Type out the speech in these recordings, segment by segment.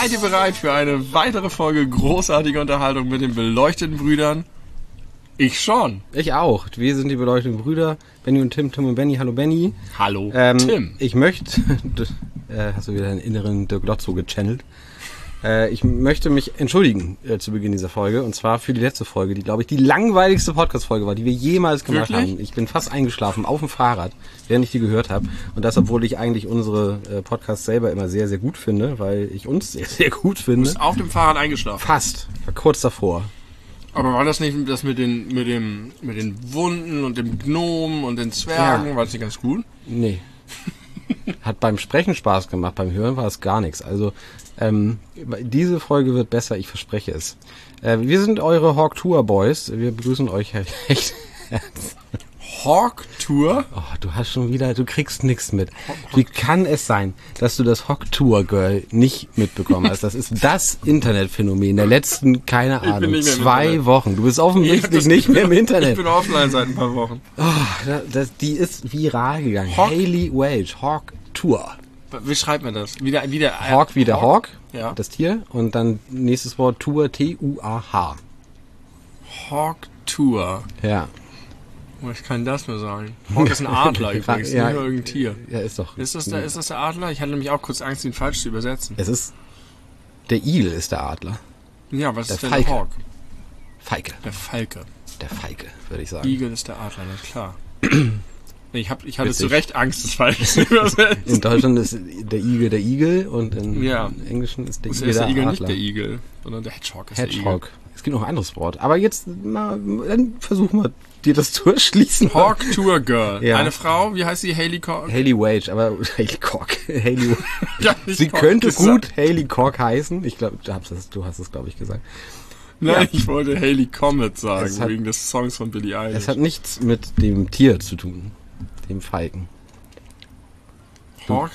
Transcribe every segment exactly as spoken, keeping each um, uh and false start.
Seid ihr bereit für eine weitere Folge großartiger Unterhaltung mit den beleuchteten Brüdern? Ich schon. Ich auch. Wir sind die beleuchteten Brüder. Benny und Tim, Tim und Benny. Hallo Benny. Hallo ähm, Tim. Ich möchte... äh, hast du wieder deinen inneren Dirk Lotzo gechannelt? Äh, ich möchte mich entschuldigen äh, zu Beginn dieser Folge. Und zwar für die letzte Folge, die, glaube ich, die langweiligste Podcast-Folge war, die wir jemals gemacht Wirklich? haben. Ich bin fast eingeschlafen auf dem Fahrrad, während ich die gehört habe. Und das, obwohl ich eigentlich unsere äh, Podcasts selber immer sehr, sehr gut finde, weil ich uns sehr, sehr gut Du finde. bist auf dem Fahrrad eingeschlafen. Fast. Ich war kurz davor. Aber war das nicht das mit den, mit dem, mit den Wunden und dem Gnomen und den Zwergen? Ja. War das nicht ganz gut? Nee. Hat beim Sprechen Spaß gemacht, beim Hören war es gar nichts. Also ähm, diese Folge wird besser, ich verspreche es. Äh, wir sind eure Hawk Tour Boys. Wir begrüßen euch echt. Hawk Tour? Oh, du hast schon wieder, du kriegst nichts mit. Wie kann es sein, dass du das Hawk Tour Girl nicht mitbekommen hast? Das ist das Internetphänomen der letzten, keine Ahnung, nicht mehr im zwei Internet. Wochen. Du bist offensichtlich das- nicht mehr im Internet. Ich bin offline seit ein paar Wochen. Oh, das, das, die ist viral gegangen. Hawk- Hayley Wage, Hawk Tour. Wie schreibt man das? Wie der, wie der Hawk wie der Hawk, Ja. das Tier. Und dann nächstes Wort Tour, T U A H. Hawk Tour. Ja. Was kann das nur sein? Hawk ist ein Adler übrigens, Ja. nicht nur irgendein Tier. Ja, ist doch. Ist das, der, ist das der Adler? Ich hatte nämlich auch kurz Angst, ihn falsch zu übersetzen. Es ist, der Igel ist der Adler. Ja, was Der ist denn Falke. der Hawk? Falke. Der Falke. Der Falke, würde ich sagen. Igel ist der Adler, na klar. Ich, hab, ich hatte Witzig. zu Recht Angst, das falsch zu übersetzen. In Deutschland ist der Igel der Igel und in Ja. Englischen ist der Ist Igel der der Igel Adler. nicht der Igel, sondern der Hedgehog ist der Igel. Hedgehog. Es gibt noch ein anderes Wort. Aber jetzt mal, dann versuchen wir dir das zu erschließen. Hawk Tour Girl. Ja. Eine Frau, wie heißt sie? Hayley Cock? Hayley Wage, aber Hayley Cock. Hayley Ja, nicht Sie Cock könnte gesagt. gut Hayley Cock heißen. Ich glaube, du hast es, du hast es, glaube ich, gesagt. Nein, Ja. ich wollte Hayley Comet sagen, Es hat- wegen des Songs von Billie Eilish. Es hat nichts mit dem Tier zu tun. Dem Falken. Hawk?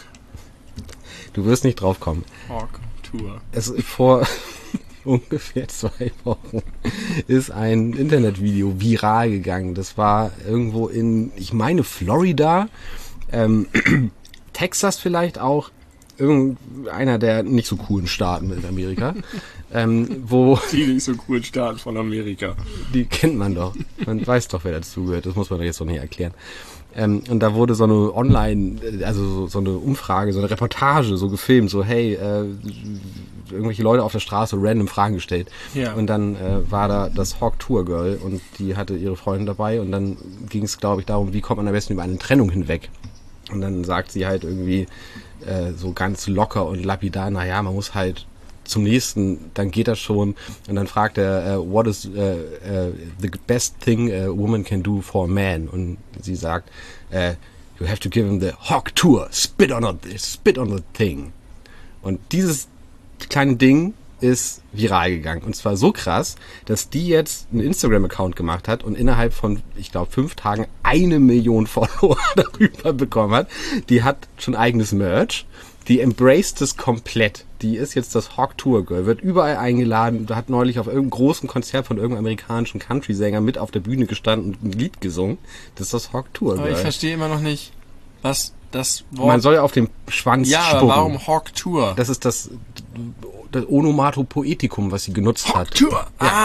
Du wirst nicht drauf kommen. Hawk Tour. Es vor ungefähr zwei Wochen ist ein Internetvideo viral gegangen. Das war irgendwo in, ich meine, Florida, ähm, Texas vielleicht auch, irgendeiner der nicht so coolen Staaten in Amerika, ähm, wo, Die nicht so coolen Staaten von Amerika. die kennt man doch. Man weiß doch, wer dazugehört. Das muss man doch jetzt noch nicht erklären. Ähm, und da wurde so eine Online, äh, also so, so eine Umfrage, so eine Reportage so gefilmt, so hey, äh, irgendwelche Leute auf der Straße random Fragen gestellt. Ja. Und dann äh, war da das Hawk Tour Girl und die hatte ihre Freundin dabei und dann ging es, glaube ich, darum, wie kommt man am besten über eine Trennung hinweg. Und dann sagt sie halt irgendwie äh, so ganz locker und lapidar, naja, man muss halt zum nächsten, dann geht das schon. Und dann fragt er, uh, what is uh, uh, the best thing a woman can do for a man? Und sie sagt, uh, you have to give him the Hawk Tour, spit on it, spit on the thing. Und dieses kleine Ding ist viral gegangen. Und zwar so krass, dass die jetzt einen Instagram-Account gemacht hat und innerhalb von, ich glaube, fünf Tagen eine Million Follower darüber bekommen hat. Die hat schon eigenes Merch. Die embraced es komplett. Die ist jetzt das Hawk Tour Girl, wird überall eingeladen, hat neulich auf irgendeinem großen Konzert von irgendeinem amerikanischen Country-Sänger mit auf der Bühne gestanden und ein Lied gesungen. Das ist das Hawk Tour Aber ich Girl. verstehe immer noch nicht, was das Wort... Man soll ja auf den Schwanz ja, spucken. aber warum Hawk Tour? Das ist das, das Onomatopoetikum, was sie genutzt hat. Tour!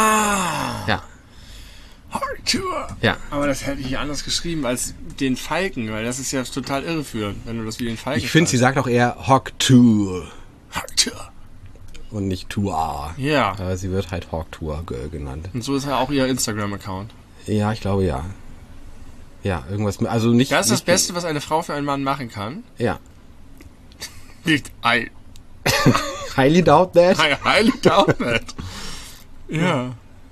Ah! Ja, Hawk Tour! ja. Aber das hätte ich anders geschrieben als den Falken, weil das ist ja total irreführend, wenn du das wie den Falken Ich finde, sie schreibst. sagt auch eher Hawk Tour Hawk Tour! und nicht Tour. Ja. Aber sie wird halt Hawk Tour Girl genannt. Und so ist ja auch ihr Instagram-Account. Ja, ich glaube ja. Ja, irgendwas mit, also nicht... Das ist das nicht, Beste, was eine Frau für einen Mann machen kann. Ja. Nicht I, Highly doubt that. I highly doubt that. Ja.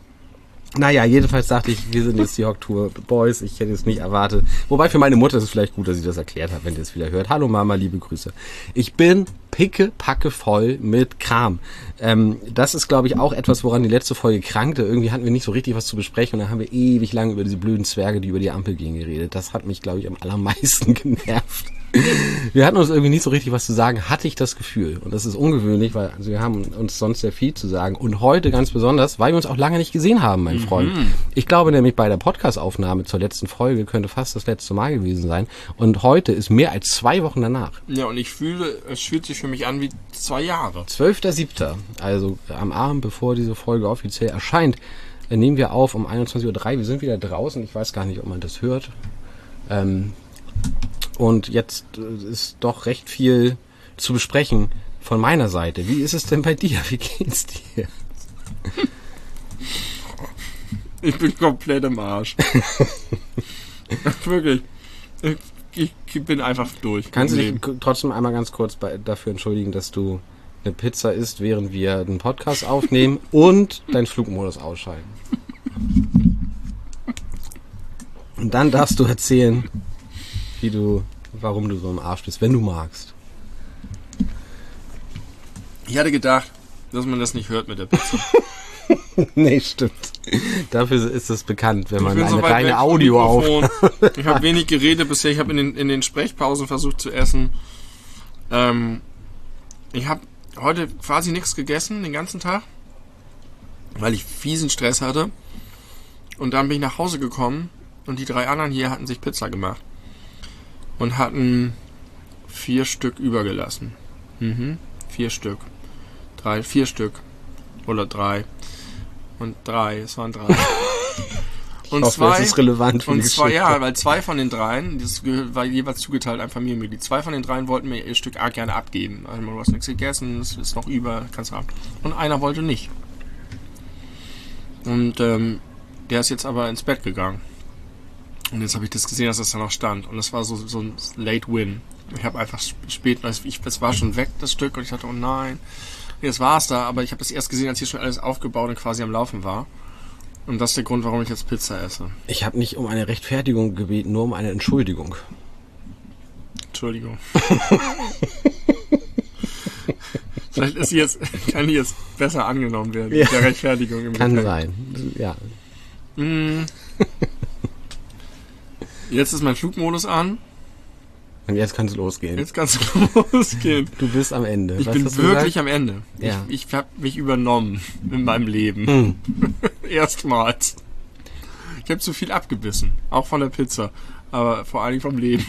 Naja, jedenfalls dachte ich, wir sind jetzt die Hawk Tour Boys. Ich hätte es nicht erwartet. Wobei für meine Mutter ist es vielleicht gut, dass sie das erklärt hat, wenn ihr es wieder hört. Hallo Mama, liebe Grüße. Ich bin picke, packe voll mit Kram. Ähm, das ist, glaube ich, auch etwas, woran die letzte Folge krankte. Irgendwie hatten wir nicht so richtig was zu besprechen und dann haben wir ewig lang über diese blöden Zwerge, die über die Ampel gehen, geredet. Das hat mich, glaube ich, am allermeisten genervt. Wir hatten uns irgendwie nicht so richtig was zu sagen, hatte ich das Gefühl. Und das ist ungewöhnlich, weil also wir haben uns sonst sehr viel zu sagen. Und heute ganz besonders, weil wir uns auch lange nicht gesehen haben, mein Freund. Ich glaube nämlich, bei der Podcast-Aufnahme zur letzten Folge könnte fast das letzte Mal gewesen sein. Und heute ist mehr als zwei Wochen danach. Ja, und ich fühle, es fühlt sich für mich an wie zwei Jahre. zwölfter siebter Also am Abend, bevor diese Folge offiziell erscheint, nehmen wir auf um einundzwanzig Uhr drei. Wir sind wieder draußen. Ich weiß gar nicht, ob man das hört. Ähm... Und jetzt ist doch recht viel zu besprechen von meiner Seite. Wie ist es denn bei dir? Wie geht's dir? Ich bin komplett im Arsch. Wirklich. Ich, ich bin einfach durch. Kannst du dich trotzdem einmal ganz kurz bei, dafür entschuldigen, dass du eine Pizza isst, während wir den Podcast aufnehmen und deinen Flugmodus ausschalten? Und dann darfst du erzählen, wie du, warum du so im Arsch bist, wenn du magst. Ich hatte gedacht, dass man das nicht hört mit der Pizza. Nee, stimmt. Dafür ist es bekannt, wenn man eine so reine Audio auf. Ich habe wenig geredet bisher. Ich habe in den, in den Sprechpausen versucht zu essen. Ähm, ich habe heute quasi nichts gegessen, den ganzen Tag, weil ich fiesen Stress hatte. Und dann bin ich nach Hause gekommen und die drei anderen hier hatten sich Pizza gemacht. Und hatten vier Stück übergelassen. Mhm. Vier Stück. Drei, vier Stück. Oder drei. Und drei. Es waren drei. Und ich hoffe, zwei. das ist relevant für und die zwei, Geschichte. ja, weil zwei von den dreien, das war jeweils zugeteilt ein Familienmitglied. Zwei von den dreien wollten mir ihr Stück A gerne abgeben. Also, du hast nichts gegessen, es ist noch über, kannst du haben. Und einer wollte nicht. Und ähm, der ist jetzt aber ins Bett gegangen. Und jetzt habe ich das gesehen, dass das da noch stand. Und das war so, so ein Late Win. Ich habe einfach spät, ich, es war schon weg, das Stück. Und ich dachte, oh nein. Jetzt war es da, aber ich habe das erst gesehen, als hier schon alles aufgebaut und quasi am Laufen war. Und das ist der Grund, warum ich jetzt Pizza esse. Ich habe nicht um eine Rechtfertigung gebeten, nur um eine Entschuldigung. Entschuldigung. Vielleicht ist sie jetzt, kann die jetzt besser angenommen werden, ja. mit der Rechtfertigung im Kann Gepäck. sein, ja. Mm. Jetzt ist mein Flugmodus an. Und jetzt kann es losgehen. Jetzt kannst du losgehen. Du bist am Ende. Ich Was bin hast du wirklich gesagt? am Ende. Ja. Ich, ich habe mich übernommen in meinem Leben. Hm. Erstmals. Ich habe zu viel abgebissen. Auch von der Pizza. Aber vor allen Dingen vom Leben.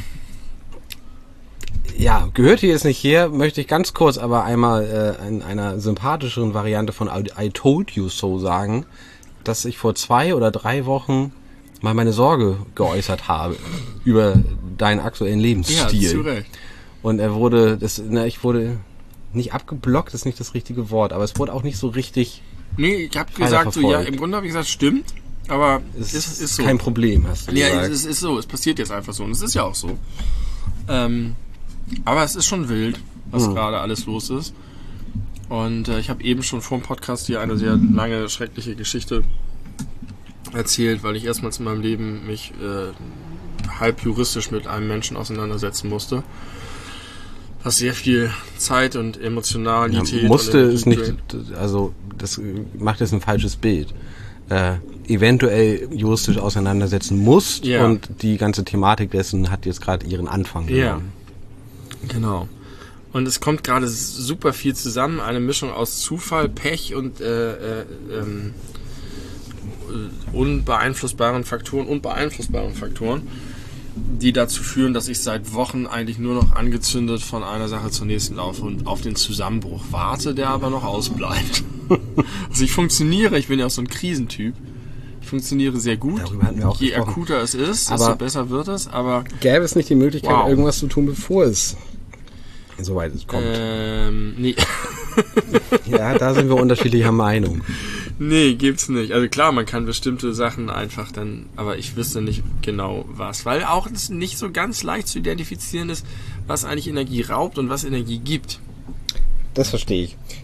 Ja, gehört hier jetzt nicht her, möchte ich ganz kurz aber einmal äh, in einer sympathischeren Variante von I Told You So sagen, dass ich vor zwei oder drei Wochen mal meine Sorge geäußert habe über deinen aktuellen Lebensstil. Ja, zu Recht. Und er wurde, das, na, ich wurde nicht abgeblockt, das ist nicht das richtige Wort, aber es wurde auch nicht so richtig. Nee, ich habe gesagt, so, ja, im Grunde habe ich gesagt, stimmt, aber es ist, ist, ist so. Kein Problem, hast du ja, gesagt. es ist, ist so, es passiert jetzt einfach so und es ist ja auch so. Ähm, aber es ist schon wild, was hm. gerade alles los ist. Und äh, ich habe eben schon vor dem Podcast hier eine sehr lange, schreckliche Geschichte erzählt, weil ich erstmals in meinem Leben mich äh, halb juristisch mit einem Menschen auseinandersetzen musste. Was sehr viel Zeit und Emotionalität... Ja, musste es nicht, bringt. also das macht jetzt ein falsches Bild. Äh, eventuell juristisch auseinandersetzen musst ja. und die ganze Thematik dessen hat jetzt gerade ihren Anfang genommen. Ja, genau. Und es kommt gerade super viel zusammen, eine Mischung aus Zufall, Pech und äh, äh, ähm, unbeeinflussbaren Faktoren und beeinflussbaren Faktoren, die dazu führen, dass ich seit Wochen eigentlich nur noch angezündet von einer Sache zur nächsten laufe und auf den Zusammenbruch warte, der aber noch ausbleibt. Also ich funktioniere, ich bin ja auch so ein Krisentyp. Ich funktioniere sehr gut. Darüber hatten wir auch Je gesprochen. akuter es ist, Aber desto besser wird es, aber... Gäbe es nicht die Möglichkeit, Wow. irgendwas zu tun, bevor es soweit es kommt? Ähm, nee. Ja, da sind wir unterschiedlicher Meinung. Nee, gibt's nicht. Also klar, man kann bestimmte Sachen einfach dann, aber ich wüsste nicht genau was. Weil auch es nicht so ganz leicht zu identifizieren ist, was eigentlich Energie raubt und was Energie gibt. Das verstehe ich.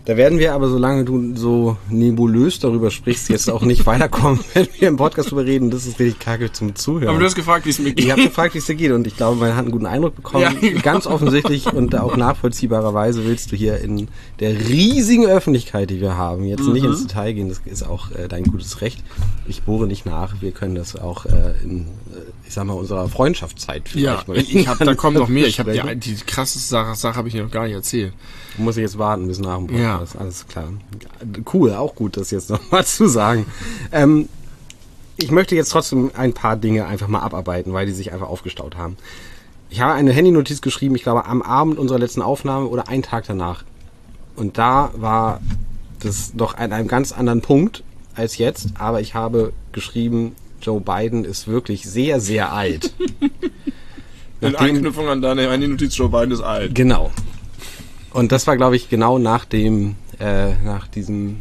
Da werden wir aber, solange du so nebulös darüber sprichst, jetzt auch nicht weiterkommen, wenn wir im Podcast drüber reden. Das ist richtig kacke zum Zuhören. Aber du hast gefragt, wie es mir geht. Ich habe gefragt, wie es dir geht und ich glaube, man hat einen guten Eindruck bekommen. Ja, genau. Ganz offensichtlich und auch nachvollziehbarerweise willst du hier in der riesigen Öffentlichkeit, die wir haben, jetzt mhm. nicht ins Detail gehen. Das ist auch äh, dein gutes Recht. Ich bohre nicht nach. Wir können das auch äh, in, ich sag mal, unserer Freundschaftszeit vielleicht ja, mal. Ich hab, da kommt noch mehr. Ich habe die, die krasseste Sache, Sache habe ich dir noch gar nicht erzählt. Muss ich jetzt warten bis nach dem Podcast. Ja. Alles klar. Cool, auch gut, das jetzt nochmal zu sagen. Ähm, ich möchte jetzt trotzdem ein paar Dinge einfach mal abarbeiten, weil die sich einfach aufgestaut haben. Ich habe eine Handynotiz geschrieben, ich glaube am Abend unserer letzten Aufnahme oder einen Tag danach. Und da war das doch an einem ganz anderen Punkt als jetzt. Aber ich habe geschrieben, Joe Biden ist wirklich sehr, sehr alt. In Anknüpfung an deine Handynotiz, Joe Biden ist alt. Genau. Und das war, glaube ich, genau nach dem, äh, nach diesem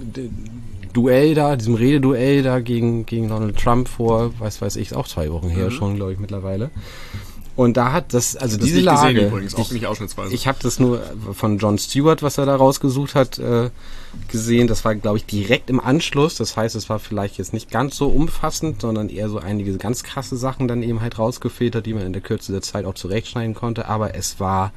Duell da, diesem Rededuell da gegen, gegen Donald Trump vor, weiß weiß ich, auch zwei Wochen her mhm. schon, glaube ich, mittlerweile. Und da hat das, also das diese Lage, gesehen, übrigens, auch ich, nicht ausschnittsweise. Ich habe das nur von Jon Stewart, was er da rausgesucht hat, äh, gesehen. Das war, glaube ich, direkt im Anschluss. Das heißt, es war vielleicht jetzt nicht ganz so umfassend, sondern eher so einige ganz krasse Sachen dann eben halt rausgefiltert, die man in der Kürze der Zeit auch zurechtschneiden konnte. Aber es war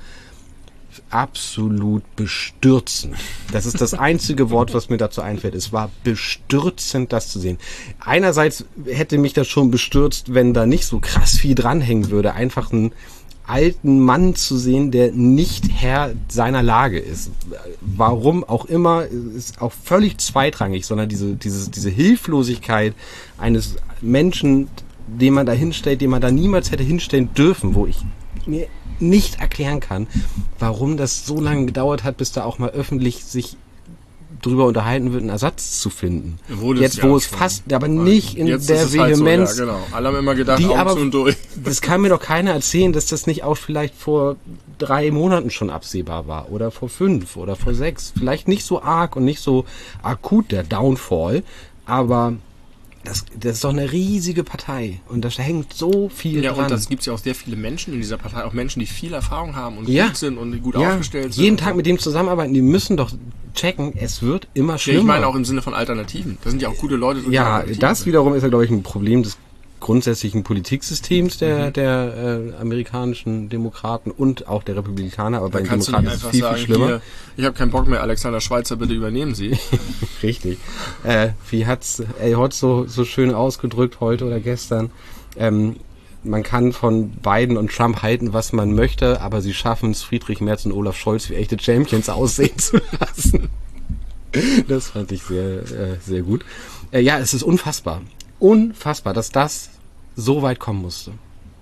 absolut bestürzend. Das ist das einzige Wort, was mir dazu einfällt. Es war bestürzend, das zu sehen. Einerseits hätte mich das schon bestürzt, wenn da nicht so krass viel dranhängen würde. Einfach einen alten Mann zu sehen, der nicht Herr seiner Lage ist. Warum auch immer, ist auch völlig zweitrangig, sondern diese, diese, diese Hilflosigkeit eines Menschen, den man da hinstellt, den man da niemals hätte hinstellen dürfen, wo ich mir nicht erklären kann, warum das so lange gedauert hat, bis da auch mal öffentlich sich drüber unterhalten wird, einen Ersatz zu finden. Wurde jetzt, es wo ja es schon. fast, aber nicht in jetzt der Vehemenz. Halt so, ja, genau. Alle haben immer gedacht, die Augen aber, zu und durch. Das kann mir doch keiner erzählen, dass das nicht auch vielleicht vor drei Monaten schon absehbar war oder vor fünf oder vor sechs. Vielleicht nicht so arg und nicht so akut der Downfall, aber Das, das ist doch eine riesige Partei und da hängt so viel ja, dran. Ja, und das gibt ja auch sehr viele Menschen in dieser Partei, auch Menschen, die viel Erfahrung haben und ja. gut sind und gut ja. aufgestellt sind. Jeden Tag mit dem zusammenarbeiten, die müssen doch checken, es wird immer schlimmer. Ja, ich meine auch im Sinne von Alternativen. Da sind ja auch gute Leute. Ja, das wiederum ist ja, glaube ich, ein Problem des grundsätzlichen Politiksystems der, mhm. der äh, amerikanischen Demokraten und auch der Republikaner, aber da bei den Demokraten ist es viel, sagen, viel schlimmer. Hier, ich habe keinen Bock mehr, Alexander Schweitzer, bitte übernehmen Sie. Richtig. Äh, wie hat's ey, heute so, so schön ausgedrückt, heute oder gestern, ähm, man kann von Biden und Trump halten, was man möchte, aber sie schaffen es, Friedrich Merz und Olaf Scholz wie echte Champions aussehen zu lassen. Das fand ich sehr, äh, sehr gut. Äh, ja, es ist unfassbar. Unfassbar, dass das so weit kommen musste.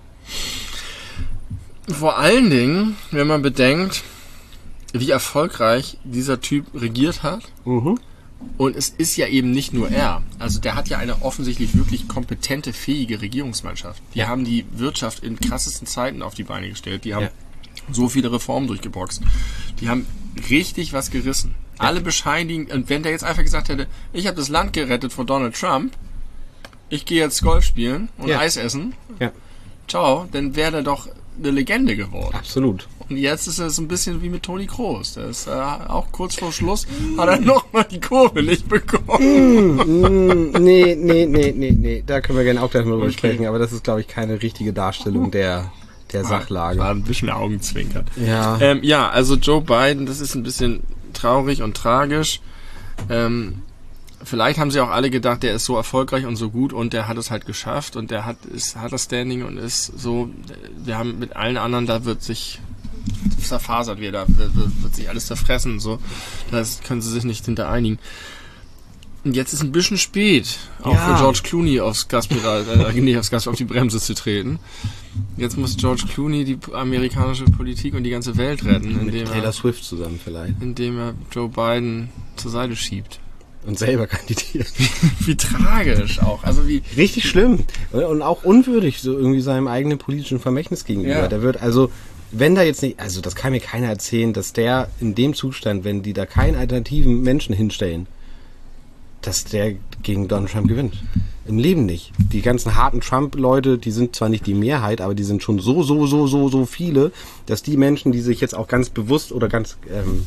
Vor allen Dingen, wenn man bedenkt, wie erfolgreich dieser Typ regiert hat. Mhm. Und es ist ja eben nicht nur er. Also der hat ja eine offensichtlich wirklich kompetente, fähige Regierungsmannschaft. Die ja. haben die Wirtschaft in krassesten Zeiten auf die Beine gestellt. Die haben ja. so viele Reformen durchgeboxt. Die haben richtig was gerissen. Ja. Alle bescheinigen. Und wenn der jetzt einfach gesagt hätte, ich habe das Land gerettet vor Donald Trump, ich gehe jetzt Golf spielen und ja. Eis essen, ja. ciao, dann wäre der doch eine Legende geworden. Absolut. Und jetzt ist es ein bisschen wie mit Toni Kroos. Der ist äh, auch kurz vor Schluss, hat er nochmal die Kurve nicht bekommen. Mm, mm, nee, nee, nee, nee, nee. Da können wir gerne auch gleich mal drüber okay. sprechen, aber das ist, glaube ich, keine richtige Darstellung der, der Sachlage. War ein bisschen Augenzwinkern. Ja. Ähm, ja, also Joe Biden, das ist ein bisschen traurig und tragisch. Ähm, Vielleicht haben sie auch alle gedacht, der ist so erfolgreich und so gut und der hat es halt geschafft und der hat, ist, hat das Standing und ist so, wir haben mit allen anderen, da wird sich zerfasert wieder, wird, wird sich alles zerfressen und so. Das können sie sich nicht hinter einigen. Und jetzt ist ein bisschen spät, auch ja. für George Clooney aufs Gaspedal, äh, nicht aufs Gas, auf die Bremse zu treten. Jetzt muss George Clooney die amerikanische Politik und die ganze Welt retten. Mit indem Taylor er, Swift zusammen vielleicht. Indem er Joe Biden zur Seite schiebt. Und selber kandidiert. Wie tragisch auch. Also wie richtig schlimm. Und auch unwürdig, so irgendwie seinem eigenen politischen Vermächtnis gegenüber. Ja. Der wird also, wenn da jetzt nicht, also das kann mir keiner erzählen, dass der in dem Zustand, wenn die da keinen alternativen Menschen hinstellen, dass der gegen Donald Trump gewinnt. Im Leben nicht. Die ganzen harten Trump-Leute, die sind zwar nicht die Mehrheit, aber die sind schon so, so, so, so, so viele, dass die Menschen, die sich jetzt auch ganz bewusst oder ganz ähm,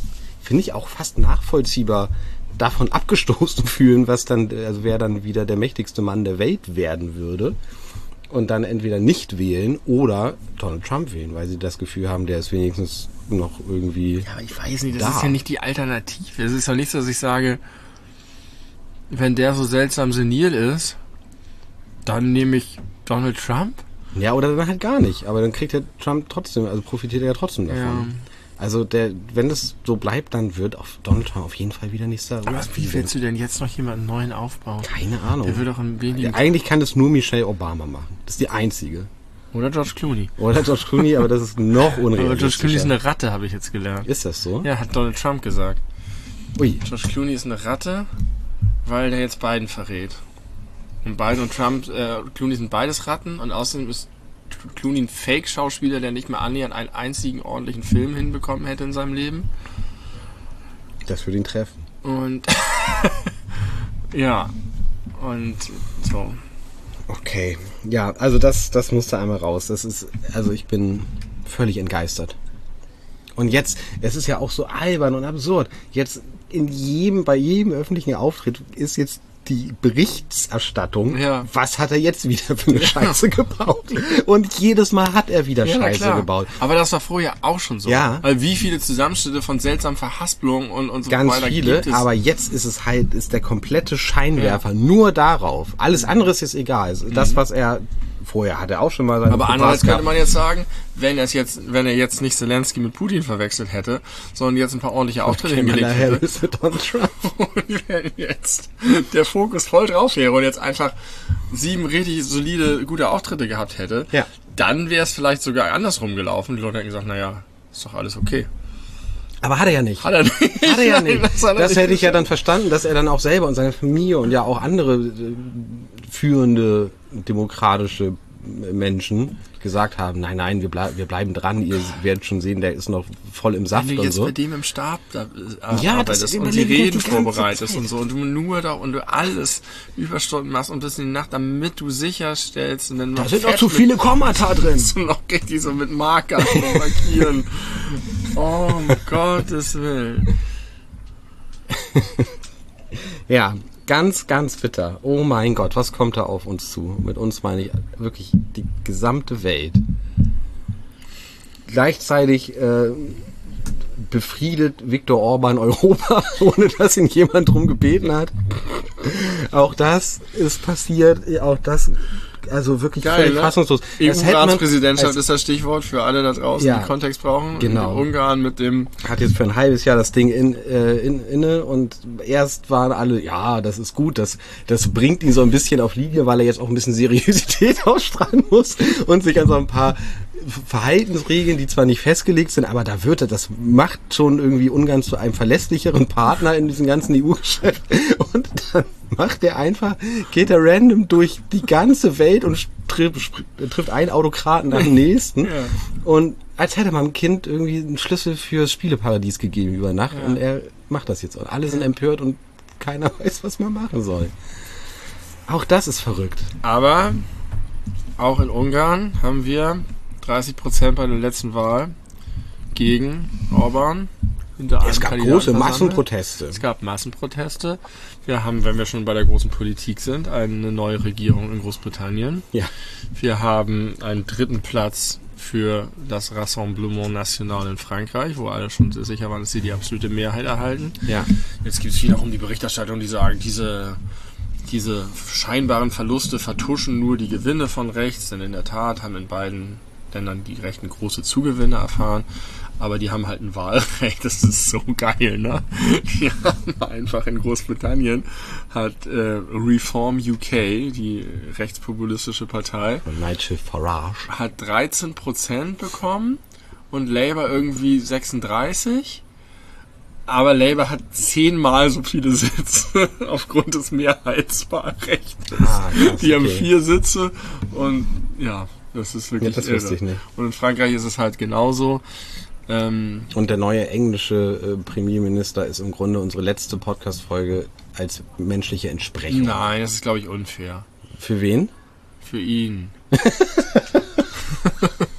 finde ich, auch fast nachvollziehbar davon abgestoßen fühlen, was dann, also wer dann wieder der mächtigste Mann der Welt werden würde und dann entweder nicht wählen oder Donald Trump wählen, weil sie das Gefühl haben, der ist wenigstens noch irgendwie Ja, aber ich weiß nicht, das da. ist ja nicht die Alternative. Es ist ja nicht so, dass ich sage, wenn der so seltsam senil ist, dann nehme ich Donald Trump. Ja, oder dann halt gar nicht. Aber dann kriegt der Trump trotzdem, also profitiert er ja trotzdem davon. Ja. Also der, wenn das so bleibt, dann wird auf Donald Trump auf jeden Fall wieder nächster Aber wie willst du denn jetzt noch jemanden neuen aufbauen? Keine Ahnung. Der wird doch ein wenig... Ja, eigentlich kann das nur Michelle Obama machen. Das ist die einzige. Oder George Clooney. Oder George Clooney, aber das ist noch Aber George Clooney ist unrealistischer. eine Ratte, habe ich jetzt gelernt. Ist das so? Ja, hat Donald Trump gesagt. Ui. George Clooney ist eine Ratte, weil der jetzt Biden verrät. Und Biden und Trump, äh, Clooney sind beides Ratten und außerdem ist Clooney ein Fake-Schauspieler, der nicht mal annähernd einen einzigen ordentlichen Film hinbekommen hätte in seinem Leben. Das würde ihn treffen. Und ja, und so. Okay. Ja, also das, das musste einmal raus. Das ist, also ich bin völlig entgeistert. Und jetzt, es ist ja auch so albern und absurd. Jetzt in jedem, bei jedem öffentlichen Auftritt ist jetzt die Berichterstattung, Ja. was hat er jetzt wieder für eine Scheiße gebaut? Und jedes Mal hat er wieder Ja, na Scheiße klar. gebaut. Aber das war vorher auch schon so. Ja. Weil wie viele Zusammenschnitte von seltsamen Verhaspelungen und, und so Ganz weiter viele, gibt es. aber jetzt ist es halt, ist der komplette Scheinwerfer nur darauf. Alles andere ist jetzt egal. Das, was er, vorher hat er auch schon mal seine Aber Fauxpas andererseits könnte gehabt. man jetzt sagen, wenn er jetzt, wenn er jetzt nicht Zelensky mit Putin verwechselt hätte, sondern jetzt ein paar ordentliche Auftritte hingelegt Kamala hätte, Harris mit Donald Trump. und wenn jetzt der Fokus voll drauf wäre und jetzt einfach sieben richtig solide, gute Auftritte gehabt hätte, Ja. dann wäre es vielleicht sogar andersrum gelaufen. Die Leute hätten gesagt, naja, ist doch alles okay. Aber hat er ja nicht. Hat er nicht. Hat er ja Nein, nicht. das hat er Das nicht. hätte ich ja dann verstanden, dass er dann auch selber und seine Familie und ja auch andere äh, führende demokratische Menschen gesagt haben, nein, nein, wir, bleib, wir bleiben dran, ihr werdet schon sehen, der ist noch voll im Saft Wenn du und jetzt so. bei dem im Stab da, äh, Ja, arbeitest das und die überlege ich Reden die ganze vorbereitest Zeit. und so und du nur da und du alles Überstunden machst und bis in die Nacht, damit du sicherstellst und dann Da noch sind noch Fett zu mit- viele Kommata drin. so noch richtig so mit Markern und markieren. Oh, um Gottes Willen. Ja, ganz, ganz bitter. Oh mein Gott, was kommt da auf uns zu? Mit uns meine ich wirklich die gesamte Welt. Gleichzeitig äh, befriedet Viktor Orban Europa, ohne dass ihn jemand drum gebeten hat. Auch das ist passiert. Auch das, also wirklich Geil, völlig ne? fassungslos. Das hätte man- E U-Ratspräsidentschaft als- ist das Stichwort für alle da draußen, Ja, die Kontext brauchen. genau. Mit Ungarn, mit dem hat jetzt für ein halbes Jahr das Ding in, äh, in, inne und erst waren alle, ja, das ist gut, das, das bringt ihn so ein bisschen auf Linie, weil er jetzt auch ein bisschen Seriosität ausstrahlen muss und sich an so ein paar Verhaltensregeln, die zwar nicht festgelegt sind, aber da wird er, das macht schon irgendwie Ungarn zu einem verlässlicheren Partner in diesem ganzen E U-Geschäft und dann macht er einfach, geht er random durch die ganze Welt und trifft, trifft einen Autokraten nach dem nächsten Ja. und als hätte man einem Kind irgendwie einen Schlüssel fürs Spieleparadies gegeben über Nacht Ja. und er macht das jetzt. Und alle sind empört und keiner weiß, was man machen soll. Auch das ist verrückt. Aber auch in Ungarn haben wir dreißig Prozent bei der letzten Wahl gegen Orban. Hinter einem Es gab Kandidaten große versammelt. Massenproteste. Es gab Massenproteste. Wir haben, wenn wir schon bei der großen Politik sind, eine neue Regierung in Großbritannien. Ja. Wir haben einen dritten Platz für das Rassemblement National in Frankreich, wo alle schon sicher waren, dass sie die absolute Mehrheit erhalten. Ja. Jetzt gibt es wiederum die Berichterstattung, die sagen, diese, diese scheinbaren Verluste vertuschen nur die Gewinne von rechts, denn in der Tat haben in beiden Ländern die Rechten große Zugewinne erfahren, aber die haben halt ein Wahlrecht, das ist so geil, ne? Die haben einfach in Großbritannien hat äh, Reform U K, die rechtspopulistische Partei, Und Nigel Farage. hat dreizehn Prozent bekommen und Labour irgendwie sechsunddreißig. Aber Labour hat zehnmal so viele Sitze aufgrund des Mehrheitswahlrechts. Ah, krass, Die haben okay. vier Sitze und ja, das ist wirklich Ja, das irre. wusste ich nicht. Und in Frankreich ist es halt genauso. Ähm, Und der neue englische äh, Premierminister ist im Grunde unsere letzte Podcast-Folge als menschliche Entsprechung. nein, das ist, glaube ich, unfair. Für wen? Für ihn.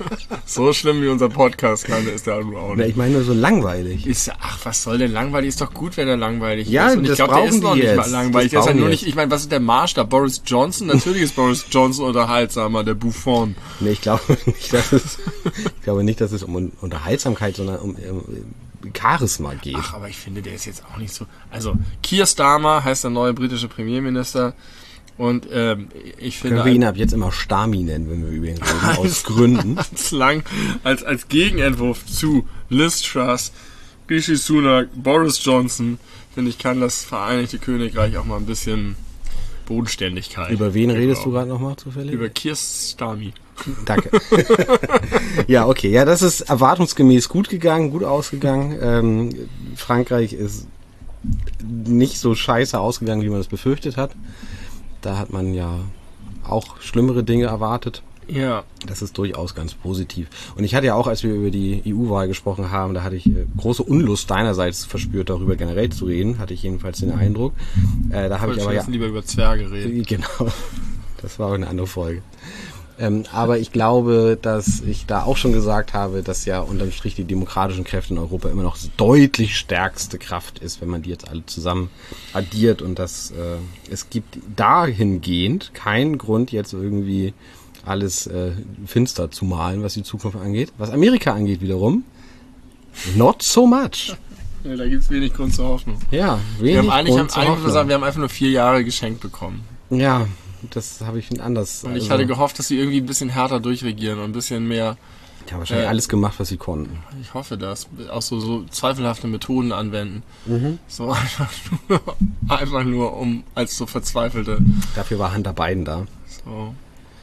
So schlimm wie unser Podcast kann, ist der auch Na, nicht. ich meine nur so langweilig. Ist, ach, was soll denn langweilig? Ist doch gut, wenn er langweilig Ja, ist. Und ich das glaube, der brauchen ist noch die nicht mal jetzt. langweilig. Das Der ist ja brauchen nur die nicht, ich meine, was ist der Maßstab? Boris Johnson? Natürlich ist Boris Johnson unterhaltsamer, der Buffon. Nee, ich glaube nicht, dass es, ich glaube nicht, dass es um Unterhaltsamkeit, sondern um, um Charisma geht. Ach, aber ich finde, der ist jetzt auch nicht so... Also, Keir Starmer heißt der neue britische Premierminister. Und ähm, ich finde... Können wir ihn ab jetzt immer Stami nennen, wenn wir über ihn reden, aus Gründen. Als, lang, als, als Gegenentwurf zu Liz Truss, Rishi Sunak, Boris Johnson, finde ich, kann das Vereinigte Königreich auch mal ein bisschen Bodenständigkeit. Über wen redest gebrauchen. du gerade nochmal zufällig? Über Keir Starmer. Danke. Ja, okay. Ja, das ist erwartungsgemäß gut gegangen, gut ausgegangen. Ähm, Frankreich ist nicht so scheiße ausgegangen, wie man es befürchtet hat. Da hat man ja auch schlimmere Dinge erwartet. Ja. Das ist durchaus ganz positiv. Und ich hatte ja auch, als wir über die E U-Wahl gesprochen haben, da hatte ich äh, große Unlust deinerseits verspürt, darüber generell zu reden. Hatte ich jedenfalls den Eindruck. Äh, da habe ich aber ja... lieber über Zwerge reden. Genau. Das war auch eine andere Folge. Ähm, aber ich glaube, dass ich da auch schon gesagt habe, dass ja unterm Strich die demokratischen Kräfte in Europa immer noch deutlich stärkste Kraft ist, wenn man die jetzt alle zusammen addiert. Und dass äh, es gibt dahingehend keinen Grund, jetzt irgendwie alles äh, finster zu malen, was die Zukunft angeht. Was Amerika angeht wiederum, not so much. Ja, da gibt es wenig Grund zur Hoffnung. Ja, wenig Wir haben eigentlich, Grund haben, zur eigentlich muss man Hoffnung. sagen, wir haben einfach nur vier Jahre geschenkt bekommen. Ja, das habe ich anders. Und ich also, hatte gehofft, dass sie irgendwie ein bisschen härter durchregieren und ein bisschen mehr, die haben wahrscheinlich äh, alles gemacht, was sie konnten. ich hoffe das, auch so, so zweifelhafte Methoden anwenden. Mhm. So einfach nur, einfach nur um, als so verzweifelte. Dafür war Hunter Biden da. So.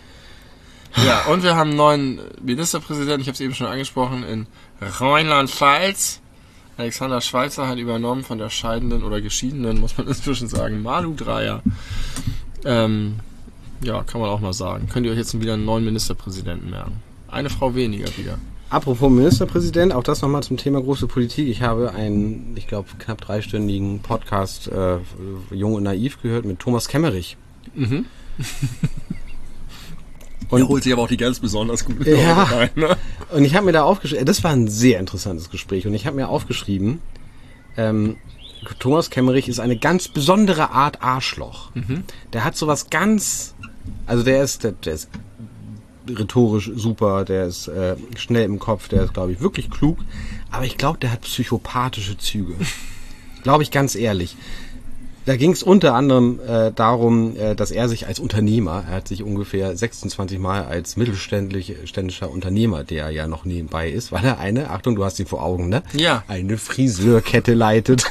Ja, und wir haben einen neuen Ministerpräsidenten, ich habe es eben schon angesprochen, in Rheinland-Pfalz. Alexander Schweitzer hat übernommen von der scheidenden oder geschiedenen, muss man inzwischen sagen, Malu Dreyer. Ähm, ja, kann man auch mal sagen. Könnt ihr euch jetzt wieder einen neuen Ministerpräsidenten merken. Eine Frau weniger wieder. Apropos Ministerpräsident, auch das nochmal zum Thema große Politik. Ich habe einen, ich glaube, knapp dreistündigen Podcast äh, Jung und Naiv gehört mit Thomas Kemmerich. Mhm. Und, er holt sich aber auch die ganz besonders guten Ja. Leute rein, ne? und ich habe mir da aufgeschrieben, das war ein sehr interessantes Gespräch, und ich habe mir aufgeschrieben, ähm, Thomas Kemmerich ist eine ganz besondere Art Arschloch. Mhm. Der hat sowas ganz, also der ist, der, der ist rhetorisch super, der ist äh, schnell im Kopf, der ist, glaube ich, wirklich klug, aber ich glaube, der hat psychopathische Züge. Glaube ich ganz ehrlich. Da ging es unter anderem äh, darum, äh, dass er sich als Unternehmer, er hat sich ungefähr sechsundzwanzig Mal als mittelständischer Unternehmer, der ja noch nebenbei ist, weil er eine, Achtung, du hast ihn vor Augen, ne? Ja. Eine Friseurkette leitet.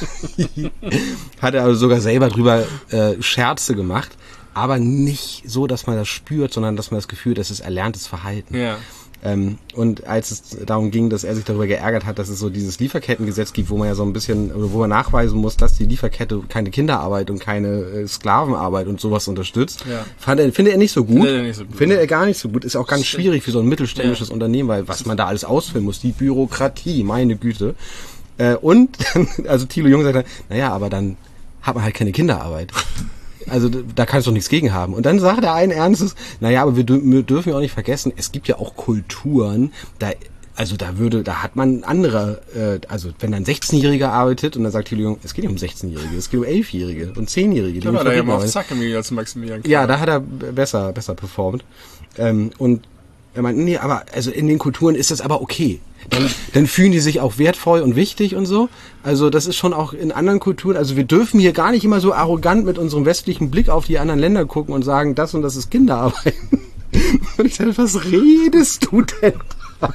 Hat er also sogar selber drüber äh, Scherze gemacht, aber nicht so, dass man das spürt, sondern dass man das Gefühl, das ist erlerntes Verhalten. Ja. Ähm, und als es darum ging, dass er sich darüber geärgert hat, dass es so dieses Lieferkettengesetz gibt, wo man ja so ein bisschen, wo man nachweisen muss, dass die Lieferkette keine Kinderarbeit und keine äh, Sklavenarbeit und sowas unterstützt, Ja. fand er, findet er nicht so gut. Findet er nicht so gut. Findet er gar nicht so gut. Ist auch ganz Stimmt. schwierig für so ein mittelständisches Ja. Unternehmen, weil was man da alles ausfüllen muss, die Bürokratie, meine Güte. Äh, und, also Thilo Jung sagt dann, naja, aber dann hat man halt keine Kinderarbeit. Also da kannst du doch nichts gegen haben. Und dann sagt er allen Ernstes, naja, aber wir, dür- wir dürfen ja auch nicht vergessen, es gibt ja auch Kulturen, da, also da würde, da hat man andere, äh, also wenn dann ein sechzehnjähriger arbeitet und dann sagt Thilo Jung, es geht nicht um sechzehnjährige, es geht um elfjährige und zehnjährige. die Da in war der ja Fabriken mal auf arbeiten. Zack im Gegensatz zu Maximilian Krah. Ja, da hat er b- besser, besser performt. Ähm, und er meint, nee, aber also in den Kulturen ist das aber okay. Dann, dann fühlen die sich auch wertvoll und wichtig und so. Also das ist schon auch in anderen Kulturen, also wir dürfen hier gar nicht immer so arrogant mit unserem westlichen Blick auf die anderen Länder gucken und sagen, das und das ist Kinderarbeit. Und ich dachte, was redest du denn da?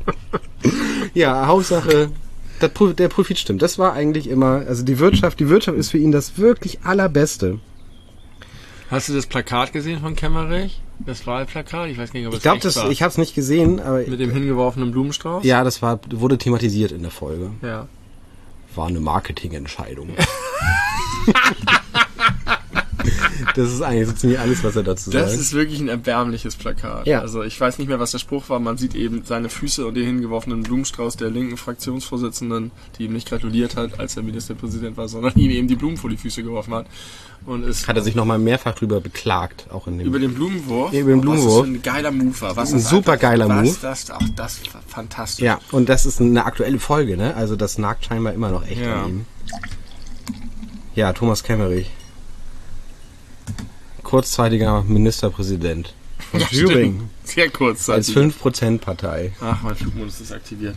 Ja, Hauptsache, das, Pro- der Profit stimmt. Das war eigentlich immer, also die Wirtschaft, die Wirtschaft ist für ihn das wirklich Allerbeste. Hast du das Plakat gesehen von Kemmerich? Das Wahlplakat? Ich weiß nicht, ob es Ich glaube, echt das, war. ich habe es nicht gesehen, aber Mit dem hingeworfenen Blumenstrauß? ja, das war wurde thematisiert in der Folge. Ja. War eine Marketingentscheidung. Das ist eigentlich so ziemlich alles, was er dazu sagt. Das ist wirklich ein erbärmliches Plakat. Ja. Also ich weiß nicht mehr, was der Spruch war. Man sieht eben seine Füße und den hingeworfenen Blumenstrauß der linken Fraktionsvorsitzenden, die ihm nicht gratuliert hat, als er Ministerpräsident war, sondern ihm eben die Blumen vor die Füße geworfen hat. Und es Hat er sich nochmal mehrfach drüber beklagt, auch in dem... über den Blumenwurf? Ja, über den Blumenwurf. Was das für ein geiler Move war. Was Ein das super einfach- geiler was Move. Das, auch das war fantastisch. Ja, und das ist eine aktuelle Folge, ne? Also das nagt scheinbar immer noch echt Ja. an ihm. Ja, Thomas Kemmerich. Kurzzeitiger Ministerpräsident von Ja, Thüringen. stimmt. Sehr kurz. Als fünf Prozent Partei. Ach, mein Flugmodus ist aktiviert.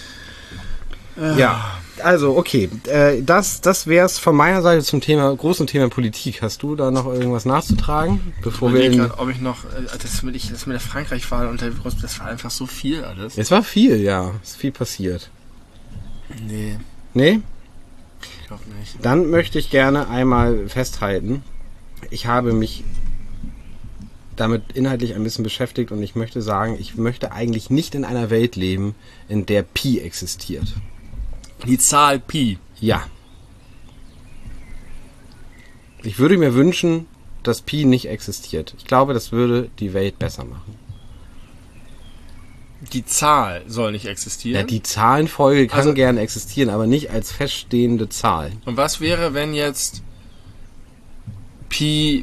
Ja, also okay, äh, das, das wär's von meiner Seite zum Thema, großen Thema Politik. Hast du da noch irgendwas nachzutragen, bevor Ich wir überlege in... gerade, ob ich noch, äh, das mit, ich, das mit der Frankreich-Wahl und der Brust, das war einfach so viel alles. Es war viel, ja, es ist viel passiert. Nee, Nee? ich glaube nicht. Dann möchte ich gerne einmal festhalten, ich habe mich damit inhaltlich ein bisschen beschäftigt und ich möchte sagen, ich möchte eigentlich nicht in einer Welt leben, in der Pi existiert. Die Zahl Pi. Ja. Ich würde mir wünschen, dass Pi nicht existiert. Ich glaube, das würde die Welt besser machen. Die Zahl soll nicht existieren. Ja, die Zahlenfolge kann Also- gerne existieren, aber nicht als feststehende Zahl. Und was wäre, wenn jetzt Pi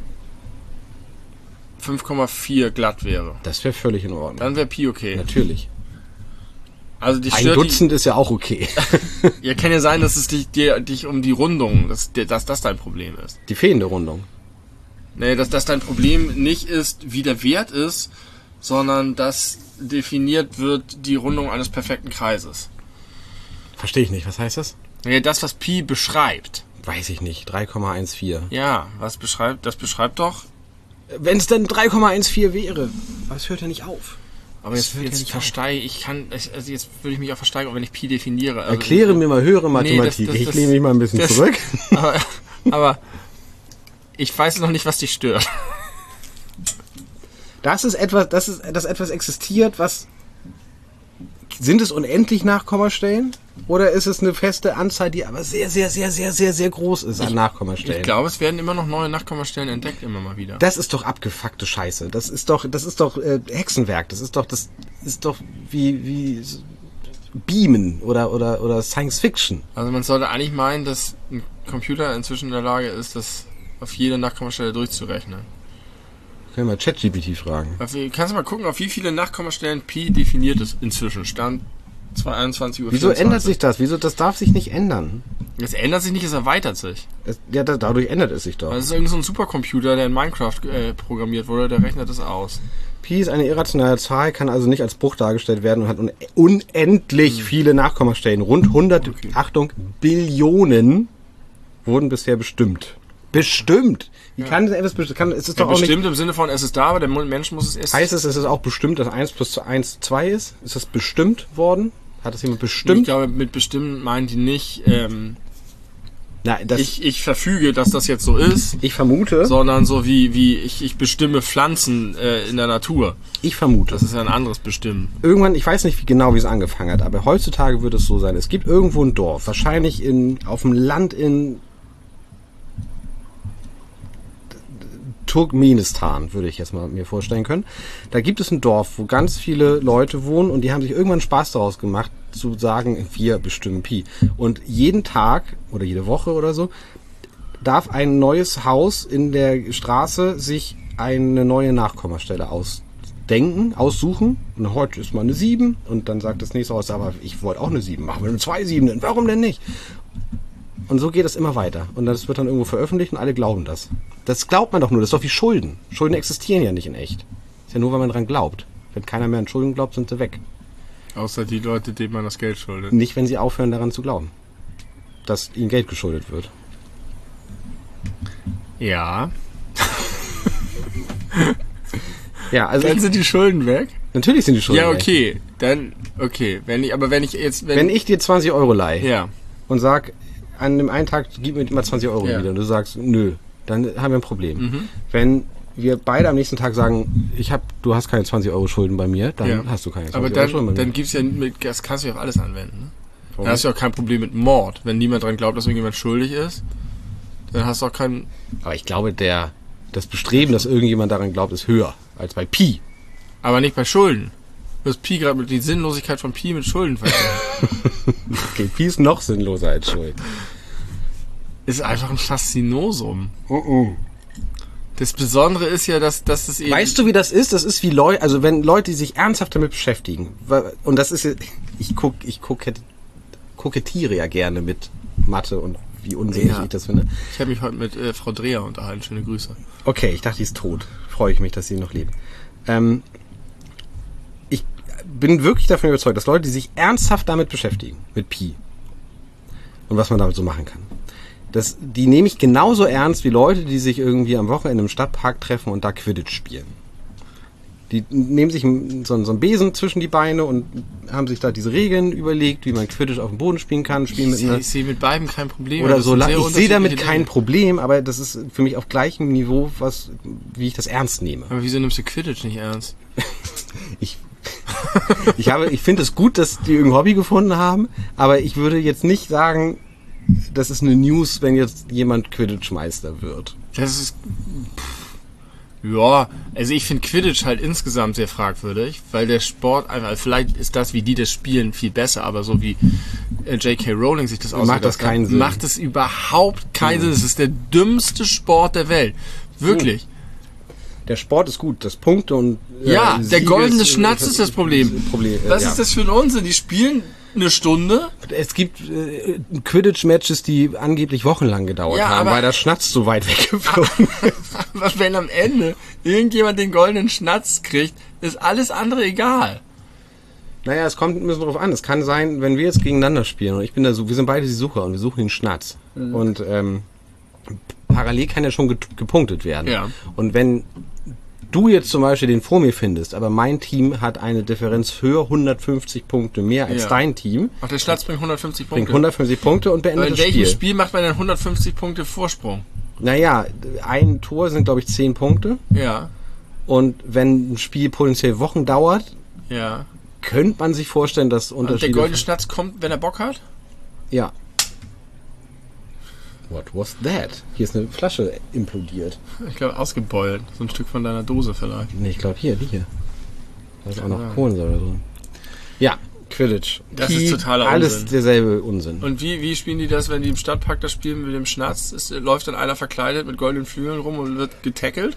fünf Komma vier glatt wäre? Das wäre völlig in Ordnung. Dann wäre Pi okay. Natürlich. Also die Ein stört Dutzend ist ja auch okay. die, ja, kann ja sein, dass es dich, dir, dich um die Rundung, dass, dass das dein Problem ist. Die fehlende Rundung. Nee, dass das dein Problem nicht ist, wie der Wert ist, sondern dass definiert wird die Rundung eines perfekten Kreises. Verstehe ich nicht. Was heißt das? Ja, das, was Pi beschreibt. Weiß ich nicht. drei Komma vierzehn. Ja, was beschreibt, das beschreibt doch. Wenn es dann drei Komma vierzehn wäre. Aber es hört ja nicht auf. Aber Das jetzt, hört ja jetzt nicht versteige ich, kann, also jetzt würde ich mich auch versteigen, wenn ich Pi definiere. Also, Erkläre mir mal höhere Mathematik. Nee, das- das- ich das- lehne mich mal ein bisschen das- zurück. Aber, aber ich weiß noch nicht, was dich stört. Das ist etwas, das ist, dass etwas existiert, was... Sind es unendlich Nachkommastellen? Oder ist es eine feste Anzahl, die aber sehr, sehr, sehr, sehr, sehr, sehr groß ist an Nachkommastellen? Ich glaube, es werden immer noch neue Nachkommastellen entdeckt, immer mal wieder. Das ist doch abgefuckte Scheiße. Das ist doch, das ist doch äh, Hexenwerk. Das ist doch, das ist doch wie, wie Beamen oder, oder, oder Science Fiction. Also man sollte eigentlich meinen, dass ein Computer inzwischen in der Lage ist, das auf jede Nachkommastelle durchzurechnen. Können wir ChatGPT fragen. Auf, kannst du mal gucken, auf wie viele Nachkommastellen Pi definiert ist inzwischen. Stand zweiundzwanzig Uhr. Wieso ändert sich das? Wieso, das darf sich nicht ändern. Es ändert sich nicht, es erweitert sich. Es, ja, da, dadurch ändert es sich doch. Also es ist irgend so ein Supercomputer, der in Minecraft äh, programmiert wurde, der rechnet das aus. Pi ist eine irrationale Zahl, kann also nicht als Bruch dargestellt werden und hat un unendlich Hm. viele Nachkommastellen. Rund hundert, Okay. Achtung, Billionen wurden bisher bestimmt. Bestimmt! Wie kann das etwas bestimmt? Kann, es ist Ja, doch auch nicht... bestimmt im Sinne von, es ist da, aber der Mensch muss es erst... Heißt es, es ist auch bestimmt, dass eins plus eins zwei ist? Ist das bestimmt worden? Hat das jemand bestimmt? Ich glaube, mit bestimmt meinen die nicht, ähm, Na, das, ich, ich, ich verfüge, dass das jetzt so ist, ich vermute, sondern so wie, wie ich, ich bestimme Pflanzen äh, in der Natur. ich vermute. Das ist ja ein anderes Bestimmen. Irgendwann, ich weiß nicht wie genau, wie es angefangen hat, aber heutzutage wird es so sein. Es gibt irgendwo ein Dorf, wahrscheinlich in, auf dem Land in Turkmenistan, würde ich jetzt mal mir vorstellen können. Da gibt es ein Dorf, wo ganz viele Leute wohnen und die haben sich irgendwann Spaß daraus gemacht, zu sagen, wir bestimmen Pi. Und jeden Tag oder jede Woche oder so darf ein neues Haus in der Straße sich eine neue Nachkommastelle ausdenken, aussuchen. Und heute ist mal eine sieben und dann sagt das nächste Haus, aber ich wollte auch eine sieben machen. Wir eine zwei Sieben, warum denn nicht? Und so geht es immer weiter. Und das wird dann irgendwo veröffentlicht und alle glauben das. Das glaubt man doch nur, das ist doch wie Schulden. Schulden existieren ja nicht in echt. Ist ja nur, weil man dran glaubt. Wenn keiner mehr an Schulden glaubt, sind sie weg. Außer die Leute, denen man das Geld schuldet. Nicht, wenn sie aufhören, daran zu glauben, dass ihnen Geld geschuldet wird. Ja. Ja, also Dann ich, sind die Schulden weg? natürlich sind die Schulden Ja, weg. okay. Dann, okay. Wenn ich, aber wenn ich jetzt, wenn, Wenn ich dir zwanzig Euro leihe ja. und sag, an dem einen Tag gib mir mal zwanzig Euro Ja. wieder und du sagst, nö, dann haben wir ein Problem. Mhm. Wenn wir beide am nächsten Tag sagen, ich hab, du hast keine zwanzig Euro Schulden bei mir, dann Ja. hast du keine Aber zwanzig Euro Schulden bei dann, mir. dann gibt's ja mit, das kannst du ja auf alles anwenden. Ne? Warum? Dann hast du ja auch kein Problem mit Mord. Wenn niemand dran glaubt, dass irgendjemand schuldig ist, Dann hast du auch keinen... Aber ich glaube, der das Bestreben, dass irgendjemand daran glaubt, ist höher als bei Pi. Aber nicht bei Schulden. Du hast Pi gerade mit die Sinnlosigkeit von Pi mit Schulden verglichen. Okay, Pi ist noch sinnloser als Schuld. Ist einfach ein Faszinosum. Uh-uh. Das Besondere ist ja, dass, dass es eben... Weißt du, wie das ist? Das ist wie Leute, also wenn Leute, die sich ernsthaft damit beschäftigen, und das ist, ich guck, ich koket, kokettiere ja gerne mit Mathe und wie unsinnig Ja. ich das finde. Ich habe mich heute mit äh, Frau Dreher unterhalten. Schöne Grüße. Okay, ich dachte, die ist tot. Freue ich mich, dass sie noch lebt. Ähm, ich bin wirklich davon überzeugt, dass Leute, die sich ernsthaft damit beschäftigen, mit Pi, und was man damit so machen kann, das, die nehme ich genauso ernst wie Leute, die sich irgendwie am Wochenende im Stadtpark treffen und da Quidditch spielen. Die nehmen sich so, so einen Besen zwischen die Beine und haben sich da diese Regeln überlegt, wie man Quidditch auf dem Boden spielen kann. Spielen mit Ich, einer, ich sehe mit beiden kein Problem. oder Das so. sind la- sehr Ich sehe damit unterschiedliche kein Dinge. Problem, aber das ist für mich auf gleichem Niveau, was, wie ich das ernst nehme. Aber wieso nimmst du Quidditch nicht ernst? Ich, ich habe, ich finde es gut, dass die irgendein Hobby gefunden haben, aber ich würde jetzt nicht sagen, das ist eine News, wenn jetzt jemand Quidditch-Meister wird. Das ist... Pff, ja, also ich finde Quidditch halt insgesamt sehr fragwürdig, weil der Sport einfach... Vielleicht ist das, wie die das spielen, viel besser, aber so wie äh, J K. Rowling sich das ausgedacht das keinen hat, Sinn. macht es überhaupt keinen Sinn. Es ist der dümmste Sport der Welt. Wirklich. Der Sport ist gut, das Punkte und... äh, Ja, der Sieges- goldene Schnatz ist das Problem. Problem äh, Was ja. ist das für ein Unsinn? Die spielen eine Stunde. Es gibt äh, Quidditch-Matches, die angeblich wochenlang gedauert Ja, haben, aber- weil der Schnatz so weit weggeflogen ist. Aber wenn am Ende irgendjemand den goldenen Schnatz kriegt, ist alles andere egal. Naja, es kommt ein bisschen drauf an. Es kann sein, wenn wir jetzt gegeneinander spielen und ich bin da so, wir sind beide die Sucher und wir suchen den Schnatz. Mhm. Und ähm, parallel kann ja schon get- gepunktet werden. Ja. Und wenn du jetzt zum Beispiel den vor mir findest, aber mein Team hat eine Differenz höher, hundertfünfzig Punkte mehr als Ja. dein Team, Ach, der Schnatz bringt hundertfünfzig bringt Punkte. hundertfünfzig Punkte und beendet Aber in das welchem Spiel. Spiel macht man dann hundertfünfzig Punkte Vorsprung? Naja, ein Tor sind, glaube ich, zehn Punkte. Ja, Und wenn ein Spiel potenziell Wochen dauert, ja. könnte man sich vorstellen, dass Und der Unterschiede... goldene Schnatz kommt, wenn er Bock hat? Ja. What was that? Hier ist eine Flasche implodiert. Ich glaube, ausgebeult. So ein Stück von deiner Dose vielleicht. Nee, ich glaube hier, die hier. Da ist auch noch Ah. Kohlensäure drin. Ja, Quidditch. Das Pi, ist totaler alles Unsinn. derselbe Unsinn. Und wie, wie spielen die das, wenn die im Stadtpark das spielen mit dem Schnatz? Ist, läuft dann einer verkleidet mit goldenen Flügeln rum und wird getackelt?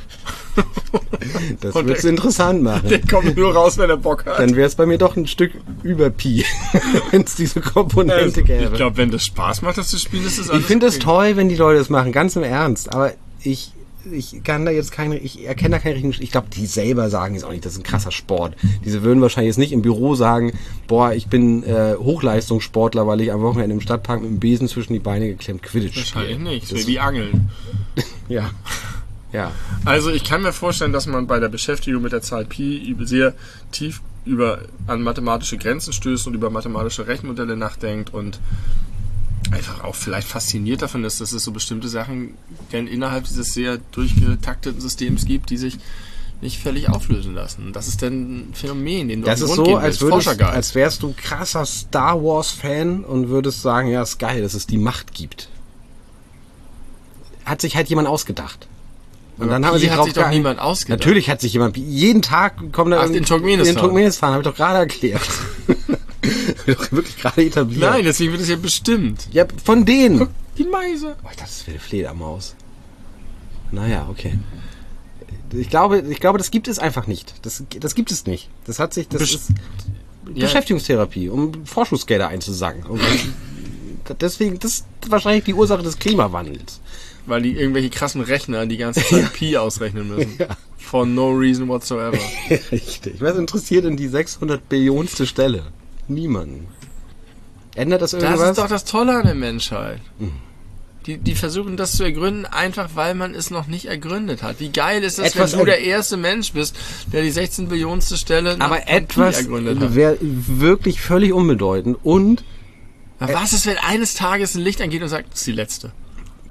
Das und wird's der- interessant machen. Der kommt nur raus, wenn er Bock hat. Dann wäre es bei mir doch ein Stück über Pi, wenn es diese Komponente Also, gäbe. ich glaube, wenn das Spaß macht, das zu spielen, ist das alles Ich finde es okay. toll, wenn die Leute das machen, ganz im Ernst. Aber ich, ich kann da jetzt keine, ich erkenne da keinen richtigen, ich glaube, die selber sagen jetzt auch nicht, das ist ein krasser Sport. Diese würden wahrscheinlich jetzt nicht im Büro sagen, boah, ich bin äh, Hochleistungssportler, weil ich am Wochenende im Stadtpark mit dem Besen zwischen die Beine geklemmt Quidditch Wahrscheinlich spiele. nicht. Das Das- wäre wie Angeln. Ja. Ja. Also ich kann mir vorstellen, dass man bei der Beschäftigung mit der Zahl Pi über- sehr tief über an mathematische Grenzen stößt und über mathematische Rechenmodelle nachdenkt und einfach auch vielleicht fasziniert davon ist, dass es so bestimmte Sachen denn innerhalb dieses sehr durchgetakteten Systems gibt, die sich nicht völlig auflösen lassen. Das ist dann ein Phänomen, dem du Das auf den ist Grund so, gehen als willst. würdest, Forschergeist. als wärst du krasser Star Wars Fan und würdest sagen, ja, ist geil, dass es die Macht gibt. Hat sich halt jemand ausgedacht. Und Aber dann haben Pi sie hat drauf sich doch geeinigt- niemand ausgedacht. Natürlich hat sich jemand, jeden Tag kommt da Ach, in Turkmenistan. in Turkmenistan, habe ich doch gerade erklärt. Hab ich doch wirklich gerade etabliert. Nein, deswegen wird es ja bestimmt. Ja, von denen. Die Meise. Oh, ich dachte, das wäre eine Fledermaus. Naja, okay. Ich glaube, ich glaube, das gibt es einfach nicht. Das, das gibt es nicht. Das hat sich, das Besch- ist Ja. Beschäftigungstherapie, um Forschungsgelder einzusacken. Und deswegen, das ist wahrscheinlich die Ursache des Klimawandels. Weil die irgendwelche krassen Rechner die ganze Zeit Pi ausrechnen müssen. Ja. For no reason whatsoever. Richtig. Was interessiert denn die sechshundert Billionste Stelle? Niemanden. Ändert das irgendwas? Das ist doch das Tolle an der Menschheit. Die, die versuchen das zu ergründen, einfach weil man es noch nicht ergründet hat. Wie geil ist es, Etwas wenn du er- der erste Mensch bist, der die sechzehn Billionste Stelle nach Aber Pi etwas ergründet hat. wäre wirklich völlig unbedeutend und Aber was ist, wenn eines Tages ein Licht angeht und sagt, das ist die letzte?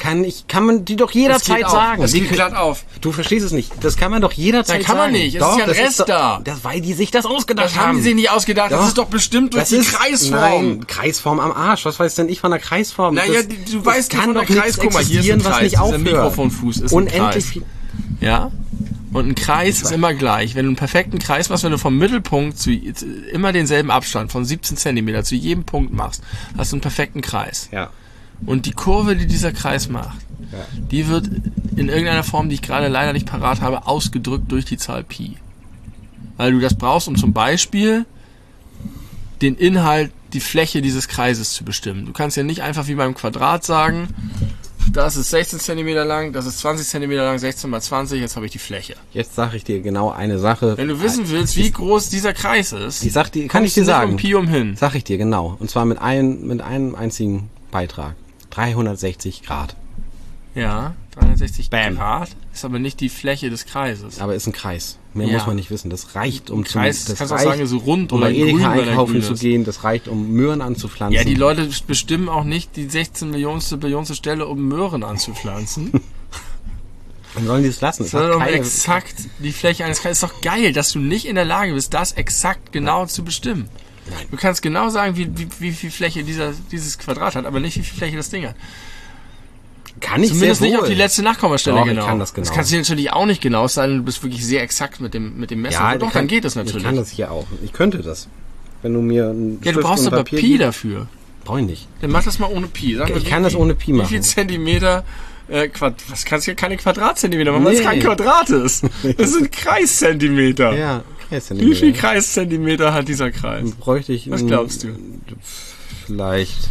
kann ich, kann man die doch jederzeit das sagen. Das Die geht glatt auf. Du verstehst es nicht. Das kann man doch jederzeit sagen. Nein, kann man nicht. Es doch, ist ja ein das Rest doch, da. Das, weil die sich das ausgedacht Das haben. haben die sich nicht ausgedacht. Doch. Das ist doch bestimmt durch Das die ist, Kreisform. Nein, Kreisform am Arsch. Was weiß denn ich von der Kreisform? Naja, das, du weißt kann doch doch von der nichts Kreis. Guck mal, hier ist existieren, ein was Kreis. nicht Dieser aufhört. Mikrofonfuß ist ein Unendlich Kreis. viel. Ja? Und ein Kreis ist immer gleich. Wenn du einen perfekten Kreis machst, wenn du vom Mittelpunkt zu immer denselben Abstand von siebzehn Zentimeter zu jedem Punkt machst, hast du einen perfekten Kreis. Ja. Und die Kurve, die dieser Kreis macht, Ja. die wird in irgendeiner Form, die ich gerade leider nicht parat habe, ausgedrückt durch die Zahl Pi. Weil du das brauchst, um zum Beispiel den Inhalt, die Fläche dieses Kreises zu bestimmen. Du kannst ja nicht einfach wie beim Quadrat sagen, das ist sechzehn Zentimeter lang, das ist zwanzig Zentimeter lang, sechzehn mal zwanzig, jetzt habe ich die Fläche. Jetzt sage ich dir genau eine Sache. Wenn du wissen willst, wie groß dieser Kreis ist, Ich sag dir, kann ich kommst du dir nicht sagen. um Pi umhin. Sag ich dir genau. Und zwar mit einem, mit einem einzigen Beitrag. dreihundertsechzig Grad. Ja, dreihundertsechzig Bam. Grad ist aber nicht die Fläche des Kreises. Aber ist ein Kreis. Mehr Ja. muss man nicht wissen. Das reicht, um Kreis, zum, das kannst du auch reicht, sagen, so rund um oder bei grün, Edeka weil er einkaufen grün zu ist. gehen. Das reicht, um Möhren anzupflanzen. Ja, die Leute bestimmen auch nicht die sechzehn Millionste Billionste Stelle, um Möhren anzupflanzen. Dann sollen die es lassen. Es hat Sondern um keine- exakt die Fläche eines Kreises. Ist doch geil, dass du nicht in der Lage bist, das exakt genau zu bestimmen. Nein. Du kannst genau sagen, wie, wie, wie viel Fläche dieser, dieses Quadrat hat, aber nicht, wie viel Fläche das Ding hat. Kann ich Zumindest sehr nicht wohl. auf die letzte Nachkommastelle Doch, ich genau. kann das genau. Das kannst du dir natürlich auch nicht genau sein, du bist wirklich sehr exakt mit dem, mit dem Messen. Ja, Aber doch, ich kann, dann geht das Ich natürlich. kann das hier auch. Ich könnte das. Wenn du mir ein Ja, du brauchst aber Pi dafür. Brauche ich nicht. Dann mach das mal ohne Pi. Sag mal, Ich wie- kann das ohne Pi Wie machen. viel Zentimeter, äh, Quad, was kannst du ja keine Quadratzentimeter machen, weil es Nee. kein Quadrat ist. Das sind Kreiszentimeter. Ja, Wie viel Kreiszentimeter hat dieser Kreis? bräuchte ich? Was ein- glaubst du? Vielleicht.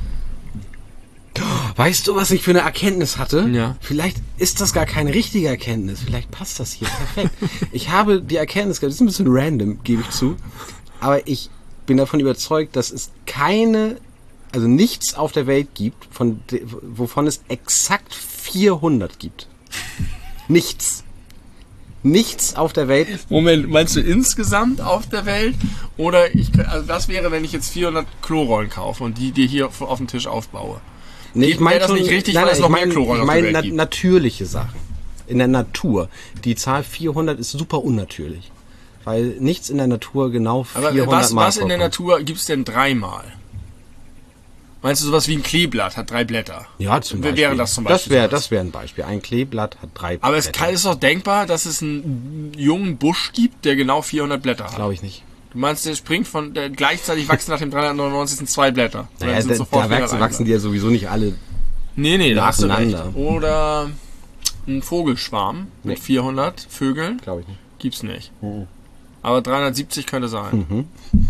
Weißt du, was ich für eine Erkenntnis hatte? Ja. Vielleicht ist das gar keine richtige Erkenntnis. Vielleicht passt das hier perfekt. Ich habe die Erkenntnis gehabt, das ist ein bisschen random, gebe ich zu. Aber ich bin davon überzeugt, dass es keine, also nichts auf der Welt gibt, von de, wovon es exakt vierhundert gibt. Nichts. Nichts auf der Welt. Moment, meinst du insgesamt auf der Welt? Oder ich, also das wäre, wenn ich jetzt vierhundert Klorollen kaufe und die dir hier auf dem Tisch aufbaue. Nee, Geht- wäre das nicht richtig, weil es noch mehr ich Klorollen auf meine der Welt na, gibt? natürliche Sachen. In der Natur. Die Zahl vierhundert ist super unnatürlich. Weil nichts in der Natur genau Aber vierhundert was, Mal was in der vorkommt. Natur gibt's denn dreimal? Meinst du sowas wie ein Kleeblatt hat drei Blätter? Ja, zum Wäre Beispiel. das zum Das Beispiel wäre sowas? das wäre ein Beispiel. Ein Kleeblatt hat drei Aber es Blätter. kann, ist doch denkbar, dass es einen jungen Busch gibt, der genau vierhundert Blätter hat. Glaube ich nicht. Du meinst, der springt von, der gleichzeitig wachsen nach dem dreihundertneunundneunzig zwei Blätter. Naja, Dann sind da, sofort da wachsen, vierhundert wachsen die ja sowieso nicht alle. Nee, nee, da hast du recht. nacheinander. Oder ein Vogelschwarm mit Nee. vierhundert Vögeln Glaube ich nicht. gibt's nicht. Mhm. Aber dreihundertsiebzig könnte sein.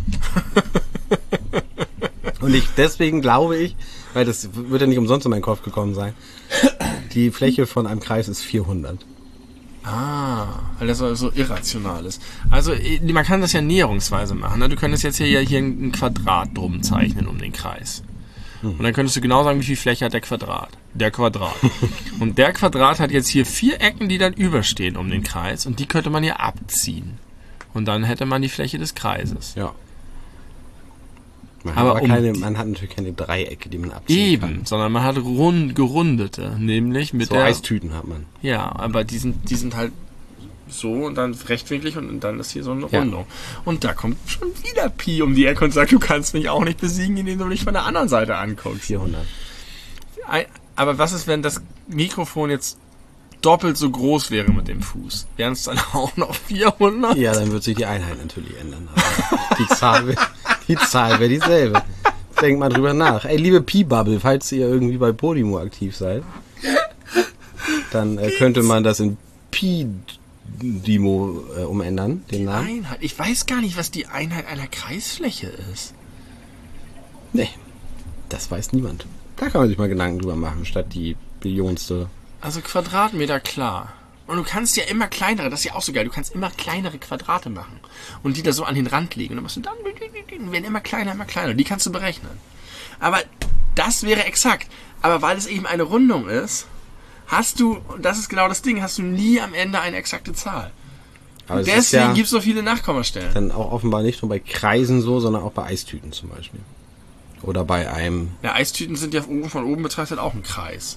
Und ich, deswegen glaube ich, weil das wird ja nicht umsonst in meinen Kopf gekommen sein, die Fläche von einem Kreis ist vierhundert. Ah, weil das so so irrational ist. Also eh, man kann das ja näherungsweise machen. Ne? Du könntest jetzt hier ja hier ein Quadrat drum zeichnen um den Kreis. Und dann könntest du genau sagen, wie viel Fläche hat der Quadrat. Der Quadrat. Und der Quadrat hat jetzt hier vier Ecken, die dann überstehen um den Kreis. Und die könnte man hier abziehen. Und dann hätte man die Fläche des Kreises. Ja. Man, Aber hat aber um keine, die- man hat natürlich keine Dreiecke, die man abziehen kann. Eben, sondern man hat rund, gerundete. Nämlich mit So der... Eistüten hat man. Ja, aber die sind, die sind halt so und dann rechtwinklig und dann ist hier so eine Ja. Rundung. Und da kommt schon wieder Pi um die Ecke und sagt, du kannst mich auch nicht besiegen, indem du mich von der anderen Seite anguckst. vierhundert. Ei- Aber was ist, wenn das Mikrofon jetzt doppelt so groß wäre mit dem Fuß? Wären es dann auch noch vierhundert? Ja, dann wird sich die Einheit natürlich ändern. Aber die Zahl, wär- die Zahl wäre dieselbe. Denkt mal drüber nach. Ey, liebe Pi-Bubble, falls ihr irgendwie bei Podimo aktiv seid, dann äh, könnte man das in Pi-Dimo äh, umändern, den Namen. Einheit. Ich weiß gar nicht, was die Einheit einer Kreisfläche ist. Nee, das weiß niemand. Da kann man sich mal Gedanken drüber machen, statt die Billionste. Also Quadratmeter, klar. Und du kannst ja immer kleinere, das ist ja auch so geil, du kannst immer kleinere Quadrate machen und die da so an den Rand legen. Und dann machst du dann, werden immer kleiner, immer kleiner. Die kannst du berechnen. Aber das wäre exakt. Aber weil es eben eine Rundung ist, hast du, und das ist genau das Ding, hast du nie am Ende eine exakte Zahl. Aber es ist Deswegen ja gibt es so viele Nachkommastellen. dann auch offenbar nicht nur bei Kreisen so, sondern auch bei Eistüten zum Beispiel. Oder bei einem... Ja, Eistüten sind ja oben von oben betrachtet auch ein Kreis.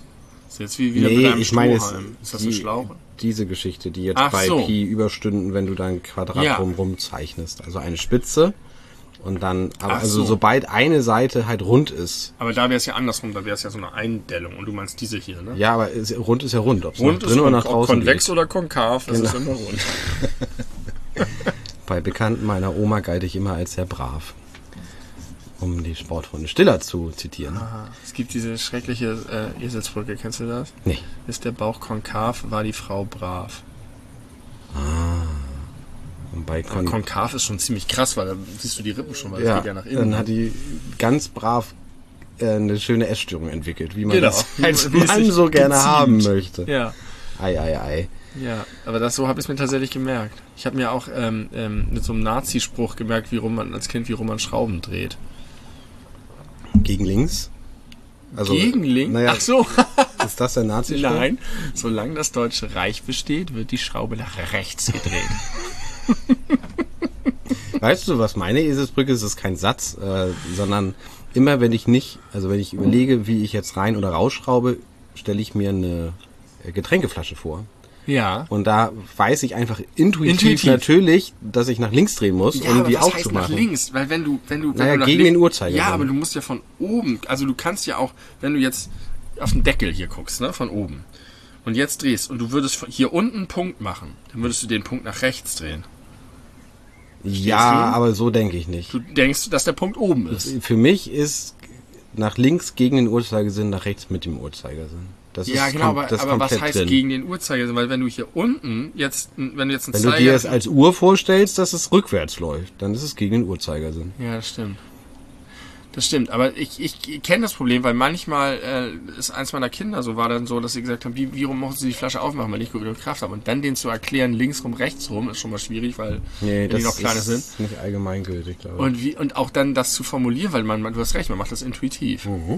ist jetzt wie wieder Nee, mit einem ich meine, es- Strohhalm. Ist das die- ein Schlauch? Diese Geschichte, die jetzt Ach bei so. Pi Überstunden, wenn du dann Quadrat Ja. drumrum zeichnest. Also eine Spitze und dann, aber Ach also so. sobald eine Seite halt rund ist. Aber da wäre es ja andersrum, da wäre es ja so eine Eindellung. Und du meinst diese hier, ne? Ja, aber es, rund ist ja rund. Ob es nach Rund ist drinnen oder rund, nach ob draußen konvex liegt. oder konkav, das Genau. ist immer rund. Bei Bekannten meiner Oma galt ich immer als sehr brav. Um die Sportfreunde Stiller zu zitieren. Aha. Es gibt diese schreckliche äh, Eselsbrücke, kennst du das? Nee. Ist der Bauch konkav, war die Frau brav. Und bei Aber Kon konkav ist schon ziemlich krass, weil da siehst du die Rippen schon, weil es ja, geht ja nach innen. dann hat die ganz brav äh, eine schöne Essstörung entwickelt, wie man Genau. das als Wie es Mann sich so gerne geziemt. haben möchte. Ja. Ei, ei, ei. Ja, aber das so habe ich es mir tatsächlich gemerkt. Ich habe mir auch ähm, ähm, mit so einem Nazi-Spruch gemerkt, wie rum man als Kind, wie rum man Schrauben dreht. Gegen links? Also, Gegen links? Naja, Ach so. ist das der Nazi-Spruch? Nein. Solange das Deutsche Reich besteht, wird die Schraube nach rechts gedreht. Weißt du, was meine Eselsbrücke ist? Das ist kein Satz, äh, sondern immer, wenn ich nicht, also wenn ich überlege, wie ich jetzt rein oder rausschraube, stelle ich mir eine Getränkeflasche vor. Ja. Und da weiß ich einfach intuitiv, Intuitiv. natürlich, dass ich nach links drehen muss, Ja, um aber die was heißt nach aufzumachen. links? Weil wenn du, wenn du, wenn Naja, du nach gegen lin- den Uhrzeigersinn. Ja, aber du musst ja von oben, also du kannst ja auch, wenn du jetzt auf den Deckel hier guckst, ne, von oben, und jetzt drehst und du würdest von- hier unten einen Punkt machen, dann würdest du den Punkt nach rechts drehen. Ja, du? aber so denke ich nicht. Du denkst, dass der Punkt oben ist. Für mich ist nach links gegen den Uhrzeigersinn, nach rechts mit dem Uhrzeigersinn. Das Ja, ist genau, kom- aber, das ist aber was komplett heißt drin. gegen den Uhrzeigersinn? Weil wenn du hier unten jetzt, wenn du jetzt einen Wenn du Zeiger... dir das als Uhr vorstellst, dass es rückwärts läuft, dann ist es gegen den Uhrzeigersinn. Ja, das stimmt. Das stimmt, aber ich, ich kenne das Problem, weil manchmal äh, ist eins meiner Kinder so, war dann so, dass sie gesagt haben, wie, wie rum mussten sie die Flasche aufmachen, weil ich gut genug Kraft habe. Und dann denen zu erklären, links rum, rechts rum, ist schon mal schwierig, weil Nee, wenn das die noch kleine ist sind. nicht allgemeingültig, glaube ich. Und, wie, und auch dann das zu formulieren, weil man, man, du hast recht, man macht das intuitiv. Mhm.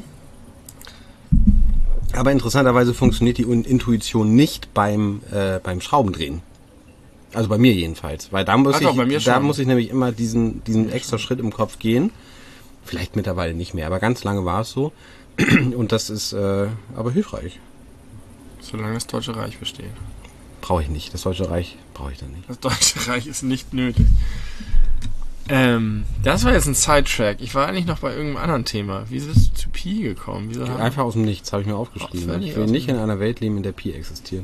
Aber interessanterweise funktioniert die Un- Intuition nicht beim, äh, beim Schraubendrehen. Also bei mir jedenfalls. Weil da muss, Ach ich, doch, bei mir da schon. muss ich nämlich immer diesen, diesen extra Schritt im Kopf gehen. Vielleicht mittlerweile nicht mehr, aber ganz lange war es so. Und das ist äh, aber hilfreich. Solange das Deutsche Reich besteht. Brauche ich nicht. Das Deutsche Reich brauche ich dann nicht. Das Deutsche Reich ist nicht nötig. Ähm, das war jetzt ein Sidetrack. Ich war eigentlich noch bei irgendeinem anderen Thema. Wie bist du zu Pi gekommen? Wieso haben- Einfach aus dem Nichts, habe ich mir aufgeschrieben. Ach, völlig Ich will aus nicht dem in einer Welt leben, in der Pi existiert.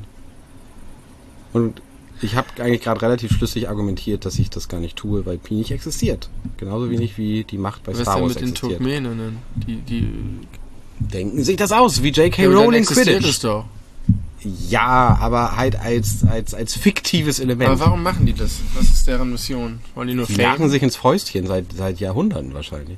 Und ich habe eigentlich gerade relativ schlüssig argumentiert, dass ich das gar nicht tue, weil Pi nicht existiert. Genauso wenig wie die Macht bei Was ist Star denn Wars mit den existiert. Turkmenen? Die, die, Denken sich das aus, wie J K Ja, aber dann Rowling existiert Quidditch. es doch. Ja, aber halt als, als, als fiktives Element. Aber warum machen die das? Was ist deren Mission? Wollen die nur Die faken? lachen sich ins Fäustchen seit, seit Jahrhunderten wahrscheinlich.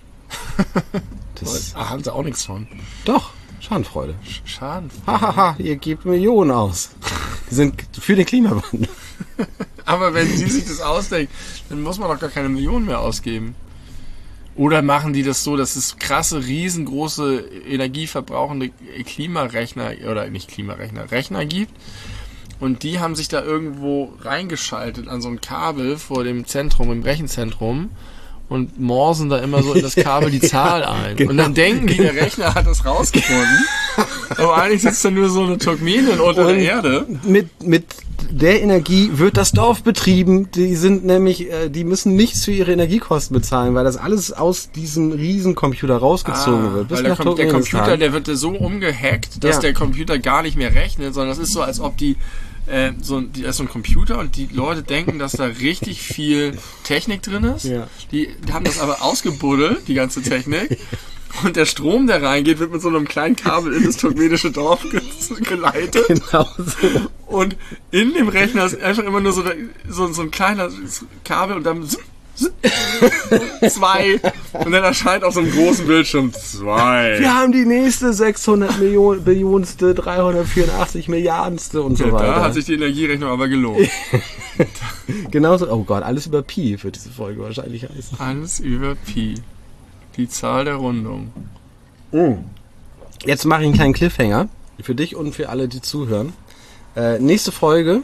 Das, Ah, haben sie auch nichts von. doch, Schadenfreude. Schaden. Hahaha, ihr gebt Millionen aus. Die sind für den Klimawandel. Aber wenn sie sich das ausdenken, dann muss man doch gar keine Millionen mehr ausgeben. Oder machen die das so, dass es krasse, riesengroße, energieverbrauchende Klimarechner, oder nicht Klimarechner, Rechner gibt. Und die haben sich da irgendwo reingeschaltet an so ein Kabel vor dem Zentrum, im Rechenzentrum. Und morsen da immer so in das Kabel die Zahl ein. Genau. Und dann denken die, der Rechner hat das rausgefunden. Aber eigentlich sitzt da nur so eine Turkmenin unter der Erde. Mit, mit der Energie wird das Dorf betrieben. Die sind nämlich, äh, die müssen nichts für ihre Energiekosten bezahlen, weil das alles aus diesem Riesencomputer rausgezogen wird. Bis weil der, nach Com der Turkmenistan. Computer, der wird so umgehackt, dass Ja. der Computer gar nicht mehr rechnet, sondern das ist so, als ob die, äh, so, die da ist so ein Computer und die Leute denken, dass da richtig viel Technik drin ist. Ja. Die, die haben das aber ausgebuddelt, die ganze Technik. Und der Strom, der reingeht, wird mit so einem kleinen Kabel in das turkmenische Dorf ge geleitet. Genau so. Und in dem Rechner ist einfach immer nur so, so, so ein kleiner Kabel und dann zwei. Und dann erscheint auf so einem großen Bildschirm zwei. Wir haben die nächste sechshundert Millionen, Billionste, dreihundertvierundachtzig Milliardenste und so Ja, weiter. da hat sich die Energierechnung aber gelohnt. Genauso, oh Gott, alles über Pi wird diese Folge wahrscheinlich heißen. Alles über Pi. Die Zahl der Rundung. Jetzt mache ich einen kleinen Cliffhanger für dich und für alle, die zuhören. Äh, nächste Folge,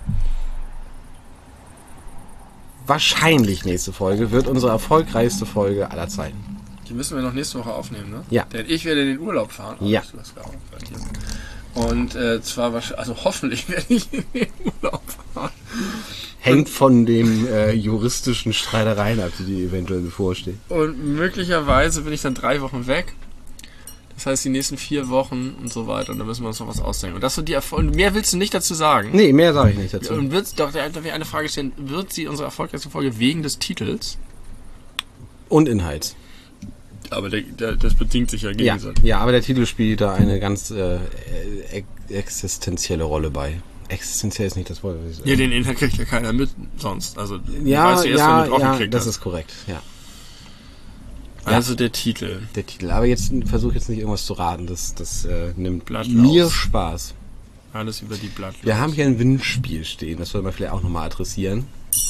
wahrscheinlich nächste Folge, wird unsere erfolgreichste Folge aller Zeiten. Die müssen wir noch nächste Woche aufnehmen, ne? Ja. Denn ich werde in den Urlaub fahren. Ja. Das wäre auch bei dir. Und äh, zwar wahrscheinlich, also hoffentlich werde ich in den Urlaub fahren. Hängt von den äh, juristischen Streitereien ab, die eventuell bevorstehen. Und möglicherweise bin ich dann drei Wochen weg. Das heißt, die nächsten vier Wochen und so weiter. Und da müssen wir uns noch was ausdenken. Und das sind die Erfol- und mehr willst du nicht dazu sagen? Nee, mehr sage ich nicht dazu. Und wird doch, da darf ich eine Frage stellen, wird sie unsere erfolgreichste Folge wegen des Titels? Und Inhalts. Aber der, der, das bedingt sich ja Ja, gegenseitig. ja, aber der Titel spielt da eine ganz äh, ex- existenzielle Rolle bei. Existenziell ist nicht das Wort, was ich sage. Ja, den Inhalt kriegt ja keiner mit sonst. Also, Ja, weißt du erst, ja, wenn du drauf ja, geklickt das hast. ist korrekt, ja. Also der Titel. Der Titel. Aber jetzt versuche jetzt nicht irgendwas zu raten. Das, das äh, nimmt Blattlaus. mir Spaß. Alles über die Blattlaus. Wir haben hier ein Windspiel stehen. Das soll man vielleicht auch nochmal adressieren.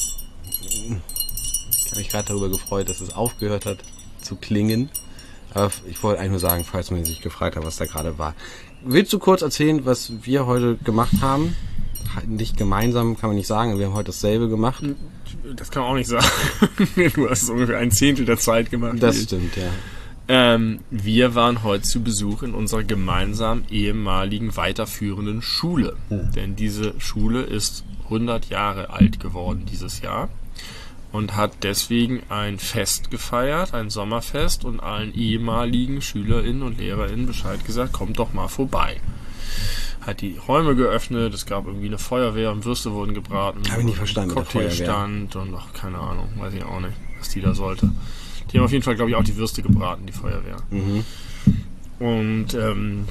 Ich habe mich gerade darüber gefreut, dass es aufgehört hat zu klingen. Aber ich wollte eigentlich nur sagen, falls man sich gefragt hat, was da gerade war. Willst du kurz erzählen, was wir heute gemacht haben? Nicht gemeinsam, kann man nicht sagen. Wir haben heute dasselbe gemacht. Das kann man auch nicht sagen. Du hast ungefähr ein Zehntel der Zeit gemacht. Das stimmt, ja. Ähm, wir waren heute zu Besuch in unserer gemeinsamen ehemaligen weiterführenden Schule. Hm. Denn diese Schule ist hundert Jahre alt geworden dieses Jahr und hat deswegen ein Fest gefeiert, ein Sommerfest, und allen ehemaligen SchülerInnen und LehrerInnen Bescheid gesagt, kommt doch mal vorbei. Hat die Räume geöffnet, es gab irgendwie eine Feuerwehr und Würste wurden gebraten. Hab ich nicht verstanden mit der Feuerwehr. Cocktailstand und ach, keine Ahnung, weiß ich auch nicht, was die da sollte. Die haben auf jeden Fall, glaube ich, auch die Würste gebraten, die Feuerwehr. Mhm. Und ähm,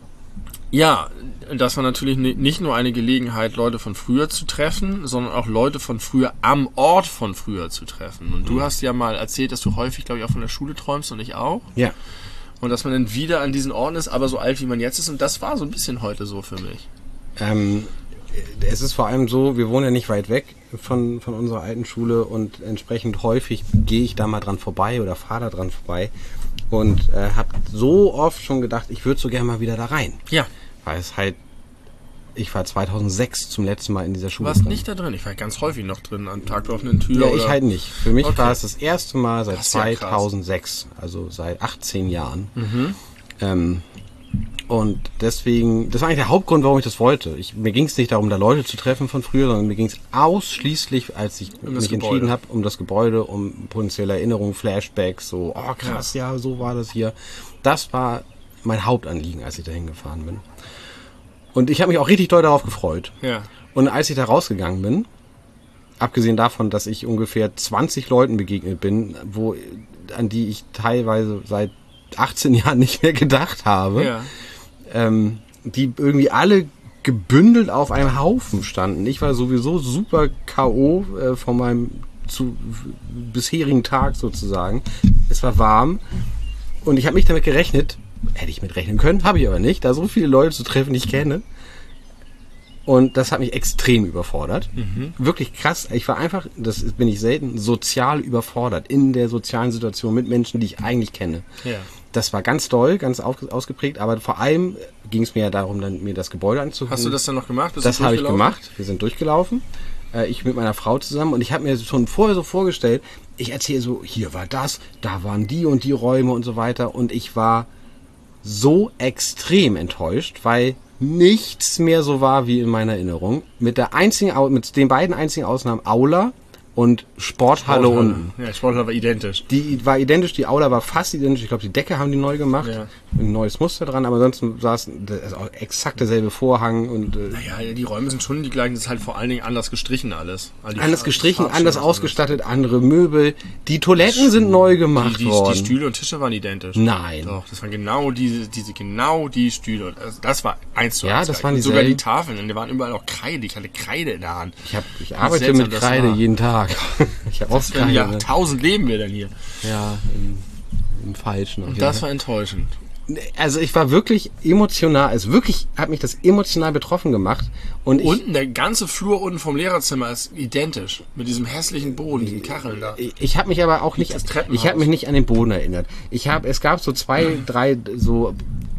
ja, das war natürlich ni- nicht nur eine Gelegenheit, Leute von früher zu treffen, sondern auch Leute von früher am Ort von früher zu treffen. Und du hast ja mal erzählt, dass du häufig, glaube ich, auch von der Schule träumst und ich auch. Ja. Und dass man dann wieder an diesen Orten ist, aber so alt, wie man jetzt ist. Und das war so ein bisschen heute so für mich. Ähm, es ist vor allem so, wir wohnen ja nicht weit weg von, von unserer alten Schule und entsprechend häufig gehe ich da mal dran vorbei oder fahre da dran vorbei und äh, habe so oft schon gedacht, ich würde so gerne mal wieder da rein. Ja. Weil es halt, ich war zweitausendsechs zum letzten Mal in dieser Du Schule warst drin. nicht da drin. Ich war ganz häufig noch drin, am Tag der offenen Tür. Ja, oder ich halt nicht. Für mich Okay. war es das erste Mal seit Das ist ja krass. zweitausendsechs, also seit achtzehn Jahren. Mhm. Ähm, und deswegen, das war eigentlich der Hauptgrund, warum ich das wollte. Ich, mir ging es nicht darum, da Leute zu treffen von früher, sondern mir ging es ausschließlich, als ich Um das mich Gebäude. entschieden habe, um das Gebäude, um potenzielle Erinnerungen, Flashbacks, so, oh krass, ja, so war das hier. Das war mein Hauptanliegen, als ich dahin gefahren bin. Und ich habe mich auch richtig doll darauf gefreut. Ja. Und als ich da rausgegangen bin, abgesehen davon, dass ich ungefähr zwanzig Leuten begegnet bin, wo, an die ich teilweise seit achtzehn Jahren nicht mehr gedacht habe, Ja. ähm, die irgendwie alle gebündelt auf einem Haufen standen. Ich war sowieso super K O äh, von meinem zu, bisherigen Tag sozusagen. Es war warm und ich habe nicht damit gerechnet, hätte ich mit rechnen können, habe ich aber nicht, da so viele Leute zu treffen, die ich kenne. Und das hat mich extrem überfordert. Mhm. Wirklich krass. Ich war einfach, das bin ich selten, sozial überfordert in der sozialen Situation mit Menschen, die ich eigentlich kenne. Ja. Das war ganz doll, ganz auf, ausgeprägt, aber vor allem ging es mir ja darum, dann mir das Gebäude anzugucken. Hast du das dann noch gemacht? Bist Das du habe ich durchgelaufen? gemacht. Wir sind durchgelaufen. Äh, ich mit meiner Frau zusammen. Und ich habe mir schon vorher so vorgestellt, ich erzähle so, hier war das, da waren die und die Räume und so weiter. Und ich war so extrem enttäuscht, weil nichts mehr so war wie in meiner Erinnerung. Mit der einzigen, Au- mit den beiden einzigen Ausnahmen Aula und Sporthalle, unten. Ja, Sporthalle war identisch. Die war identisch, die Aula war fast identisch. Ich glaube, die Decke haben die neu gemacht. Ja. Ein neues Muster dran, aber ansonsten saß das auch exakt derselbe Vorhang und äh, Naja, die Räume sind schon die gleichen, das ist halt vor allen Dingen anders gestrichen alles. All die anders Farb- gestrichen, Farbschön anders und ausgestattet, andere Möbel. Die Toiletten sind neu gemacht Die, die, worden. die Stühle und Tische waren identisch. Nein. Doch, das waren genau diese, diese, genau die Stühle. Das, das war eins zu Ja, eins. das gleich. waren Und sogar die dieselben. Tafeln, und die waren überall auch Kreide. Ich hatte Kreide in der Hand. Ich, hab, ich Wie arbeite seltsam mit das Kreide war. jeden Tag. Ich habe oft Wenn Kreide. ja, ne? tausend leben wir denn hier. Ja, im, im Falschen. auf jeden Das Fall. war enttäuschend. Also ich war wirklich emotional, also wirklich hat mich das emotional betroffen gemacht. Und ich, Unten, der ganze Flur unten vom Lehrerzimmer ist identisch. Mit diesem hässlichen Boden, diesen Kacheln da. Ich, ich habe mich aber auch nicht, Das Treppenhaus. ich habe mich nicht an den Boden erinnert. Ich habe, es gab so zwei, drei so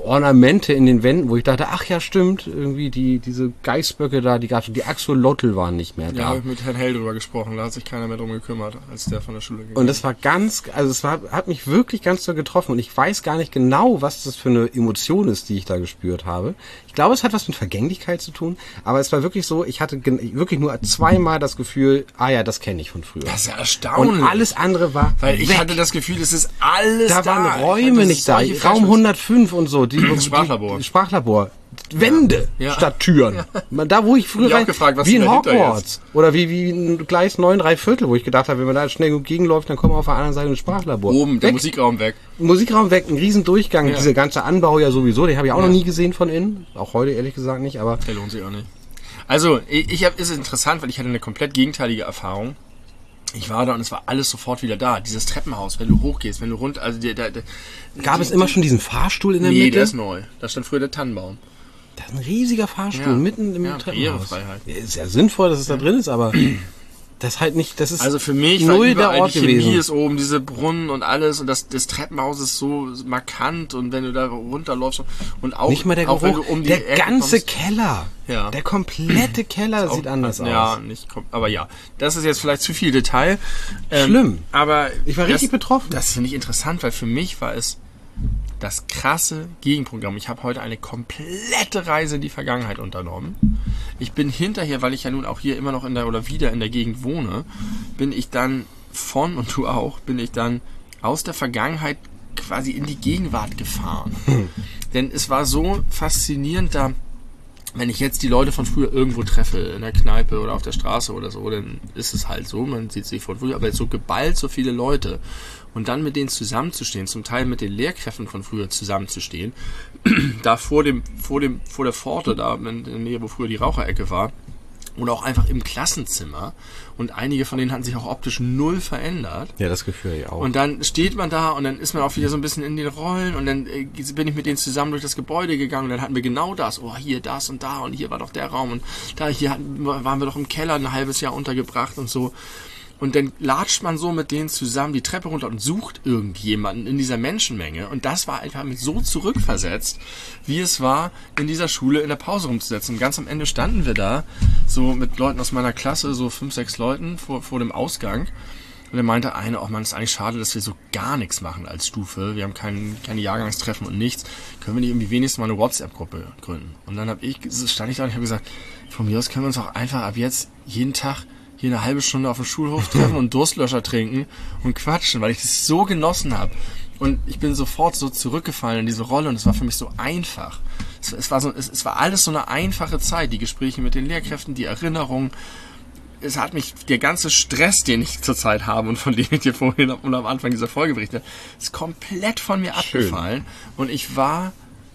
Ornamente in den Wänden, wo ich dachte, ach ja, stimmt, irgendwie die diese Geißböcke da, die gab's, die Axolotl waren nicht mehr da. Ja, habe ich mit Herrn Hell drüber gesprochen, da hat sich keiner mehr drum gekümmert, als der von der Schule gegangen. Und das war ganz, also es war, hat mich wirklich ganz so getroffen und ich weiß gar nicht genau, was das für eine Emotion ist, die ich da gespürt habe. Ich glaube, es hat was mit Vergänglichkeit zu tun, aber es war wirklich so, ich hatte gen- wirklich nur zweimal das Gefühl, ah ja, das kenne ich von früher. Das ist ja erstaunlich. Und alles andere war Weil ich weg. hatte das Gefühl, es ist alles da. Da waren Ich Räume hatte nicht da, solche Raum Flashes- hundertfünf und so. Die, Das Sprachlabor. Die, Sprachlabor. Wände Ja. statt Türen. Da, wo ich früher Ich hab auch rein, gefragt, was wie in denn dahinter Hogwarts. Oder wie, wie in Gleis neun, drei Viertel, wo ich gedacht habe, wenn man da schnell gut gegenläuft, dann kommen wir auf der anderen Seite ins Sprachlabor. Oben, der weg. Musikraum weg. Musikraum weg, ein riesen Durchgang. Ja. Dieser ganze Anbau ja sowieso, den habe ich auch Ja. noch nie gesehen von innen. Auch heute ehrlich gesagt nicht, aber Der lohnt sich auch nicht. Also, ich, ich hab, ist interessant, weil ich hatte eine komplett gegenteilige Erfahrung. Ich war da und es war alles sofort wieder da. Dieses Treppenhaus, wenn du hochgehst, wenn du runter, also der, der, der gab es immer schon diesen Fahrstuhl in der Nee, Mitte? der ist neu. Da stand früher der Tannenbaum. Das ist ein riesiger Fahrstuhl Ja. mitten im Ja, Treppenhaus. Barrierefreiheit. Ja, ist ja sinnvoll, dass es da drin ist, aber das ist halt nicht, das ist Also für mich null war der überall Ort die Chemie gewesen. ist oben, diese Brunnen und alles und das, das Treppenhaus ist so markant und wenn du da runterläufst und auch, Nicht mal der auch wenn Geruch, du um die der Ecke ganze kommst, Keller, Ja. der komplette Keller auch- sieht anders ja, aus. nicht, kom- aber ja, das ist jetzt vielleicht zu viel Detail. Ähm, Schlimm. Aber Ich war das, richtig betroffen. Das finde ich interessant, weil für mich war es das krasse Gegenprogramm. Ich habe heute eine komplette Reise in die Vergangenheit unternommen. Ich bin hinterher, weil ich ja nun auch hier immer noch in der oder wieder in der Gegend wohne, bin ich dann von, und du auch, bin ich dann aus der Vergangenheit quasi in die Gegenwart gefahren. Hm. Denn es war so faszinierend, da wenn ich jetzt die Leute von früher irgendwo treffe, in der Kneipe oder auf der Straße oder so, dann ist es halt so, man sieht sich von früher, aber jetzt so geballt so viele Leute und dann mit denen zusammenzustehen, zum Teil mit den Lehrkräften von früher zusammenzustehen, da vor dem, vor dem, vor der Pforte, da in der Nähe, wo früher die Raucherecke war, oder auch einfach im Klassenzimmer und einige von denen hatten sich auch optisch null verändert. Ja, das Gefühl ich auch. Und dann steht man da und dann ist man auch wieder so ein bisschen in den Rollen und dann äh, bin ich mit denen zusammen durch das Gebäude gegangen und dann hatten wir genau das. Oh, hier das und da und hier war doch der Raum und da hier hatten, waren wir doch im Keller ein halbes Jahr untergebracht und so. Und dann latscht man so mit denen zusammen die Treppe runter und sucht irgendjemanden in dieser Menschenmenge. Und das war einfach mit so zurückversetzt, wie es war, in dieser Schule in der Pause rumzusetzen. Und ganz am Ende standen wir da, so mit Leuten aus meiner Klasse, so fünf, sechs Leuten vor, vor dem Ausgang. Und dann meinte eine, oh man, ist eigentlich schade, dass wir so gar nichts machen als Stufe. Wir haben kein, keine Jahrgangstreffen und nichts. Können wir nicht irgendwie wenigstens mal eine WhatsApp-Gruppe gründen? Und dann hab ich, stand ich da und habe gesagt, von mir aus können wir uns auch einfach ab jetzt jeden Tag hier eine halbe Stunde auf dem Schulhof treffen und Durstlöscher trinken und quatschen, weil ich das so genossen habe. Und ich bin sofort so zurückgefallen in diese Rolle und es war für mich so einfach. Es, es, war so, es, es war alles so eine einfache Zeit, die Gespräche mit den Lehrkräften, die Erinnerungen. Es hat mich, der ganze Stress, den ich zurzeit habe und von dem ich dir vorhin und am Anfang dieser Folge berichte, ist komplett von mir Schön. abgefallen. Und ich war,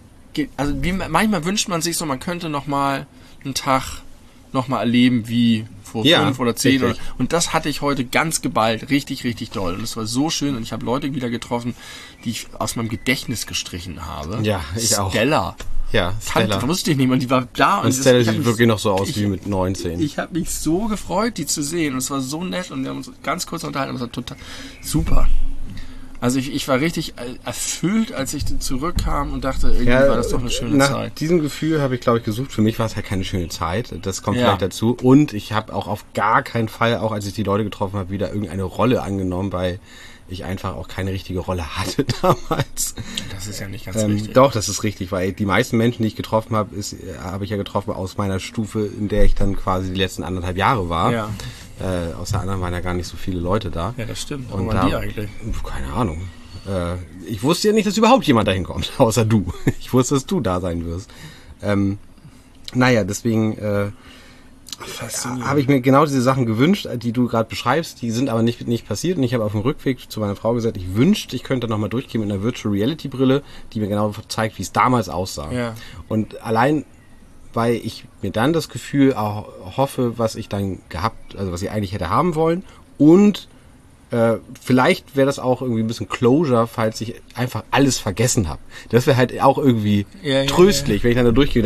also wie, manchmal wünscht man sich so, man könnte noch mal einen Tag noch mal erleben, wie vor Ja, fünf oder zehn. Oder, richtig. und das hatte ich heute ganz geballt, richtig, richtig doll. Und es war so schön und ich habe Leute wieder getroffen, die ich aus meinem Gedächtnis gestrichen habe. Ja, ich auch. Stella. Ja, Kannte, Stella. wusste ich nicht, und die war da. Und das- Stella ich hab sieht mich- wirklich noch so aus ich- wie mit neunzehn. Ich habe mich so gefreut, die zu sehen. Und es war so nett und wir haben uns ganz kurz unterhalten. Und es war total super. Also ich, ich war richtig erfüllt, als ich zurückkam und dachte, irgendwie war das doch eine schöne nach Zeit. diesem Gefühl habe ich, glaube ich, gesucht. Für mich war es halt keine schöne Zeit. Das kommt Ja. vielleicht dazu. Und ich habe auch auf gar keinen Fall, auch als ich die Leute getroffen habe, wieder irgendeine Rolle angenommen, weil ich einfach auch keine richtige Rolle hatte damals. Das ist ja nicht ganz Ähm, richtig. doch, das ist richtig, weil die meisten Menschen, die ich getroffen habe, ist, äh, habe ich ja getroffen aus meiner Stufe, in der ich dann quasi die letzten anderthalb Jahre war. Ja. Äh, aus der anderen waren ja gar nicht so viele Leute da. Ja, das stimmt. Wo Und waren da, die eigentlich? Keine Ahnung. Äh, ich wusste ja nicht, dass überhaupt jemand dahin kommt, außer du. Ich wusste, dass du da sein wirst. Ähm, naja, deswegen äh, Faszinierend. habe ich mir genau diese Sachen gewünscht, die du gerade beschreibst. Die sind aber nicht, nicht passiert. Und ich habe auf dem Rückweg zu meiner Frau gesagt, ich wünschte, ich könnte nochmal durchgehen mit einer Virtual Reality Brille, die mir genau zeigt, wie es damals aussah. Ja. Und allein, weil ich mir dann das Gefühl auch hoffe, was ich dann gehabt, also was ich eigentlich hätte haben wollen. Und äh, vielleicht wäre das auch irgendwie ein bisschen Closure, falls ich einfach alles vergessen habe. Das wäre halt auch irgendwie Ja, ja, tröstlich, wenn ich dann da durchgehe und denke,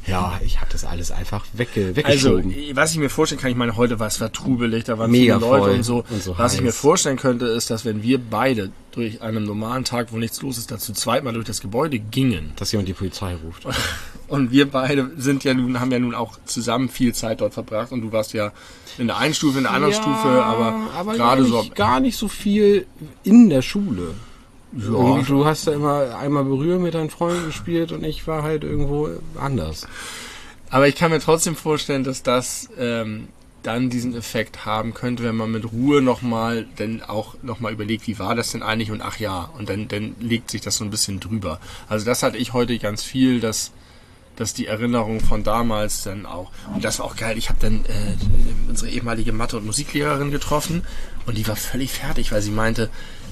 Ja, ich habe das alles einfach wegge Also, weggeschoben. was ich mir vorstellen kann, ich meine, heute war es war trubelig, da waren Mega viele Leute voll und so. und so was ich mir heiß. vorstellen könnte, ist, dass wenn wir beide durch einen normalen Tag, wo nichts los ist, dazu zweimal durch das Gebäude gingen. Dass jemand die Polizei ruft. Und wir beide sind ja nun, haben ja nun auch zusammen viel Zeit dort verbracht und du warst ja in der einen Stufe, in der anderen Stufe, aber, aber gerade so. nicht, gar nicht so viel in der Schule. Ja. Irgendwie, du hast da immer einmal berühren mit deinen Freunden gespielt und ich war halt irgendwo anders. Aber ich kann mir trotzdem vorstellen, dass das ähm, dann diesen Effekt haben könnte, wenn man mit Ruhe nochmal dann auch nochmal überlegt, wie war das denn eigentlich und ach ja, und dann, dann legt sich das so ein bisschen drüber. Also das hatte ich heute ganz viel, dass, dass die Erinnerung von damals dann auch, und das war auch geil, ich habe dann äh, unsere ehemalige Mathe- und Musiklehrerin getroffen und die war völlig fertig, weil sie meinte,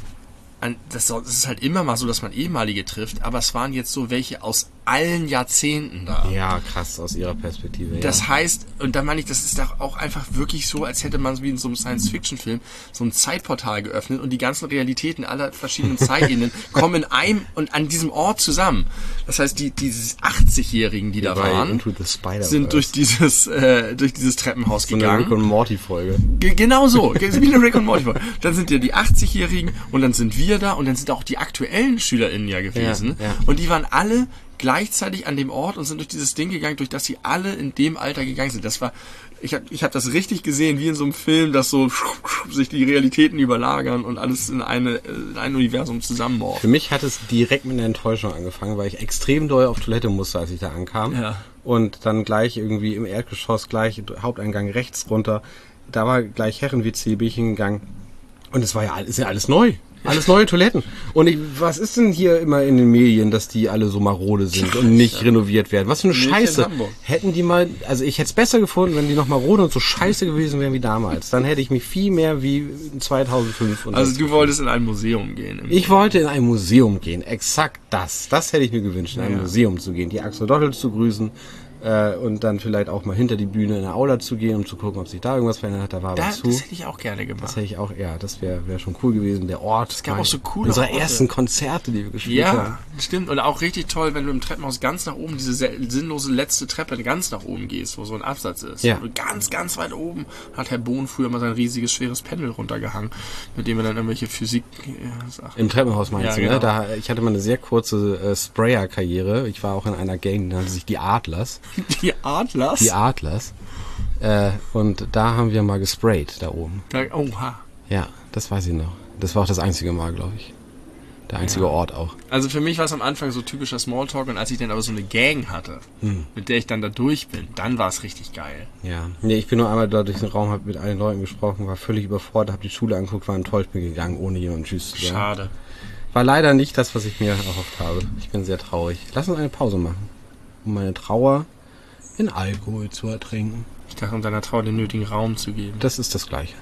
an, das, das ist halt immer mal so, dass man ehemalige trifft, aber es waren jetzt so welche aus allen Jahrzehnten da. Ja, krass, aus ihrer Perspektive. Ja. Das heißt, und da meine ich, das ist doch auch einfach wirklich so, als hätte man wie in so einem Science-Fiction-Film so ein Zeitportal geöffnet und die ganzen Realitäten aller verschiedenen Zeitebenen kommen in einem und an diesem Ort zusammen. Das heißt, die diese achtzigjährigen, die da Bei waren, Into the Spider-Verse. sind durch dieses äh, durch dieses Treppenhaus so eine gegangen. Rick und Morty-Folge. Ge- Genau so, wie eine Rick und Morty Folge. Dann sind ja die achtzigjährigen und dann sind wir da und dann sind auch die aktuellen SchülerInnen ja gewesen. Ja, ja. Und die waren alle gleichzeitig an dem Ort und sind durch dieses Ding gegangen, durch das sie alle in dem Alter gegangen sind. Das war, ich habe ich hab das richtig gesehen, wie in so einem Film, dass so sich die Realitäten überlagern und alles in, eine, in ein Universum zusammenmorpht. Für mich hat es direkt mit einer Enttäuschung angefangen, weil ich extrem doll auf Toilette musste, als ich da ankam. Ja. Und dann gleich irgendwie im Erdgeschoss, gleich Haupteingang rechts runter, da war gleich Herren-W C, bin ich hingegangen. Und es war ja, ist ja alles neu. Alles neue Toiletten. Und ich, was ist denn hier immer in den Medien, dass die alle so marode sind und nicht renoviert werden? Was für eine Nicht in Scheiße. Hamburg. Hätten die mal, also ich hätte es besser gefunden, wenn die noch marode und so scheiße gewesen wären wie damals. Dann hätte ich mich viel mehr wie zweitausendfünf. Und Also das du wolltest in ein Museum gehen. ich wollte in ein Museum gehen. Exakt das. Das hätte ich mir gewünscht, in ein Ja. Museum zu gehen. Die Axolotl zu grüßen. Äh, und dann vielleicht auch mal hinter die Bühne in der Aula zu gehen, um zu gucken, ob sich da irgendwas verändert hat. Da war Da, was zu. das hätte ich auch gerne gemacht. Das hätte ich auch, ja, das wäre wär schon cool gewesen. Der Ort. Es gab auch so coole Unsere Orte. ersten Konzerte, die wir gespielt Ja, haben. stimmt. Und auch richtig toll, wenn du im Treppenhaus ganz nach oben, diese se- sinnlose letzte Treppe ganz nach oben gehst, wo so ein Absatz ist. Ja. Und ganz, ganz weit oben hat Herr Bohn früher mal sein riesiges, schweres Pendel runtergehangen, mit dem er dann irgendwelche Physik-Sachen... Im Treppenhaus meinst Ja, du, genau. ne? Da, ich hatte mal eine sehr kurze äh, Sprayer-Karriere. Ich war auch in einer Gang, die nannte sich die Adlers. Die Adlers? Die Adlers. Äh, und da haben wir mal gesprayt, da oben. Da, oha. Ja, das weiß ich noch. Das war auch das einzige Mal, glaube ich. Der einzige Ja. Ort auch. Also für mich war es am Anfang so typischer Smalltalk und als ich dann aber so eine Gang hatte, Hm. mit der ich dann da durch bin, dann war es richtig geil. Ja. Nee, ich bin nur einmal da durch den Raum, habe mit allen Leuten gesprochen, war völlig überfordert, habe die Schule angeguckt, war enttäuscht, bin gegangen, ohne jemanden Tschüss zu sagen. Schade. War leider nicht das, was ich mir erhofft habe. Ich bin sehr traurig. Lass uns eine Pause machen, um meine Trauer in Alkohol zu ertränken. Ich dachte, um deiner Trauer den nötigen Raum zu geben. Das ist das Gleiche.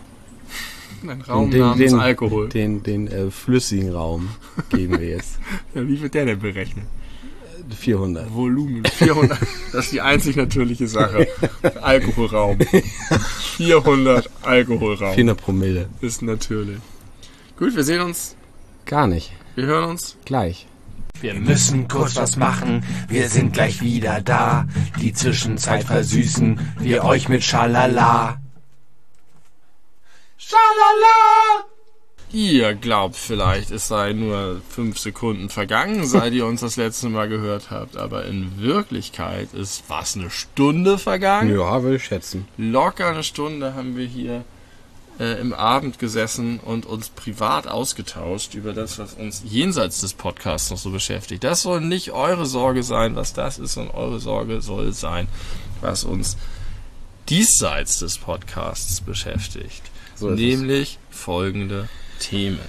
Ein Raum den, namens den, Alkohol. Den, den äh, flüssigen Raum geben wir jetzt. Ja, wie wird der denn berechnet? vierhundert. Volumen. vierhundert. Das ist die einzig natürliche Sache. Alkoholraum. vierhundert Alkoholraum. vierhundert Promille. Ist natürlich. Gut, wir sehen uns. Gar nicht. Wir hören uns. Gleich. Wir müssen kurz was machen, wir sind gleich wieder da. Die Zwischenzeit versüßen wir euch mit Schalala. Schalala! Ihr glaubt vielleicht, es sei nur fünf Sekunden vergangen, seit ihr uns das letzte Mal gehört habt. Aber in Wirklichkeit ist was eine Stunde vergangen. Ja, würde ich schätzen. Locker eine Stunde haben wir hier äh, im Abend gesessen und uns privat ausgetauscht über das, was uns jenseits des Podcasts noch so beschäftigt. Das soll nicht eure Sorge sein, was das ist, sondern eure Sorge soll sein, was uns diesseits des Podcasts beschäftigt. So ist Nämlich folgende Themen.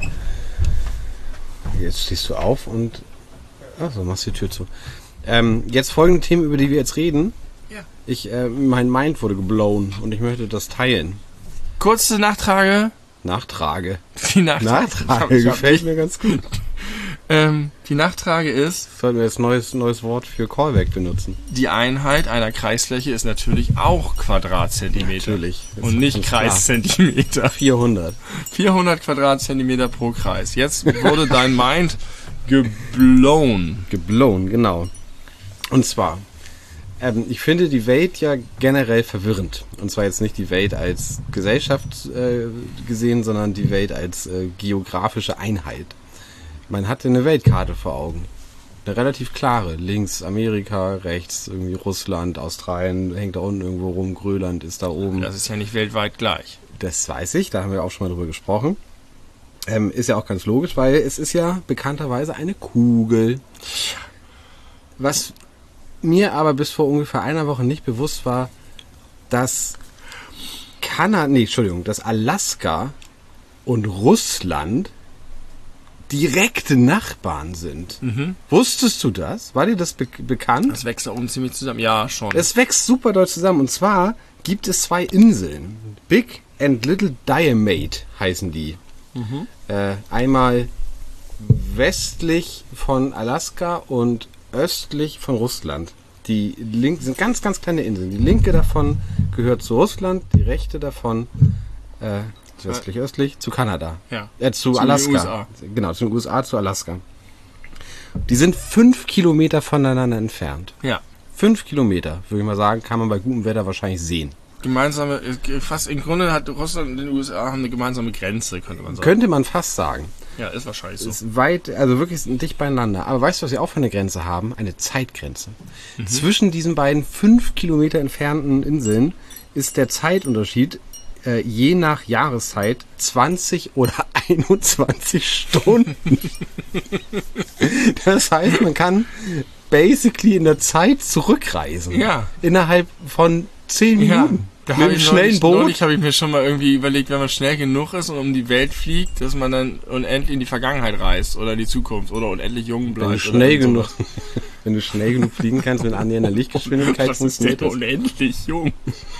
Jetzt stehst du auf und... Achso, machst die Tür zu. Ähm, jetzt folgende Themen, über die wir jetzt reden. Ja. Ich, äh, mein Mind wurde geblown und ich möchte das teilen. Kurze Nachtrage. Nachtrage. Die Nachtrage, Nachtrage Ich hab- gefällt mir ganz gut. Ähm, die Nachtrage ist, Sollten wir jetzt neues neues Wort für Callback benutzen? die Einheit einer Kreisfläche ist natürlich auch Quadratzentimeter. Natürlich. Und nicht Ganz klar. Kreiszentimeter. vierhundert. vierhundert Quadratzentimeter pro Kreis. Jetzt wurde dein Mind geblown. Geblown, genau. Und zwar, Ähm, ich finde die Welt ja generell verwirrend. Und zwar jetzt nicht die Welt als Gesellschaft äh, gesehen, sondern die Welt als äh, geografische Einheit. Man hatte eine Weltkarte vor Augen. Eine relativ klare. Links Amerika, rechts irgendwie Russland, Australien hängt da unten irgendwo rum, Grönland ist da oben. Das ist ja nicht weltweit gleich. Das weiß ich, da haben wir auch schon mal drüber gesprochen. Ähm, ist ja auch ganz logisch, weil es ist ja bekannterweise eine Kugel. Was mir aber bis vor ungefähr einer Woche nicht bewusst war, dass Kanada, nee, Entschuldigung, dass Alaska und Russland direkte Nachbarn sind. Mhm. Wusstest du das? War dir das be- bekannt? Das wächst da oben ziemlich zusammen. Ja, schon. Es wächst super doll zusammen. Und zwar gibt es zwei Inseln. Big and Little Diomede heißen die. Mhm. Äh, einmal westlich von Alaska und östlich von Russland. Die link- sind ganz, ganz kleine Inseln. Die linke davon gehört zu Russland, die rechte davon äh, westlich, östlich zu Kanada. Ja. Äh, zu, Zu den Alaska. U S A. Genau, zu den U S A, zu Alaska. Die sind fünf Kilometer voneinander entfernt. Ja. Fünf Kilometer, würde ich mal sagen, kann man bei gutem Wetter wahrscheinlich sehen. Gemeinsame, fast im Grunde hat Russland und die U S A haben eine gemeinsame Grenze, könnte man sagen. Könnte man fast sagen. Ja, ist wahrscheinlich so. Ist weit, also wirklich dicht beieinander. Aber weißt du, was wir auch für eine Grenze haben? Eine Zeitgrenze. Mhm. Zwischen diesen beiden fünf Kilometer entfernten Inseln ist der Zeitunterschied äh, je nach Jahreszeit zwanzig oder einundzwanzig Stunden. Das heißt, man kann basically in der Zeit zurückreisen. Ja. Innerhalb von zehn Ja, Minuten. da Mit habe einem ich schnellen neulich, Boot. neulich habe ich mir schon mal irgendwie überlegt, wenn man schnell genug ist und um die Welt fliegt, dass man dann unendlich in die Vergangenheit reist oder in die Zukunft oder unendlich jung bleibt. Wenn du oder schnell irgend genug, sowas. wenn du schnell genug fliegen kannst mit annähernder Lichtgeschwindigkeit, Das ist der funktioniert das. unendlich jung.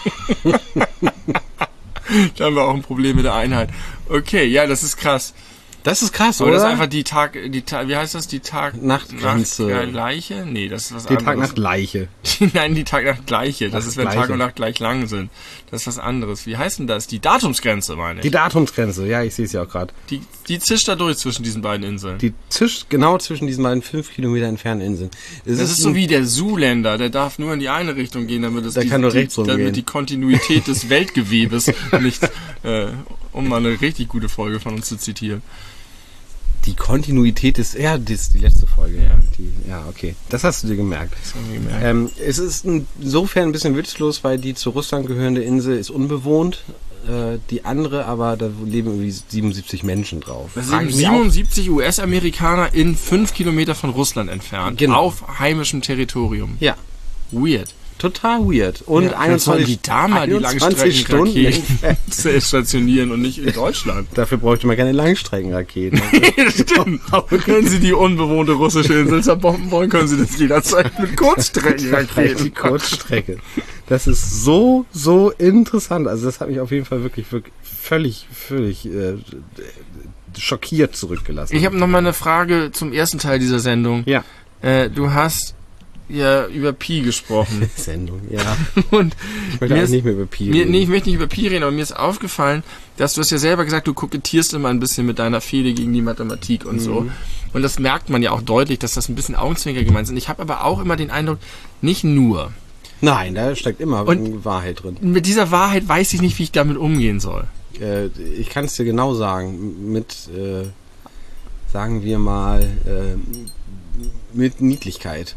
Da haben wir auch ein Problem mit der Einheit. Okay, ja, das ist krass. Das ist krass, Aber oder? das ist einfach die Tag, die Tag, wie heißt das, die Tag Nachtgrenze. Nacht, Gleiche? Nee, das ist was Die anderes. Tag-Nacht-Leiche. Nein, die Tag-Nacht-Gleiche. Das Ach, ist, wenn Gleiche. Tag und Nacht gleich lang sind. Das ist was anderes. Wie heißt denn das? Die Datumsgrenze, meine ich. Die Datumsgrenze, ja, ich sehe es ja auch gerade. Die, die zischt da durch zwischen diesen beiden Inseln. Die zischt genau zwischen diesen beiden fünf Kilometer entfernten Inseln. Es Das ist so ein- wie der Zuländer, der darf nur in die eine Richtung gehen, damit es Der die, kann nur die, rechts rumgehen. damit die Kontinuität des Weltgewebes nicht, äh, um mal eine richtig gute Folge von uns zu zitieren. Die Kontinuität ist, ja, das ist die letzte Folge. Ja. Die, ja, okay. Das hast du dir gemerkt. Das haben wir gemerkt. Ähm, es ist insofern ein bisschen witzlos, weil die zu Russland gehörende Insel ist unbewohnt. Äh, die andere, aber da leben irgendwie siebenundsiebzig Menschen drauf. Das Frag sind ich mich auch, siebenundsiebzig U S-Amerikaner in fünf Kilometer von Russland entfernt. Genau. Auf heimischem Territorium. ja, Weird. total weird. Und Ja, vielleicht sollten einundzwanzig, die da mal die einundzwanzig Stunden Langstreckenraketen stationieren und nicht in Deutschland. Dafür bräuchte man keine Langstreckenraketen. Das stimmt. Wenn Sie die unbewohnte russische Insel zerbomben wollen, können Sie das jederzeit mit Die Kurzstreckenraketen. Kurzstrecke. Das ist so, so interessant. Also das hat mich auf jeden Fall wirklich, wirklich völlig, völlig äh, schockiert zurückgelassen. Ich habe noch mal eine Frage zum ersten Teil dieser Sendung. ja. Äh, du hast ja über Pi gesprochen. Sendung, ja. Und Ich möchte mir eigentlich ist, nicht mehr über Pi mir, reden. nee, ich möchte nicht über Pi reden, aber mir ist aufgefallen, dass du hast ja selber gesagt, du kokettierst immer ein bisschen mit deiner Fehde gegen die Mathematik und so. Mhm. Und das merkt man ja auch deutlich, dass das ein bisschen Augenzwinker gemeint sind. Ich habe aber auch immer den Eindruck, nicht nur. Nein, da steckt immer Und- Wahrheit drin. Mit dieser Wahrheit weiß ich nicht, wie ich damit umgehen soll. Äh, ich kann es dir genau sagen. Mit, äh, sagen wir mal, äh, mit Niedlichkeit.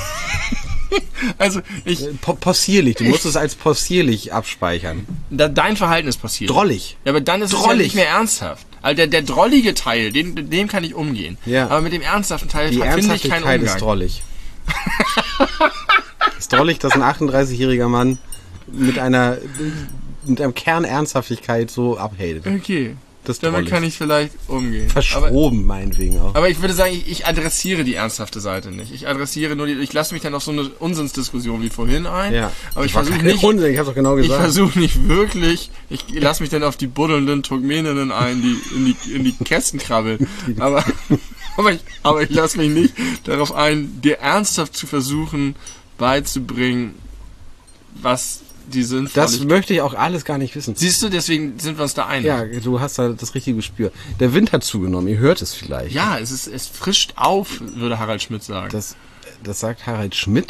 Also, ich, Äh, po- possierlich. Du musst es als possierlich abspeichern. da, dein Verhalten ist passiert. Drollig. Ja, aber dann ist es ja Drollig. nicht mehr ernsthaft. Also der, der drollige Teil, den, dem kann ich umgehen. Ja. Aber mit dem ernsthaften Teil Die finde ich keinen Ernsthaftigkeit Umgang. ist drollig. ist drollig, dass ein achtunddreißigjähriger Mann mit einer mit einem Kern Ernsthaftigkeit so abhält. Okay, Das ist damit drollig. kann ich vielleicht umgehen. Aber, Verschroben, meinetwegen auch. aber ich würde sagen, ich, ich adressiere die ernsthafte Seite nicht. Ich adressiere nur die, ich lasse mich dann auf so eine Unsinnsdiskussion wie vorhin ein. Ja. Aber ich war versuche keine nicht, Unsinn, ich hab's doch genau ich gesagt. versuche nicht wirklich, ich lasse mich dann auf die buddelnden Turkmeninnen ein, die in die, in die Kästen krabbeln. Aber, aber ich, aber ich lasse mich nicht darauf ein, dir ernsthaft zu versuchen beizubringen, was die Das Sinnvolligkeit... möchte ich auch alles gar nicht wissen. Siehst du, deswegen sind wir uns da einig. Ja, du hast da das richtige Gespür. Der Wind hat zugenommen, ihr hört es vielleicht. Ja, es ist, es frischt auf, würde Harald Schmidt sagen. Das, das sagt Harald Schmidt.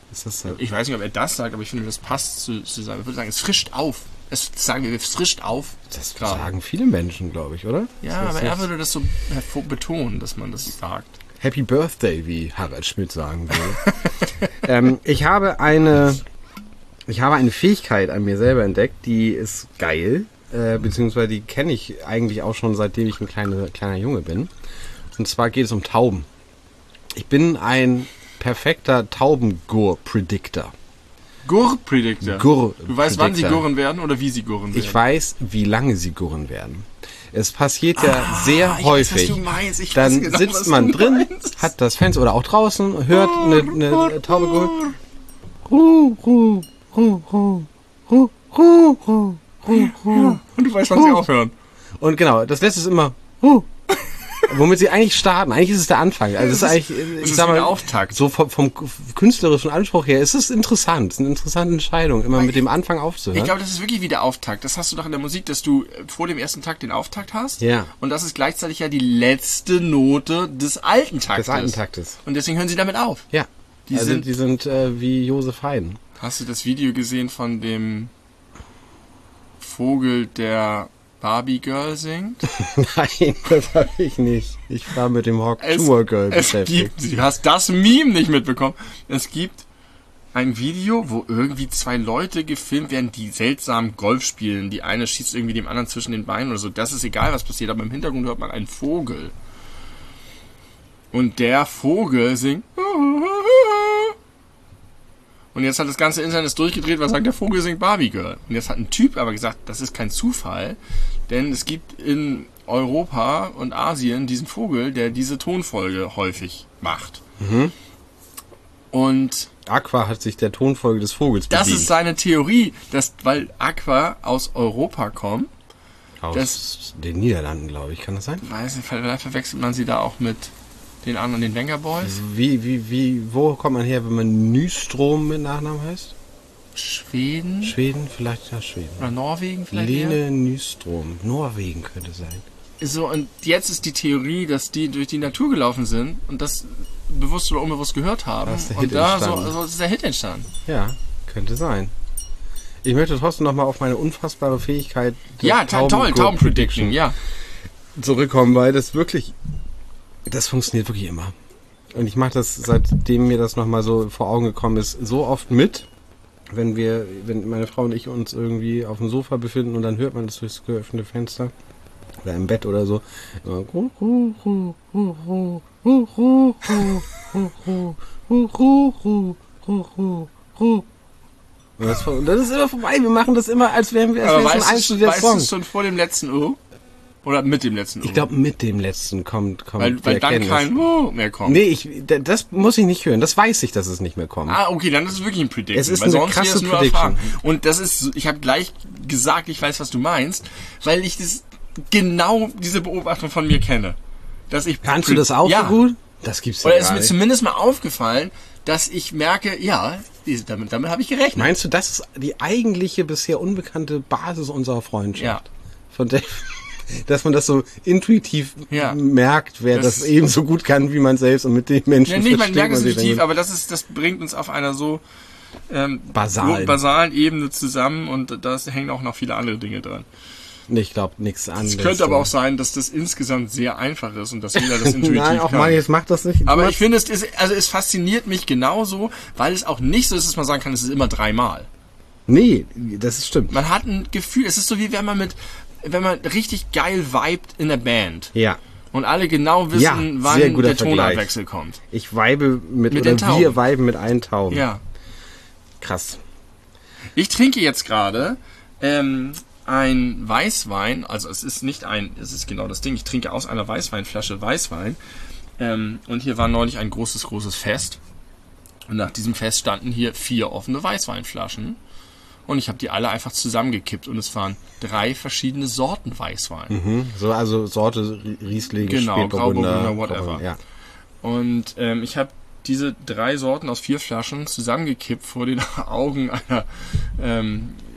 Ist das so? Ich weiß nicht, ob er das sagt, aber ich finde, das passt zu, zu sagen. Ich würde sagen, es frischt auf. Es sagen wir, es frischt auf. Das gerade. sagen viele Menschen, glaube ich, oder? Ja, das aber nicht? er würde das so hervor- betonen, dass man das sagt. Happy Birthday, wie Harald Schmidt sagen will. ähm, ich habe eine, ich habe eine Fähigkeit an mir selber entdeckt, die ist geil, äh, beziehungsweise die kenne ich eigentlich auch schon, seitdem ich ein kleiner, kleiner Junge bin. Und zwar geht es um Tauben. Ich bin ein perfekter Taubengur-Predictor. Gur-Predictor. Gur Du weißt, wann sie Predictor. gurren werden oder wie sie gurren werden. Ich weiß, wie lange sie gurren werden. Es passiert ja Ah, sehr ich weiß, häufig. was du meinst. Ich weiß Dann genau, sitzt was man du drin, meinst. hat das Fenster oder auch draußen, hört eine, eine Taube gurren. Ru, ru, ru, ru, ru, ru, ru, ru, ru. Und du weißt, wann sie aufhören. Und genau, das letzte ist immer ru. Womit sie eigentlich starten. Eigentlich ist es der Anfang. Also es ist eigentlich, Es ich ist sag wie mal, ein Auftakt. so vom, vom künstlerischen Anspruch her, ist es interessant. Es ist eine interessante Entscheidung, immer mit dem Anfang aufzuhören. Ich glaube, das ist wirklich wie der Auftakt. Das hast du doch in der Musik, dass du vor dem ersten Takt den Auftakt hast. Ja. Und das ist gleichzeitig ja die letzte Note des alten Taktes. Des alten Taktes. Und deswegen hören sie damit auf. Ja. Die also sind- die sind äh, wie Josef Haydn. Hast du das Video gesehen von dem Vogel, der Barbie Girl singt? Nein, das habe ich nicht. Ich war mit dem Hawk Tour Girl es beschäftigt. gibt, du hast das Meme nicht mitbekommen. Es gibt ein Video, wo irgendwie zwei Leute gefilmt werden, die seltsam Golf spielen. Die eine schießt irgendwie dem anderen zwischen den Beinen oder so. Das ist egal, was passiert, aber im Hintergrund hört man einen Vogel. Und der Vogel singt. Und jetzt hat das ganze Internet ist durchgedreht, was sagt, der Vogel singt Barbie Girl. Und jetzt hat ein Typ aber gesagt, das ist kein Zufall, denn es gibt in Europa und Asien diesen Vogel, der diese Tonfolge häufig macht. Mhm. Und Aqua hat sich der Tonfolge des Vogels das bedient. ist seine Theorie, dass, weil Aqua aus Europa kommt, Aus das- den Niederlanden, glaube ich. Kann das sein? weiß nicht, vielleicht verwechselt man sie da auch mit den anderen, den Wenger Boys. Wie, wie, wie, wo kommt man her, wenn man Nystrom mit Nachnamen heißt? Schweden Schweden? Vielleicht ja Schweden. oder Norwegen vielleicht eher. Lene Nystrom. Norwegen könnte sein. So, und jetzt ist die Theorie, dass die durch die Natur gelaufen sind und das bewusst oder unbewusst gehört haben. Da ist der und Hit da so, entstanden. so ist der Hit entstanden. Ja, könnte sein. Ich möchte trotzdem nochmal auf meine unfassbare Fähigkeit des Ja, ta- toll, Tauben- Taubenprediction, ja. zurückkommen, weil das wirklich, das funktioniert wirklich immer. Und ich mache das, seitdem mir das nochmal so vor Augen gekommen ist, so oft mit, wenn wir, wenn meine Frau und ich uns irgendwie auf dem Sofa befinden und dann hört man das durchs geöffnete Fenster oder im Bett oder so. Und das, und das ist immer vorbei. Wir machen das immer, als wären wir, als Aber wäre es ein weißt, du, einzelner weißt du Song. es schon vor dem letzten O? Oder mit dem letzten O? Ich glaube, mit dem letzten kommt, kommt weil, die weil dann Erkenntnis. kein O mehr kommt. Nee, ich, d- das muss ich nicht hören. Das weiß ich, dass es nicht mehr kommt. Ah, okay, dann ist es wirklich ein Prediction. Es ist weil eine sonst krasse wäre es nur Prediction. erfahren. Und das ist, ich habe gleich gesagt, ich weiß, was du meinst, weil ich das genau diese Beobachtung von mir kenne. Dass ich Kannst du das auch ja. so gut? Das gibt's ja Oder ist gar mir nicht. zumindest mal aufgefallen, dass ich merke, ja, diese- damit, damit habe ich gerechnet. Meinst du, das ist die eigentliche bisher unbekannte Basis unserer Freundschaft? Ja. Von der, dass man das so intuitiv Ja. merkt, wer Das- das, ebenso gut kann wie man selbst und mit den Menschen Ja, nicht, man versteht merkt es sich intuitiv, dann- aber das ist, das bringt uns auf einer so ähm, Basalen. basalen Ebene zusammen und da hängen auch noch viele andere Dinge dran. Nee, ich glaube nichts anderes. Es könnte aber auch sein, dass das insgesamt sehr einfach ist und dass jeder das intuitiv Nein, auch kann. Marius macht das nicht. Aber Du ich finde, es ist, also es fasziniert mich genauso, weil es auch nicht so ist, dass man sagen kann, es ist immer dreimal. Nee, das stimmt. Man hat ein Gefühl, es ist so wie wenn man mit, wenn man richtig geil vibet in der Band Ja. und alle genau wissen, Ja, sehr wann guter der Vergleich. Tonabwechsel kommt. Ich weibe mit, Mit oder den Tauben. wir weiben mit allen Tauben. Ja. Krass. Ich trinke jetzt gerade ähm, ein Weißwein, also es ist nicht ein, es ist genau das Ding, ich trinke aus einer Weißweinflasche Weißwein ähm, und hier war neulich ein großes, großes Fest und nach diesem Fest standen hier vier offene Weißweinflaschen und ich habe die alle einfach zusammengekippt und es waren drei verschiedene Sorten Weißwein. Mhm. So, also Sorte Riesling, Genau, Spätburgunder, Grauburgunder, whatever. Grauburgunder, Ja. Und ähm, ich habe diese drei Sorten aus vier Flaschen zusammengekippt vor den Augen einer ähm,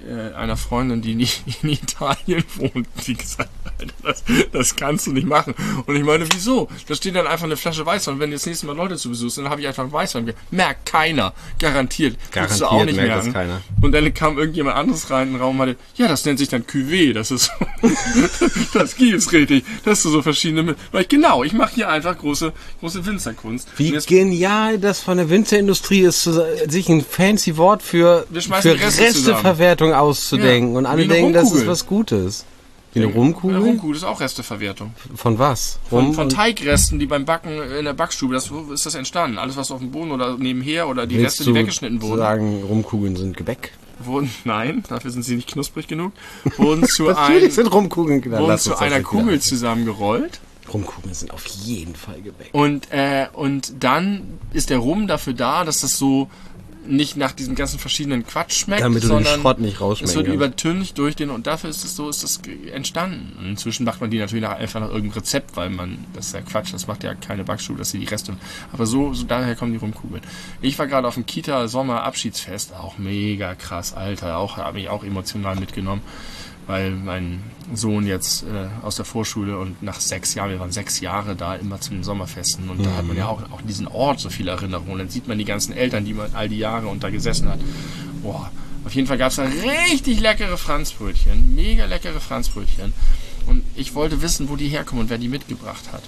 äh, einer Freundin, die nie, in Italien wohnt, die gesagt hat, Alter, das, das kannst du nicht machen. Und ich meine, wieso? Da steht dann einfach eine Flasche Weißwein. Und wenn jetzt das nächste Mal Leute zu Besuch sind, dann habe ich einfach Weißwein. ge- Merkt keiner. Garantiert. Würdest du auch Garantiert nicht merkt das merken. keiner. Und dann kam irgendjemand anderes rein in den Raum und meinte, ja, das nennt sich dann Cuvée. Das ist so, das gibt's richtig. Das ist so verschiedene, weil ich, genau, ich mache hier einfach große, große Winzerkunst. Wie Und jetzt- genial das von der Winzerindustrie ist, zu, sich ein fancy Wort für, Wir schmeißen für die Reste Resteverwertung auszudenken. Ja, und wie alle eine denken, das Rumkugel. ist was Gutes. Wie eine Eine Rumkugel? Rumkugel ist auch Resteverwertung. Von was? Von, Rum von und- Teigresten, die beim Backen in der Backstube, das, wo ist das entstanden? Alles, was auf dem Boden oder nebenher oder die Willst Reste, die du weggeschnitten wurden, sagen, Rumkugeln sind Gebäck? wurden, nein, dafür sind sie nicht knusprig genug, wurden zu, ein, Natürlich sind Rumkugeln Gebäck. wurden Lass zu uns das einer nicht Kugel wieder- zusammengerollt. Rumkugeln sind auf jeden Fall Gebäck. Und, äh, und dann ist der Rum dafür da, dass das so nicht nach diesem ganzen verschiedenen Quatsch schmeckt, Damit du den sondern Schrott nicht es rausschmecken wird kannst. übertüncht durch den, und dafür ist es so, ist das ge- entstanden. Und inzwischen macht man die natürlich nach, einfach nach irgendeinem Rezept, weil man, das ist ja Quatsch, das macht ja keine Backstube, dass sie die Reste, aber so, so daher kommen die Rumkugeln. Ich war gerade auf dem Kita-Sommer-Abschiedsfest, auch mega krass, Alter, auch, habe mich auch emotional mitgenommen, weil mein Sohn jetzt äh, aus der Vorschule und nach sechs Jahren, wir waren sechs Jahre da immer zu den Sommerfesten und da hat man ja auch, auch diesen Ort so viele Erinnerungen. Und dann sieht man die ganzen Eltern, die man all die Jahre und da gesessen hat. Boah, auf jeden Fall gab es da richtig leckere Franzbrötchen, mega leckere Franzbrötchen. Und ich wollte wissen, wo die herkommen und wer die mitgebracht hat.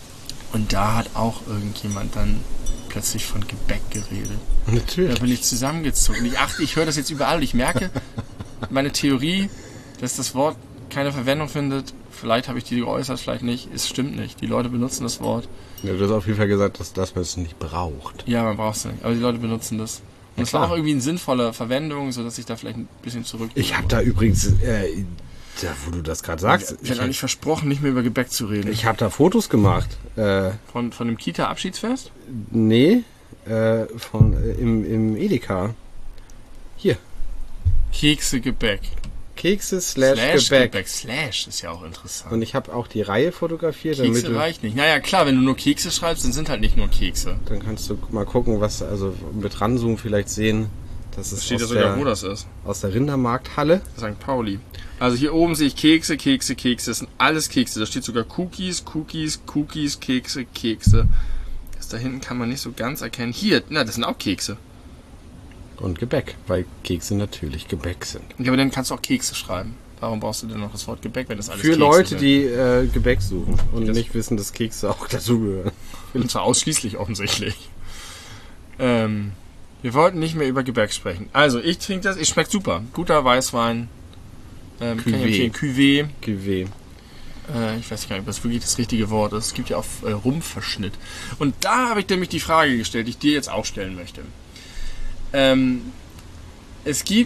Und da hat auch irgendjemand dann plötzlich von Gebäck geredet. Da Natürlich. bin ich zusammengezogen. Ich achte, ich höre das jetzt überall und ich merke, meine Theorie, dass das Wort keine Verwendung findet, vielleicht habe ich die geäußert, vielleicht nicht, es stimmt nicht. Die Leute benutzen das Wort. Ja, du hast auf jeden Fall gesagt, dass, dass man es nicht braucht. Ja, man braucht es nicht, aber die Leute benutzen das. Und Ja, es war klar. auch irgendwie eine sinnvolle Verwendung, sodass ich da vielleicht ein bisschen zurück. Ich habe da übrigens, äh, da, wo du das gerade sagst, Ich hätte eigentlich versprochen, nicht mehr über Gebäck zu reden. ich habe da Fotos gemacht. Äh, Von, von dem Kita-Abschiedsfest? nee, äh, von, äh, im, im Edeka. Hier, Kekse, Gebäck. Kekse slash, Gebäck. Slash ist ja auch interessant. Und ich habe auch die Reihe fotografiert, damit Kekse du, reicht nicht. Naja, klar, wenn du nur Kekse schreibst, dann sind halt nicht nur Kekse. dann kannst du mal gucken, was, also mit Ranzoom vielleicht sehen, dass es Steht ja aus, sogar, wo der, das ist. aus der Rindermarkthalle. Sankt Pauli. Also hier oben sehe ich Kekse, Kekse, Kekse. Das sind alles Kekse. Da steht sogar Cookies, Cookies, Cookies, Kekse, Kekse. Das da hinten kann man nicht so ganz erkennen. Hier, na, das sind auch Kekse. Und Gebäck, weil Kekse natürlich Gebäck sind. Ja, aber dann kannst du auch Kekse schreiben. Warum brauchst du denn noch das Wort Gebäck, wenn das alles Für Kekse Leute, sind? die äh, Gebäck suchen und Das- nicht wissen, dass Kekse auch dazugehören. Und zwar ausschließlich offensichtlich. Ähm, wir wollten nicht mehr über Gebäck sprechen. Also, ich trinke das, es schmeckt super. Guter Weißwein. Ähm, kann ich Cuvée. empfehlen. Cuvée. Cuvée. Äh, ich weiß gar nicht, ob das wirklich das richtige Wort ist. Es gibt ja auch äh, Rumverschnitt. Und da habe ich nämlich die Frage gestellt, die ich dir jetzt auch stellen möchte. Ähm, es gibt,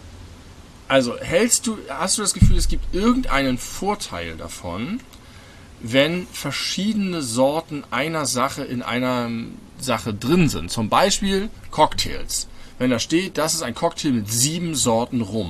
also hältst du, hast du das Gefühl, es gibt irgendeinen Vorteil davon, wenn verschiedene Sorten einer Sache in einer Sache drin sind? Zum Beispiel Cocktails. Wenn da steht, das ist ein Cocktail mit sieben Sorten Rum.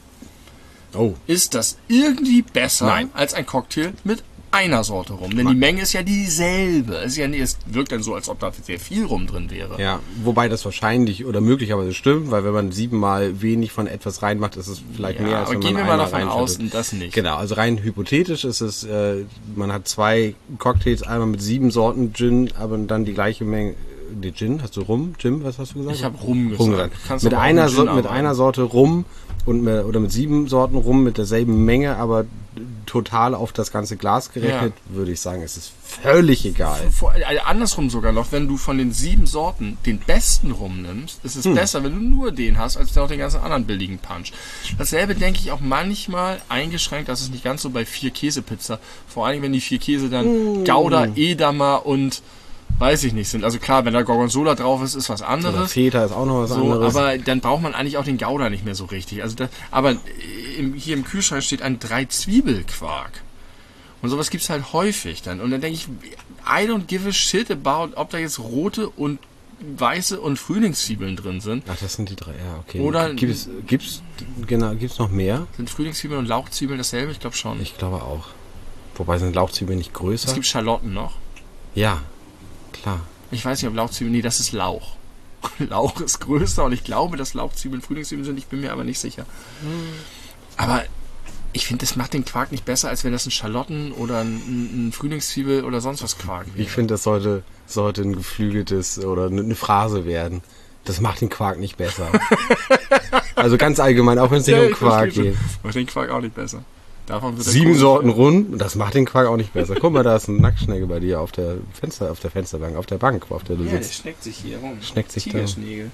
Oh, Ist das irgendwie besser Nein. als ein Cocktail mit einer Sorte Rum? Denn die Menge ist ja dieselbe. Es, ist ja, nicht- es wirkt dann so, als ob da sehr viel Rum drin wäre. ja. Wobei das wahrscheinlich oder möglicherweise stimmt, weil wenn man siebenmal wenig von etwas reinmacht, ist es vielleicht Ja, mehr, als aber wenn gehen man wir mal einmal davon aus, reinschüttet. das nicht. Genau, also rein hypothetisch ist es, äh, man hat zwei Cocktails, einmal mit sieben Sorten Gin, aber dann die gleiche Menge. Die Gin, hast du Rum? Jim, was hast du gesagt? Ich habe Rum gesagt. Rum gesagt. Kannst Mit aber auch einer, mit so, Gin mit arbeiten. einer Sorte Rum und mit, oder mit sieben Sorten Rum mit derselben Menge, aber total auf das ganze Glas gerechnet, würde ich sagen, es ist völlig egal. Vor, äh, andersrum sogar noch, wenn du von den sieben Sorten den besten Rum nimmst, ist es Hm. besser, wenn du nur den hast, als noch den ganzen anderen billigen Punch. Dasselbe denke ich auch manchmal eingeschränkt, das ist nicht ganz so bei vier Käsepizza. Vor allem, wenn die vier Käse dann Hm. Gouda, Edamer und weiß ich nicht sind. Also klar, wenn da Gorgonzola drauf ist, ist was Oder anderes. Feta ist auch noch was So, anderes. aber dann braucht man eigentlich auch den Gouda nicht mehr so richtig. Also das, aber im, hier im Kühlschrank steht ein Drei-Zwiebel-Quark. Und sowas gibt's halt häufig dann. Und dann denke ich, I don't give a shit about, ob da jetzt rote und weiße und Frühlingszwiebeln drin sind. Ach, das sind die drei, ja, okay. Oder- gibt es, gibt's, genau, gibt's noch mehr? Sind Frühlingszwiebeln und Lauchzwiebeln dasselbe? Ich glaube schon. Ich glaube auch. Wobei sind Lauchzwiebeln nicht größer? Es gibt Schalotten noch. Ja, klar. Ich weiß nicht, ob Lauchzwiebeln, nee, das ist Lauch. Lauch ist größer und ich glaube, dass Lauchzwiebeln Frühlingszwiebeln sind, ich bin mir aber nicht sicher. Aber ich finde, das macht den Quark nicht besser, als wenn das ein Schalotten oder ein, ein Frühlingszwiebel oder sonst was Quark wäre. Ich finde, das sollte, sollte ein geflügeltes oder eine Phrase werden. Das macht den Quark nicht besser. Also ganz allgemein, auch wenn es nicht Ja, um ich Quark verstehe geht. schon. Macht den Quark auch nicht besser. Davon wird der Sieben Kuchen- Sorten rund, das macht den Quark auch nicht besser. Guck mal, da ist ein Nacktschnecke bei dir auf der Fenster, auf der Fensterbank, auf der Bank, auf der du Ja, der sitzt. schneckt sich hier rum. Schneckt sich da. Tigerschnägel.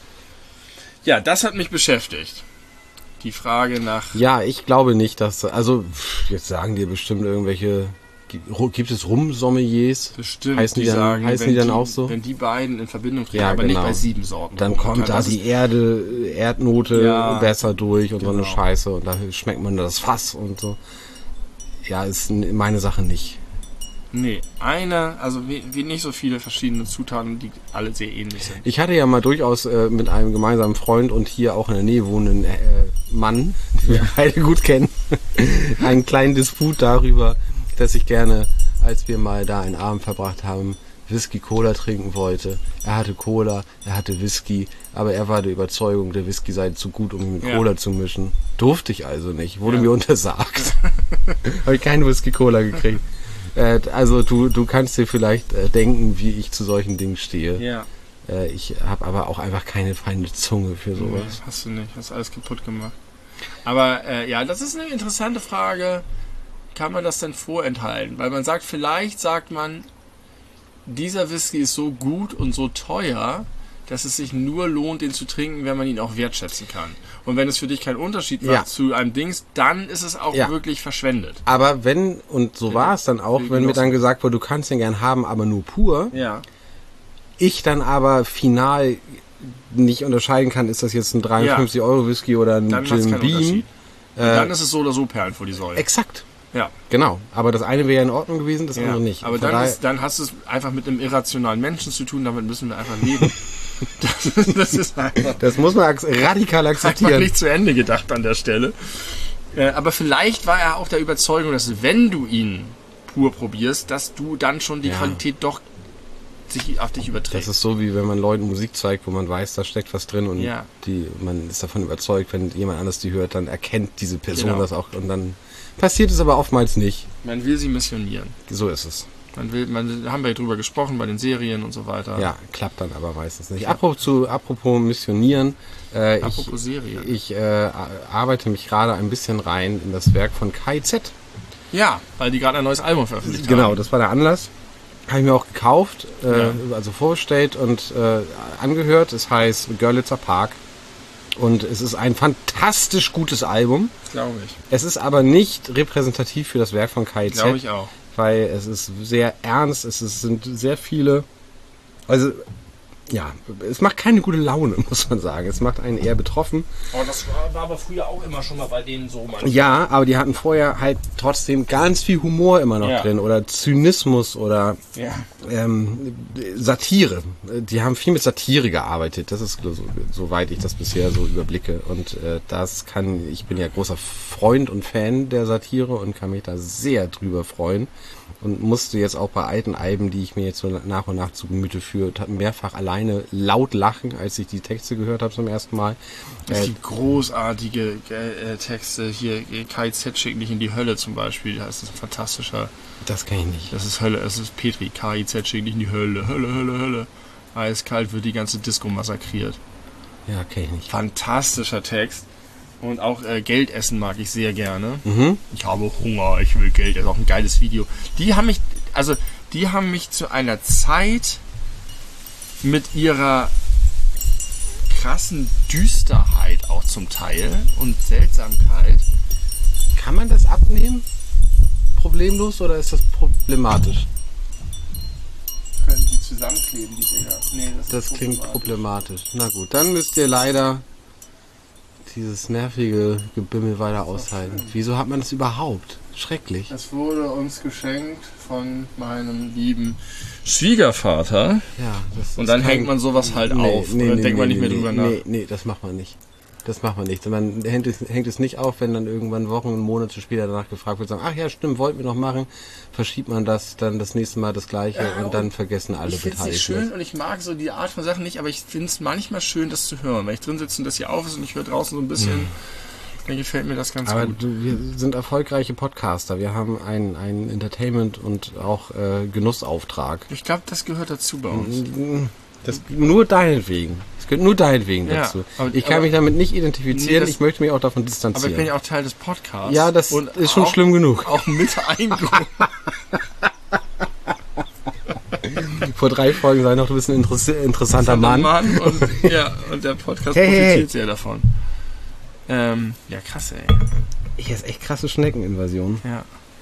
Ja, das hat mich beschäftigt. Die Frage nach... Ja, ich glaube nicht, dass, also, pff, jetzt sagen dir bestimmt irgendwelche, gibt es Rumsommeliers? Bestimmt, heißen die, die dann, sagen, heißen wenn die dann auch so? Wenn die beiden in Verbindung treten, Ja, aber genau. nicht bei sieben Sorten. Dann Rum. kommt da Das die ist- Erde, Erdnote Ja, besser durch und so genau. eine Scheiße und da schmeckt man das Fass und so. Ja, ist n- meine Sache nicht. Nee, eine, also wie, wie nicht so viele verschiedene Zutaten, die alle sehr ähnlich sind. Ich hatte ja mal durchaus äh, mit einem gemeinsamen Freund und hier auch in der Nähe wohnenden äh, Mann, den wir beide gut kennen, einen kleinen Disput darüber, dass ich gerne, als wir mal da einen Abend verbracht haben, Whisky-Cola trinken wollte. Er hatte Cola, er hatte Whisky, aber er war der Überzeugung, der Whisky sei zu gut, um ihn mit Ja. Cola zu mischen. Durfte ich also nicht, wurde Ja. mir untersagt. Habe ich keine Whisky-Cola gekriegt. Äh, also du, du kannst dir vielleicht äh, denken, wie ich zu solchen Dingen stehe. Ja, Äh, ich habe aber auch einfach keine feine Zunge für nee, sowas. hast du nicht, hast alles kaputt gemacht. Aber äh, ja, das ist eine interessante Frage. Kann man das denn vorenthalten? Weil man sagt, vielleicht sagt man, dieser Whisky ist so gut und so teuer, dass es sich nur lohnt, den zu trinken, wenn man ihn auch wertschätzen kann. Und wenn es für dich keinen Unterschied macht Ja. zu einem Dings, dann ist es auch Ja. wirklich verschwendet. Aber wenn, und so war es dann auch, Wie wenn mir genossen. dann gesagt wurde, du kannst den gern haben, aber nur pur, Ja. ich dann aber final nicht unterscheiden kann, ist das jetzt ein dreiundfünfzig Euro Whisky oder ein Dann macht es Jim keinen Beam. Unterschied. Und Äh, dann ist es so oder so Perlen vor die Säule. Exakt, Ja. genau. Aber das eine wäre ja in Ordnung gewesen, das Ja, andere nicht. aber Von dann, daher- ist, dann hast du es einfach mit einem irrationalen Menschen zu tun, damit müssen wir einfach leben. das, das ist einfach, das muss man ak- radikal einfach akzeptieren. nicht zu Ende gedacht an der Stelle. Äh, aber vielleicht war er auch der Überzeugung, dass wenn du ihn pur probierst, dass du dann schon die Ja. Qualität doch sich auf dich Das überträgt. ist so, wie wenn man Leuten Musik zeigt, wo man weiß, da steckt was drin und Ja. die, man ist davon überzeugt, wenn jemand anders die hört, dann erkennt diese Person Genau. das auch und dann passiert es aber oftmals nicht. Man will sie missionieren. So ist es. Man will, man, da haben wir ja drüber gesprochen bei den Serien und so weiter. Ja, klappt dann aber meistens nicht. Apropos, zu, apropos Missionieren, äh, Apropos Serien. ich, ich äh, arbeite mich gerade ein bisschen rein in das Werk von K I Z. Ja, weil die gerade ein neues Album veröffentlicht Genau, haben. das war der Anlass. Habe ich mir auch gekauft, äh, Ja. also vorgestellt und äh, angehört. Es heißt Görlitzer Park und es ist ein fantastisch gutes Album. Glaube ich. Es ist aber nicht repräsentativ für das Werk von K I Z, Glaube ich auch. weil es ist sehr ernst, es ist, sind sehr viele, also ja, es macht keine gute Laune, muss man sagen. Es macht einen eher betroffen. Oh, das war, war aber früher auch immer schon mal bei denen so, manchmal. Ja, aber die hatten vorher halt trotzdem ganz viel Humor immer noch Ja. drin oder Zynismus oder Ja. ähm, Satire. Die haben viel mit Satire gearbeitet. Das ist so, soweit ich das bisher so überblicke. Und äh, das kann, ich bin ja großer Freund und Fan der Satire und kann mich da sehr drüber freuen. Und musste jetzt auch bei alten Alben, die ich mir jetzt so nach und nach zu Gemüte führe, mehrfach alleine laut lachen, als ich die Texte gehört habe zum ersten Mal. Es Äh, gibt großartige äh, Texte hier, äh, K I Z schickt nicht in die Hölle zum Beispiel. Das ist ein fantastischer, das kann ich nicht. das ist Hölle, es ist Petri, K I Z schickt nicht in die Hölle, Hölle, Hölle, Hölle. Eiskalt wird die ganze Disco massakriert. Ja, kann ich nicht. Fantastischer Text. Und auch äh, Geld essen mag ich sehr gerne. Mhm. Ich habe Hunger, ich will Geld essen. Auch ein geiles Video. Die haben mich, also die haben mich zu einer Zeit mit ihrer krassen Düsterheit auch zum Teil und Seltsamkeit. Kann man das abnehmen? Problemlos oder ist das problematisch? Können die zusammenkleben, die Dinger? Nee, das, Das ist klingt problematisch. Na gut, dann müsst ihr leider dieses nervige Gebimmel weiter aushalten. Wieso hat man das überhaupt? Schrecklich. Es wurde uns geschenkt von meinem lieben Schwiegervater. Ja, das Und ist dann kein- hängt man sowas halt auf. und dann denkt man nicht mehr drüber nach. Nee, nee, das macht man nicht. das macht man nicht. Man hängt es, hängt es nicht auf, wenn dann irgendwann Wochen und Monate später danach gefragt wird, sagen, ach ja, stimmt, wollten wir noch machen, verschiebt man das, dann das nächste Mal das Gleiche Ja, und dann vergessen alle Ich finde es nicht Beteiligten. schön und ich mag so die Art von Sachen nicht, aber ich finde es manchmal schön, das zu hören. Wenn ich drin sitze und das hier auf ist und ich höre draußen so ein bisschen, mhm. dann gefällt mir das ganz Aber gut. du, wir sind erfolgreiche Podcaster. Wir haben einen, einen Entertainment- und auch äh, Genussauftrag. Ich glaube, das gehört dazu bei uns. Das nur deinetwegen. Es gehört nur deinetwegen Ja, dazu. aber- ich kann aber- mich damit nicht identifizieren. Nee, das- ich möchte mich auch davon Aber distanzieren. ich bin ja auch Teil des Podcasts. ja, das und ist schon auch, schlimm genug. Auch mit eingeholt. Vor drei Folgen sei noch, du bist ein interess- interessanter Mann. Mann und, ja, und der Podcast Hey, hey, profitiert hey. sehr davon. Ähm, ja, krass, ey. Hier ist echt krasse Schneckeninvasion. Ja.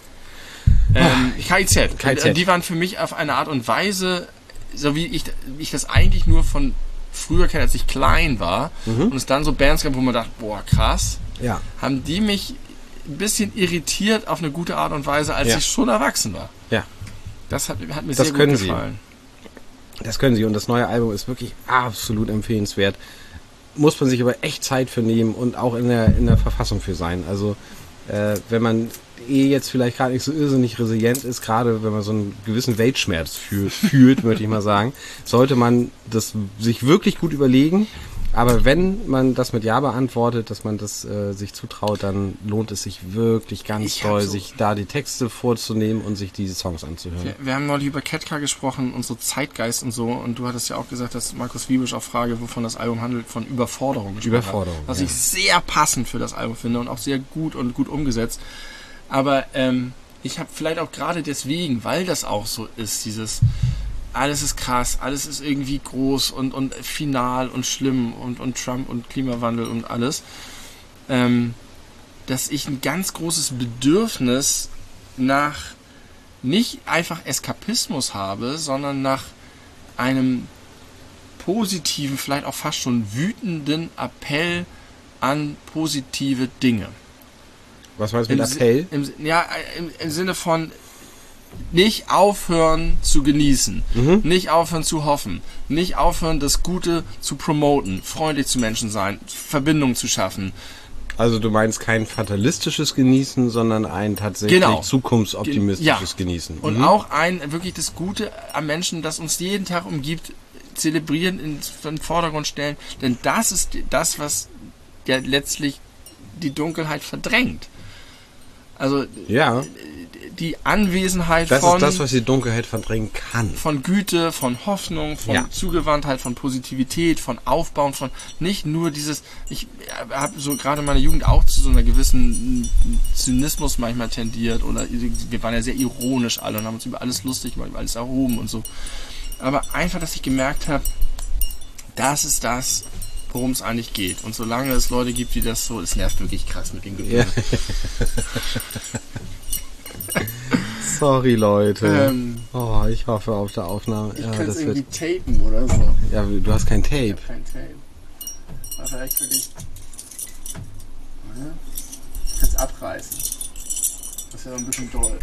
Ähm, K I Z. K I Z. Die waren für mich auf eine Art und Weise, so wie ich, wie ich das eigentlich nur von früher kenne, als ich klein war. Mhm. Und es dann so Bands gab, wo man dachte, boah, krass. Ja. Haben die mich ein bisschen irritiert auf eine gute Art und Weise, als Ja. ich schon erwachsen war. Ja. Das hat, hat mir Das sehr können gut sie. gefallen. Das können sie und das neue Album ist wirklich absolut empfehlenswert. Muss man sich aber echt Zeit für nehmen und auch in der, in der Verfassung für sein. Also äh, wenn man eh jetzt vielleicht gerade nicht so irrsinnig resilient ist, gerade wenn man so einen gewissen Weltschmerz fühlt, fühlt möchte ich mal sagen, sollte man das sich wirklich gut überlegen. Aber wenn man das mit Ja beantwortet, dass man das äh, sich zutraut, dann lohnt es sich wirklich ganz Ich hab doll, so- sich da die Texte vorzunehmen und sich diese Songs anzuhören. Wir, wir haben neulich über Ketka gesprochen und so Zeitgeist und so. Und du hattest ja auch gesagt, dass Markus Wiebusch auf Frage, wovon das Album handelt, von Überforderung gesprochen Überforderung, hat. Was ja. ich sehr passend für das Album finde und auch sehr gut und gut umgesetzt. Aber ähm, ich habe vielleicht auch gerade deswegen, weil das auch so ist, dieses alles ist krass, alles ist irgendwie groß und, und final und schlimm und, und Trump und Klimawandel und alles, ähm, dass ich ein ganz großes Bedürfnis nach nicht einfach Eskapismus habe, sondern nach einem positiven, vielleicht auch fast schon wütenden Appell an positive Dinge. Was meinst du mit Im Si- Appell? Im, Si- ja, im, im Sinne von nicht aufhören zu genießen, Mhm. nicht aufhören zu hoffen, nicht aufhören, das Gute zu promoten, freundlich zu Menschen sein, Verbindungen zu schaffen. Also du meinst kein fatalistisches Genießen, sondern ein tatsächlich Genau. zukunftsoptimistisches Ja. Genießen. Und Mhm. auch ein wirklich das Gute am Menschen, das uns jeden Tag umgibt, zelebrieren, in den Vordergrund stellen. Denn das ist das, was ja letztlich die Dunkelheit verdrängt. Also Ja, die Anwesenheit das von... ist das, was die Dunkelheit verdrängen kann. von Güte, von Hoffnung, von Ja. Zugewandtheit, von Positivität, von Aufbauen, von nicht nur dieses, ich habe so gerade in meiner Jugend auch zu so einer gewissen Zynismus manchmal tendiert oder wir waren ja sehr ironisch alle und haben uns über alles lustig gemacht, über alles erhoben und so. Aber einfach, dass ich gemerkt habe, das ist das, worum es eigentlich geht. Und solange es Leute gibt, die das so, es nervt wirklich krass mit den Gefühlen. Ja. Sorry, Leute. Ähm, oh, ich hoffe auf der Aufnahme. ich Ja, kann es das irgendwie wird, tapen oder so. ja, du hast kein Tape. Kein Tape. Aber vielleicht für dich. Warte. Ich kann es abreißen. Das wäre ein bisschen doll.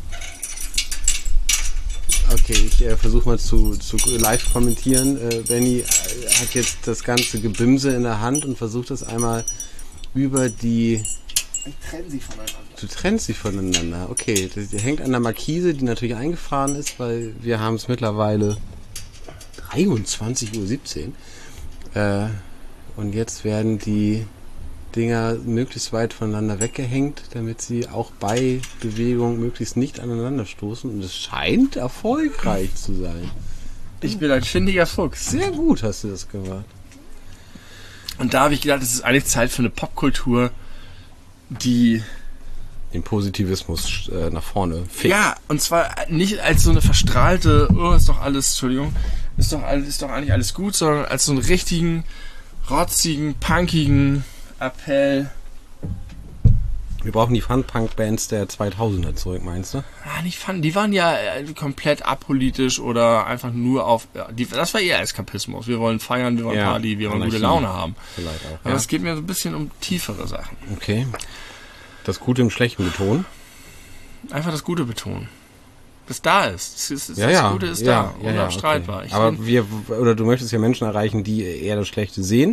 Okay, ich äh, versuche mal zu, zu live kommentieren. Äh, Benny äh, hat jetzt das ganze Gebimse in der Hand und versucht das einmal über die... Ich trenne sie voneinander. Du trennst sie voneinander. Okay, das, die hängt an der Markise, die natürlich eingefahren ist, weil wir haben es mittlerweile dreiundzwanzig Uhr siebzehn. Äh, und jetzt werden die Dinger möglichst weit voneinander weggehängt, damit sie auch bei Bewegung möglichst nicht aneinander stoßen. Und es scheint erfolgreich zu sein. Ich bin ein findiger Fuchs. Sehr gut hast du das gemacht. Und da habe ich gedacht, es ist eigentlich Zeit für eine Popkultur, die... Den Positivismus äh, nach vorne fickt. Ja, und zwar nicht als so eine verstrahlte, oh, ist doch alles, Entschuldigung, ist doch, alles, ist doch eigentlich alles gut, sondern als so einen richtigen, rotzigen, punkigen Appell. Wir brauchen die Fun-Punk-Bands der zweitausender zurück, meinst du? Ah, nicht fun. Die waren ja äh, komplett apolitisch oder einfach nur auf. Ja, die, das war eher Eskapismus. Wir wollen feiern, wir wollen Ja, Party, wir wollen Anarchie. gute Laune haben. Vielleicht auch. Aber Ja. es geht mir so ein bisschen um tiefere Sachen. Okay. Das Gute im Schlechten betonen. Einfach das Gute betonen. Das da ist. Das, ist, das, Ja, das ja. Gute ist ja, da. ja, Unabstreitbar. okay. Ich Aber find- wir, oder du möchtest ja Menschen erreichen, die eher das Schlechte sehen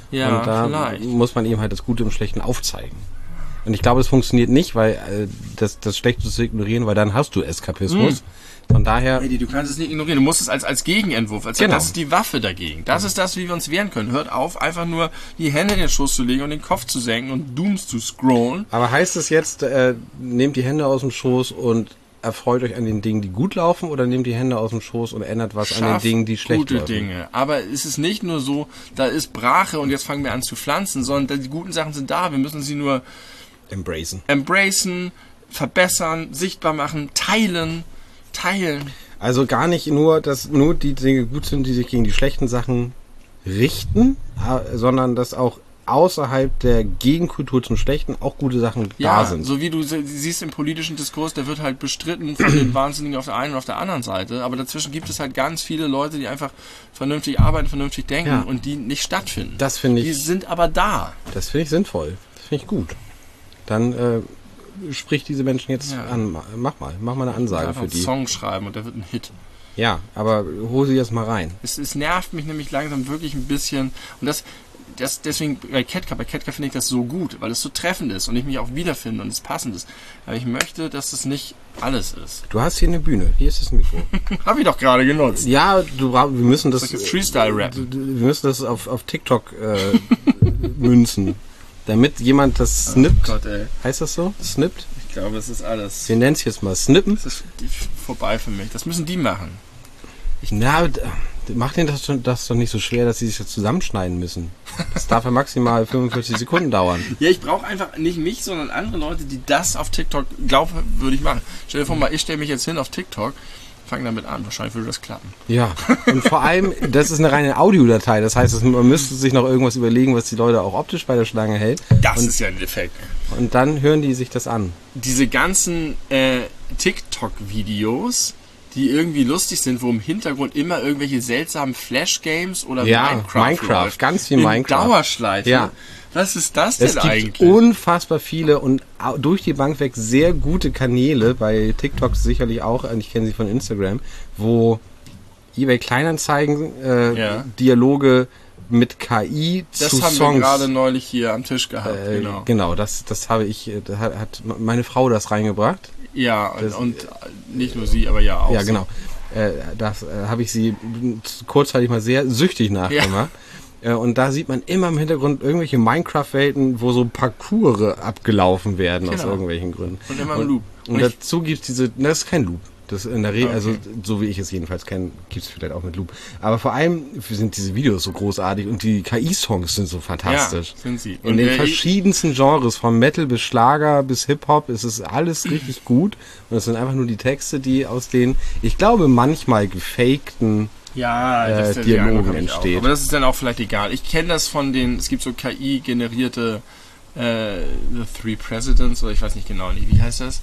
Ja, und da vielleicht. muss man ihm halt das Gute im Schlechten aufzeigen. Und ich glaube, es funktioniert nicht, weil äh, das, das Schlechte zu ignorieren, weil dann hast du Eskapismus. Mm. Von daher... Eddie, du kannst es nicht ignorieren. Du musst es als, als Gegenentwurf, als genau. Das ist die Waffe dagegen. Das ist das, wie wir uns wehren können. Hört auf, einfach nur die Hände in den Schoß zu legen und den Kopf zu senken und Dooms zu scrollen. Aber heißt es jetzt, äh, nehmt die Hände aus dem Schoß und erfreut euch an den Dingen, die gut laufen, oder nehmt die Hände aus dem Schoß und ändert was Schafft an den Dingen, die schlecht gute laufen? Dinge. Aber es ist nicht nur so, da ist Brache und jetzt fangen wir an zu pflanzen, sondern die guten Sachen sind da. Wir müssen sie nur Embracen. embracen, verbessern, sichtbar machen, teilen, teilen. Also gar nicht nur, dass nur die Dinge gut sind, die sich gegen die schlechten Sachen richten, sondern dass auch außerhalb der Gegenkultur zum Schlechten auch gute Sachen ja, da sind. So wie du siehst im politischen Diskurs, der wird halt bestritten von den Wahnsinnigen auf der einen und auf der anderen Seite, aber dazwischen gibt es halt ganz viele Leute, die einfach vernünftig arbeiten, vernünftig denken ja. und die nicht stattfinden. Das finde ich. Die sind aber da. Das finde ich sinnvoll. Das finde ich gut. Dann äh, sprich diese Menschen jetzt ja. an. Mach mal, mach mal eine Ansage für einen die. Song schreiben und der wird ein Hit. Ja, aber hol sie jetzt mal rein. Es, es nervt mich nämlich langsam wirklich ein bisschen und das Das, deswegen bei Ketka, bei Ketka finde ich das so gut, weil es so treffend ist und ich mich auch wiederfinde und es passend ist. Aber ich möchte, dass es nicht alles ist. Du hast hier eine Bühne, hier ist das Mikro. Habe ich doch gerade genutzt. Ja, du, wir müssen das... das Freestyle-Rap. Wir müssen das auf, auf TikTok äh, münzen, damit jemand das snippt. Oh Gott, ey. Heißt das so? Snippt? Ich glaube, es ist alles... Wir nennen es jetzt mal Snippen. Das ist vorbei für mich. Das müssen die machen. Ich, na, macht denen das, das doch nicht so schwer, dass sie sich das zusammenschneiden müssen. Das darf ja maximal fünfundvierzig Sekunden dauern. Ja, ich brauche einfach nicht mich, sondern andere Leute, die das auf TikTok glaubwürdig machen. Stell dir vor mal, ich stelle mich jetzt hin auf TikTok, fange damit an. Wahrscheinlich würde das klappen. Ja, und vor allem, das ist eine reine Audiodatei. Das heißt, man müsste sich noch irgendwas überlegen, was die Leute auch optisch bei der Schlange hält. Das und, ist ja ein Defekt. Und dann hören die sich das an. Diese ganzen äh, TikTok-Videos, die irgendwie lustig sind, wo im Hintergrund immer irgendwelche seltsamen Flash-Games oder ja, Minecraft Minecraft, läuft. ganz viel in Minecraft. Dauerschleife. Ja. Was ist das denn es gibt eigentlich? Unfassbar viele und durch die Bank weg sehr gute Kanäle, bei TikTok sicherlich auch, ich kenne sie von Instagram, wo eBay Kleinanzeigen äh, ja. Dialoge mit K I das zu haben Songs. wir gerade neulich hier am Tisch gehabt. Äh, genau, genau das, das habe ich, da hat, hat meine Frau das reingebracht. Ja, und, das, und nicht nur sie, aber ja auch. Ja, genau. Äh, das äh, habe ich sie kurzzeitig mal sehr süchtig nachgemacht. Ja. Äh, und da sieht man immer im Hintergrund irgendwelche Minecraft-Welten, wo so Parcours abgelaufen werden, genau, aus irgendwelchen Gründen. Und immer im Loop. Und, und dazu gibt es diese, das ist kein Loop. Das in der Regel, okay, also so wie ich es jedenfalls kenne, gibt es vielleicht auch mit Loop. Aber vor allem sind diese Videos so großartig und die K I-Songs sind so fantastisch. Ja, sind sie. In und den verschiedensten Genres, vom Metal bis Schlager bis Hip-Hop, ist es alles richtig gut. Und es sind einfach nur die Texte, die aus den, ich glaube, manchmal gefakten ja, äh, das Dialogen entstehen. Aber das ist dann auch vielleicht egal. Ich kenne das von den, es gibt so K I-generierte äh, The Three Presidents, oder ich weiß nicht genau, wie heißt das?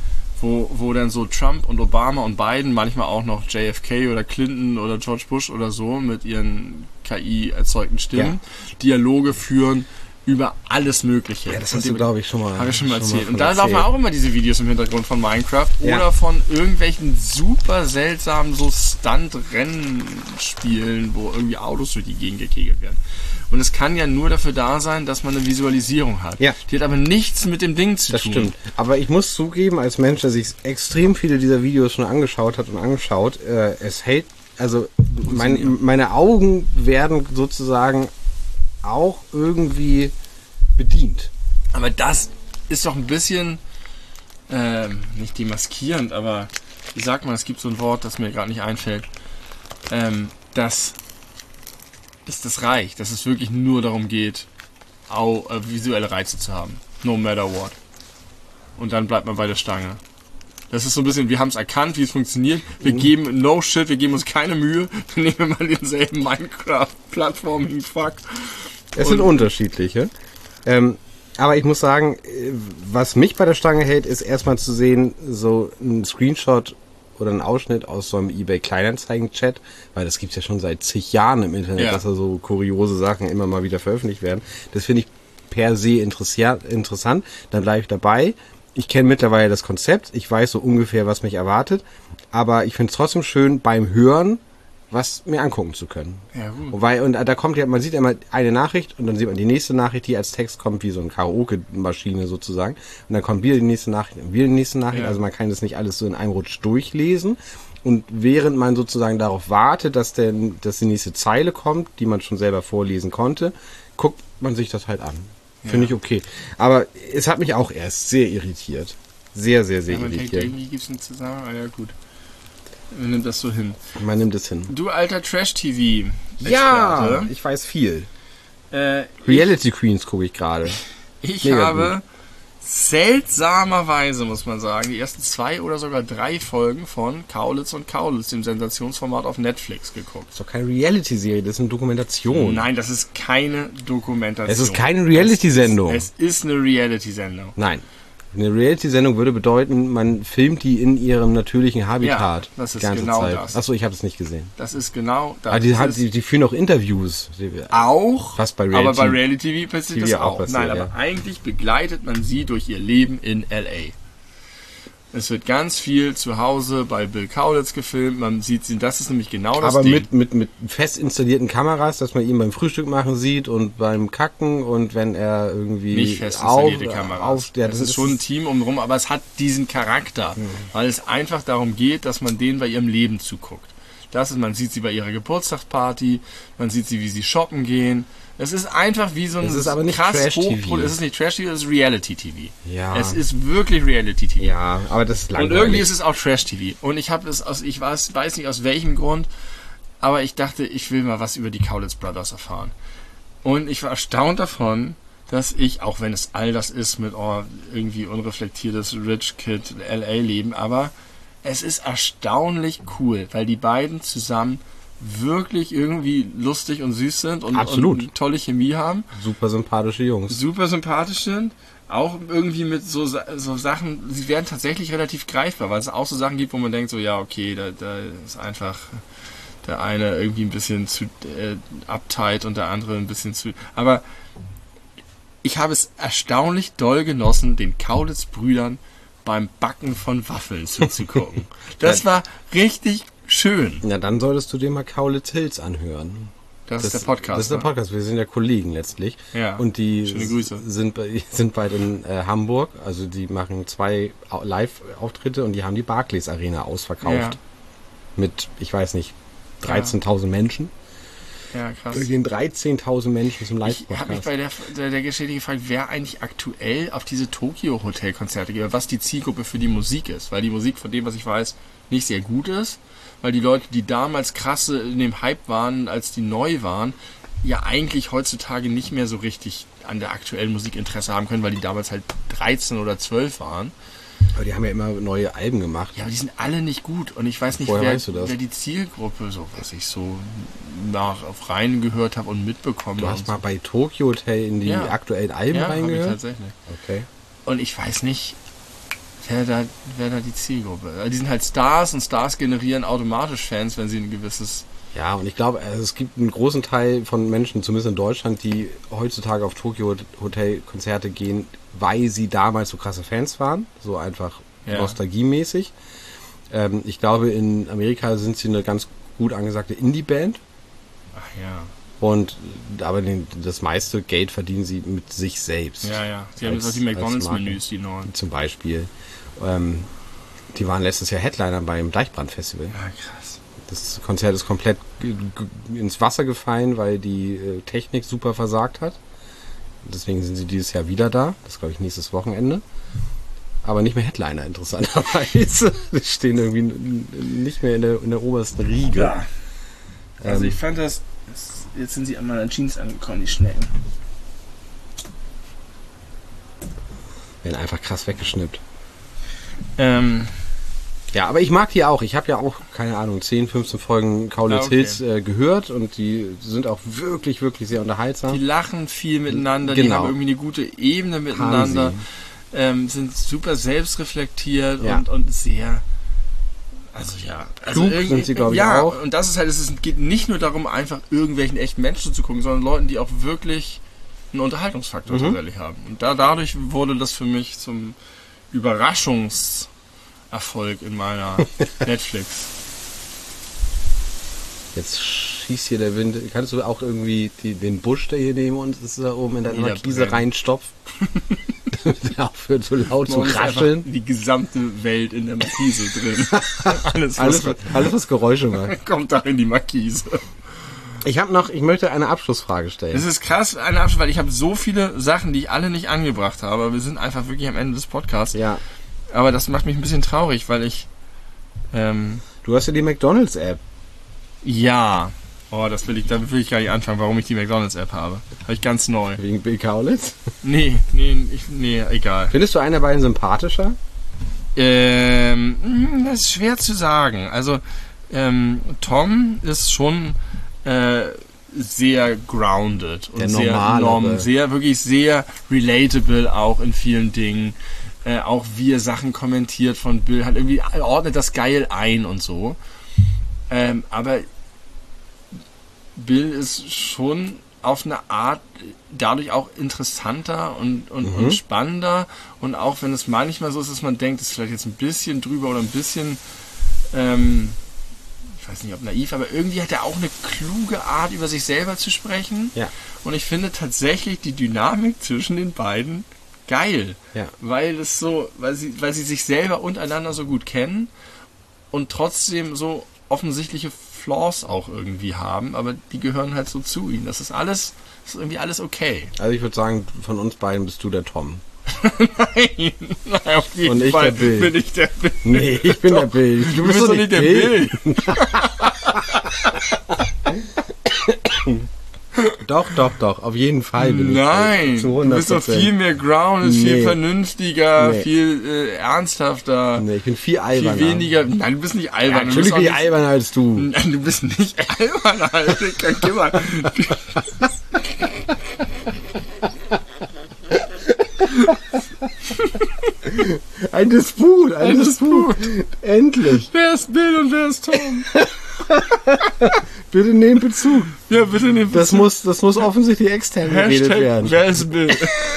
Wo, wo dann so Trump und Obama und Biden, manchmal auch noch J F K oder Clinton oder George Bush oder so mit ihren K I-erzeugten Stimmen ja. Dialoge führen über alles Mögliche. Ja, das hast du, glaube ich, schon mal Habe ich schon mal schon erzählt. Mal und da erzählt. laufen auch immer diese Videos im Hintergrund von Minecraft ja. oder von irgendwelchen super seltsamen so Stunt-Rennspielen, wo irgendwie Autos durch die Gegend gekegelt werden. Und es kann ja nur dafür da sein, dass man eine Visualisierung hat. Ja. Die hat aber nichts mit dem Ding zu das tun. Das stimmt. Aber ich muss zugeben, als Mensch, der sich extrem viele dieser Videos schon angeschaut hat und angeschaut, äh, es hält, also mein, meine Augen werden sozusagen auch irgendwie bedient. Aber das ist doch ein bisschen, ähm, nicht demaskierend, aber wie sagt man, es gibt so ein Wort, das mir gerade nicht einfällt, ähm, dass dass das reicht, dass es wirklich nur darum geht, auch, äh, visuelle Reize zu haben. No matter what. Und dann bleibt man bei der Stange. Das ist so ein bisschen, wir haben es erkannt, wie es funktioniert. Wir mhm. geben no shit, wir geben uns keine Mühe. Dann nehmen wir mal denselben Minecraft-Platforming-Fuck. Es sind unterschiedliche. Ähm, aber ich muss sagen, was mich bei der Stange hält, ist erstmal zu sehen, so ein Screenshot oder ein Ausschnitt aus so einem eBay Kleinanzeigen-Chat, weil das gibt's ja schon seit zig Jahren im Internet, ja. dass da so kuriose Sachen immer mal wieder veröffentlicht werden. Das finde ich per se interessant. Dann bleibe ich dabei. Ich kenne mittlerweile das Konzept. Ich weiß so ungefähr, was mich erwartet. Aber ich finde es trotzdem schön beim Hören, was mir angucken zu können. Ja, gut. Wobei, und da kommt ja, man sieht ja immer eine Nachricht und dann sieht man die nächste Nachricht, die als Text kommt, wie so eine Karaoke-Maschine sozusagen. Und dann kommt wieder die nächste Nachricht und wieder die nächste Nachricht. Ja. Also man kann das nicht alles so in einem Rutsch durchlesen. Und während man sozusagen darauf wartet, dass, der, dass die nächste Zeile kommt, die man schon selber vorlesen konnte, guckt man sich das halt an. Ja. Finde ich okay. Aber es hat mich auch erst sehr irritiert. Sehr, sehr, sehr Ja, man denkt, irritiert. irgendwie gibt es einen Zusammenhang. Ah, ja, gut. Man nimmt das so hin. Man nimmt es hin. Du alter Trash-T V. Ja, ich weiß viel. Äh, Reality Queens gucke ich gerade. Ich Mega habe seltsamerweise, muss man sagen, die ersten zwei oder sogar drei Folgen von Kaulitz und Kaulitz, dem Sensationsformat auf Netflix, geguckt. Das ist doch keine Reality-Serie, das ist eine Dokumentation. Nein, das ist keine Dokumentation. Es ist keine Reality-Sendung. Es ist eine Reality-Sendung. Nein. Eine Reality-Sendung würde bedeuten, man filmt die in ihrem natürlichen Habitat. Ja, das ist die ganze genau Zeit. das. Achso, ich habe es nicht gesehen. Das ist genau das. Aber die, Das hat, ist die, die führen auch Interviews. auch, Was bei aber Reality- bei Reality T V passiert T V das auch auch. passiert, Nein, ja. aber eigentlich begleitet man sie durch ihr Leben in L A. Es wird ganz viel zu Hause bei Bill Kaulitz gefilmt. Man sieht sie, das ist nämlich genau das Aber Ding. mit, mit, mit fest installierten Kameras, dass man ihn beim Frühstück machen sieht und beim Kacken und wenn er irgendwie Nicht fest installierte auf, Kameras. Auf, ja, das, ist schon ein Team umherum, aber es hat diesen Charakter, Mhm. weil es einfach darum geht, dass man denen bei ihrem Leben zuguckt. Das ist, man sieht sie bei ihrer Geburtstagsparty, man sieht sie, wie sie shoppen gehen. Es ist einfach wie so ein Es ist aber nicht krass Trash-T V. hochpro- Es ist nicht Trash-T V, es ist Reality-T V. Ja. Es ist wirklich Reality-T V. Ja, aber das ist Und langweilig. irgendwie ist es auch Trash-T V. Und ich habe es aus, ich weiß, weiß nicht aus welchem Grund, aber ich dachte, ich will mal was über die Kaulitz Brothers erfahren. Und ich war erstaunt davon, dass ich, auch wenn es all das ist mit oh, irgendwie unreflektiertes Rich Kid L A-Leben, aber es ist erstaunlich cool, weil die beiden zusammen wirklich irgendwie lustig und süß sind und, Absolut. und tolle Chemie haben, Super sympathische Jungs. super sympathisch sind, auch irgendwie mit so, Sa- so Sachen, sie werden tatsächlich relativ greifbar, weil es auch so Sachen gibt, wo man denkt, so ja, okay, da, da ist einfach der eine irgendwie ein bisschen zu äh, uptight und der andere ein bisschen zu... Aber ich habe es erstaunlich doll genossen, den Kaulitz-Brüdern beim Backen von Waffeln zuzugucken. Das war richtig schön. Ja, dann solltest du dir mal Kaulitz Hills anhören. Das, ist der Podcast. Das ist der ne? Podcast. Wir sind ja Kollegen letztlich. Ja. Und die Schöne Grüße. sind bei, sind beide in äh, Hamburg. Also die machen zwei Au- Live-Auftritte und die haben die Barclays Arena ausverkauft. Ja. Mit, ich weiß nicht, dreizehntausend Menschen. Ja, krass. Da gehen dreizehntausend Menschen zum Ich habe mich Live-Podcast. bei der, der, der Geschichte gefragt, wer eigentlich aktuell auf diese Tokyo-Hotel-Konzerte geht, was die Zielgruppe für die Musik ist. Weil die Musik, von dem, was ich weiß, nicht sehr gut ist. Weil die Leute, die damals krasse in dem Hype waren, als die neu waren, ja eigentlich heutzutage nicht mehr so richtig an der aktuellen Musik Interesse haben können, weil die damals halt dreizehn oder zwölf waren. Aber die haben ja immer neue Alben gemacht. Ja, aber die sind alle nicht gut. Und ich weiß nicht, Woher wer, weißt du das? wer die Zielgruppe, so was ich so nach auf rein gehört habe und mitbekommen Du habe. hast mal bei Tokyo Hotel in die Ja. aktuellen Alben ja, habe ich reingehört? tatsächlich. Okay. Und ich weiß nicht, wer da, wer da die Zielgruppe ist. Die sind halt Stars und Stars generieren automatisch Fans, wenn sie ein gewisses... Ja, und ich glaube, also es gibt einen großen Teil von Menschen, zumindest in Deutschland, die heutzutage auf Tokyo Hotel Konzerte gehen, weil sie damals so krasse Fans waren. So einfach Ja. nostalgiemäßig. Ähm, ich glaube, in Amerika sind sie eine ganz gut angesagte Indie-Band. Ach ja. Und aber den, das meiste Geld verdienen sie mit sich selbst. Ja, ja. Sie haben Als- jetzt auch die als McDonalds-Menüs, die neuen. Zum Beispiel. Ähm, die waren letztes Jahr Headliner beim Deichbrand-Festival. Ja, krass. Das Konzert ist komplett g- g- ins Wasser gefallen, weil die äh, Technik super versagt hat. Deswegen sind sie dieses Jahr wieder da. Das ist, glaube ich, nächstes Wochenende. Aber nicht mehr Headliner, interessanterweise. Die stehen irgendwie n- n- nicht mehr in der, in der obersten Riege. Ja. Also Ähm, ich fand das... Jetzt sind sie an meiner Jeans angekommen, die Schnecken. Werden einfach krass weggeschnippt. Ähm... Ja, aber ich mag die auch. Ich habe ja auch, keine Ahnung, zehn, fünfzehn Folgen Kaulitz Ah, okay. Hills äh, gehört und die sind auch wirklich, wirklich sehr unterhaltsam. Die lachen viel miteinander, die Genau. haben irgendwie eine gute Ebene miteinander, ähm, sind super selbstreflektiert Ja. und, und sehr... Also ja, also Klug irgendwie- sind sie, glaub ich, ja, auch. und das ist halt, es ist, geht nicht nur darum, einfach irgendwelchen echten Menschen zu gucken, sondern Leuten, die auch wirklich einen Unterhaltungsfaktor Mhm. tatsächlich haben. Und da, dadurch wurde das für mich zum Überraschungserfolg in meiner Netflix. Jetzt schießt hier der Wind. Kannst du auch irgendwie die, den Busch, der hier neben uns ist, da oben in deine Markise reinstopfen? Damit der aufhört so laut zu rascheln. Die gesamte Welt in der Markise drin. alles, was, alles, alles, was Geräusche macht. Kommt da in die Markise. Ich habe noch, ich möchte eine Abschlussfrage stellen. Das ist krass, eine Abschluss, weil ich habe so viele Sachen, die ich alle nicht angebracht habe. Wir sind einfach wirklich am Ende des Podcasts. Ja. Aber das macht mich ein bisschen traurig, weil ich... Ähm, du hast ja die McDonald's-App. Ja. Oh, das will ich, damit will ich gar nicht anfangen, warum ich die McDonald's-App habe. Habe ich ganz neu. Wegen Bill Kaulitz? Nee, nee, ich, nee, egal. Findest du einen der beiden sympathischer? Ähm, das ist schwer zu sagen. Also, ähm, Tom ist schon äh, sehr grounded und der sehr norm, sehr, wirklich sehr relatable auch in vielen Dingen. Äh, auch wie er Sachen kommentiert von Bill, hat irgendwie, ordnet das geil ein und so. Ähm, aber Bill ist schon auf eine Art dadurch auch interessanter und, und, mhm. und spannender. Und auch wenn es manchmal so ist, dass man denkt, es ist vielleicht jetzt ein bisschen drüber oder ein bisschen, ähm, ich weiß nicht, ob naiv, aber irgendwie hat er auch eine kluge Art, über sich selber zu sprechen. Ja. Und ich finde tatsächlich die Dynamik zwischen den beiden geil. Ja. Weil es so, weil sie, weil sie sich selber untereinander so gut kennen und trotzdem so offensichtliche Flaws auch irgendwie haben, aber die gehören halt so zu ihnen. Das ist alles, das ist irgendwie alles okay. Also ich würde sagen, von uns beiden bist du der Tom. nein, nein, auf jeden Und ich Fall der Bill. bin ich der Bill. Nee, ich bin doch, der Bill. Du, du bist, bist doch nicht der Bill. Bill. Doch, doch, doch. Auf jeden Fall bin Nein, ich. Nein, du bist doch viel mehr grounded, nee. viel vernünftiger, nee. viel äh, ernsthafter. Nee, ich bin viel alberner. Viel weniger. Nein, du bist nicht albern. Ja, natürlich bin ich alberner als du. Nein, du bist nicht alberner, Alter. Geh mal. Ein Disput, ein, ein Disput. Disput. Endlich. Wer ist Bill und wer ist Tom? Bitte nehmt Bezug. Ja, bitte nehmt Bezug. Das muss, das muss offensichtlich extern geredet werden. Wer ist Bill?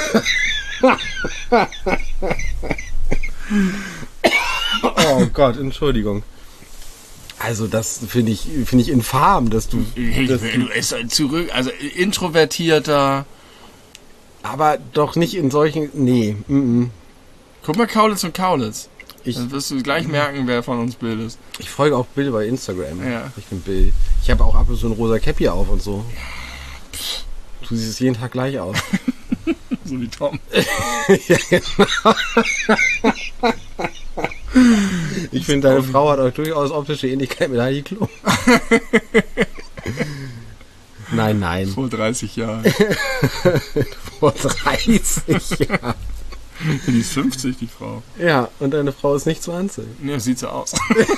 Oh Gott, Entschuldigung. Also das finde ich, finde ich infam, dass du... Ich, dass du ist zurück, also introvertierter. Aber doch nicht in solchen... Nee. Mm-mm. Guck mal Kaulitz und Kaulitz. Ich, Dann wirst du gleich merken, wer von uns Bill ist. Ich folge auch Bill bei Instagram. Ja. Ich bin Bill. Ich habe auch ab und zu ein rosa Käppi auf und so. Du siehst jeden Tag gleich aus. So wie Tom. Ja, genau. Ich finde, deine Frau hat auch durchaus optische Ähnlichkeit mit Heidi Klum. Nein, nein. Vor dreißig Jahren. Vor dreißig Jahren. Die ist fünfzig, die Frau. Ja, und deine Frau ist nicht zwanzig. Ja, sieht so aus.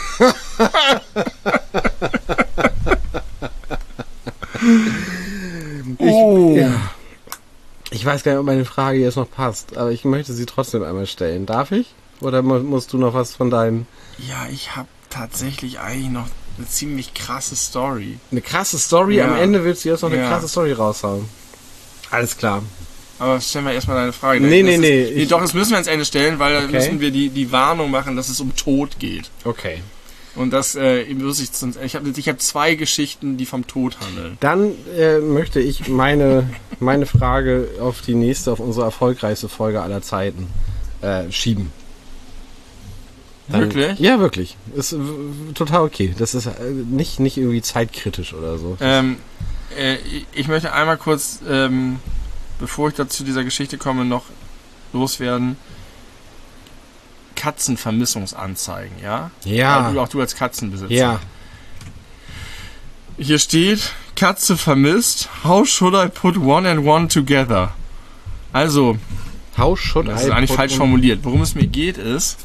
Oh. Ich, ja. Ich weiß gar nicht, ob meine Frage jetzt noch passt, aber ich möchte sie trotzdem einmal stellen. Darf ich? Oder musst du noch was von deinem... Ja, ich habe tatsächlich eigentlich noch eine ziemlich krasse Story. Eine krasse Story? Ja. Am Ende willst du jetzt noch eine ja. krasse Story raushauen. Alles klar. Aber stellen wir erstmal deine Frage. Nee, nee, ist, nee. nee doch, das müssen wir ans Ende stellen, weil okay. dann müssen wir die, die Warnung machen, dass es um Tod geht. Okay. Und das, äh, muss ich, ich habe ich hab zwei Geschichten, die vom Tod handeln. Dann äh, möchte ich meine, meine Frage auf die nächste, auf unsere erfolgreichste Folge aller Zeiten äh, schieben. Dann, wirklich? Ja, wirklich. Ist äh, total okay. Das ist äh, nicht, nicht irgendwie zeitkritisch oder so. Ähm, äh, ich möchte einmal kurz, ähm, bevor ich dazu dieser Geschichte komme, noch loswerden. Katzenvermissungsanzeigen, ja? Ja. Du, auch du als Katzenbesitzer. Ja. Hier steht, Katze vermisst, how should I put one and one together? Also, how should das I ist eigentlich put falsch one... formuliert. Worum es mir geht ist,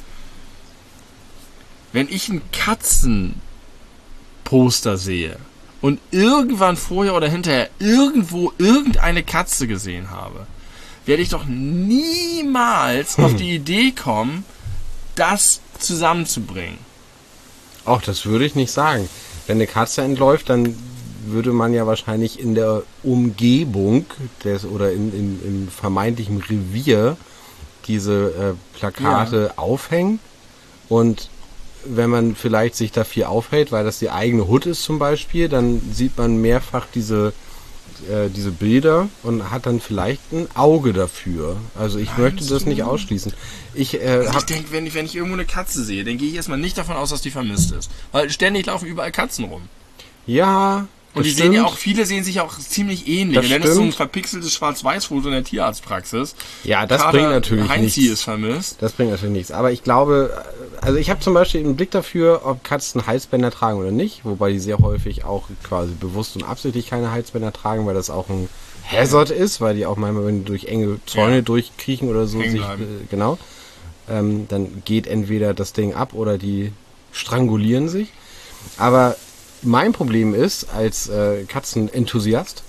wenn ich ein Katzenposter sehe und irgendwann vorher oder hinterher irgendwo irgendeine Katze gesehen habe, werde ich doch niemals hm. auf die Idee kommen, das zusammenzubringen. Auch das würde ich nicht sagen. Wenn eine Katze entläuft, dann würde man ja wahrscheinlich in der Umgebung des oder in, in, im vermeintlichen Revier diese äh, Plakate ja. aufhängen und wenn man vielleicht sich da viel aufhält, weil das die eigene Hut ist zum Beispiel, dann sieht man mehrfach diese äh, diese Bilder und hat dann vielleicht ein Auge dafür. Also ich Meinst möchte das du? nicht ausschließen. Ich, äh, Also ich hab, denke, wenn ich, wenn ich irgendwo eine Katze sehe, dann gehe ich erstmal nicht davon aus, dass die vermisst ist. Weil ständig laufen überall Katzen rum. ja, Und die das sehen ja stimmt. auch, viele sehen sich auch ziemlich ähnlich. Das Und dann ist so ein stimmt. verpixeltes Schwarz-Weiß-Foto in der Tierarztpraxis. Ja, das Kater bringt natürlich Heinzi nichts. ist vermisst. Das bringt natürlich nichts. Aber ich glaube, also ich habe zum Beispiel einen Blick dafür, ob Katzen Halsbänder tragen oder nicht. Wobei die sehr häufig auch quasi bewusst und absichtlich keine Halsbänder tragen, weil das auch ein Hazard ist, weil die auch manchmal, wenn die durch enge Zäune Ja. durchkriechen oder so, Hängen sich, bleiben. äh, genau, ähm, dann geht entweder das Ding ab oder die strangulieren sich. Aber mein Problem ist, als äh, Katzenenthusiast,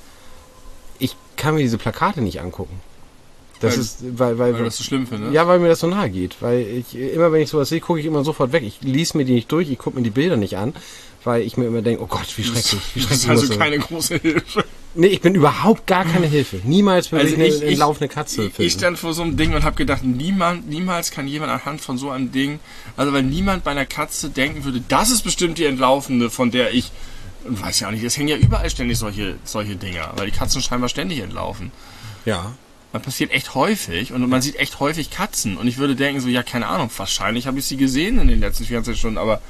ich kann mir diese Plakate nicht angucken. Das Weil- ist, weil, weil, Weil du das so schlimm findest. ja, weil mir das so nahe geht. Weil ich, immer wenn ich sowas sehe, gucke ich immer sofort weg. Ich lese mir die nicht durch, ich gucke mir die Bilder nicht an, weil ich mir immer denke, oh Gott, wie schrecklich, wie Das schrecklich. ist also muss das- keine große Hilfe. Nee, ich bin überhaupt gar keine Hilfe. Niemals würde Also ich eine, ich- eine ich- laufende Katze Ich, finden. ich stand vor so einem Ding und habe gedacht, niemand, niemals kann jemand anhand von so einem Ding, also weil niemand bei einer Katze denken würde, das ist bestimmt die Entlaufende, von der ich, weiß ja auch nicht, es hängen ja überall ständig solche, solche Dinger, weil die Katzen scheinbar ständig entlaufen. ja. Das passiert echt häufig und man sieht echt häufig Katzen und ich würde denken so, ja, keine Ahnung, wahrscheinlich habe ich sie gesehen in den letzten vierundzwanzig Stunden, aber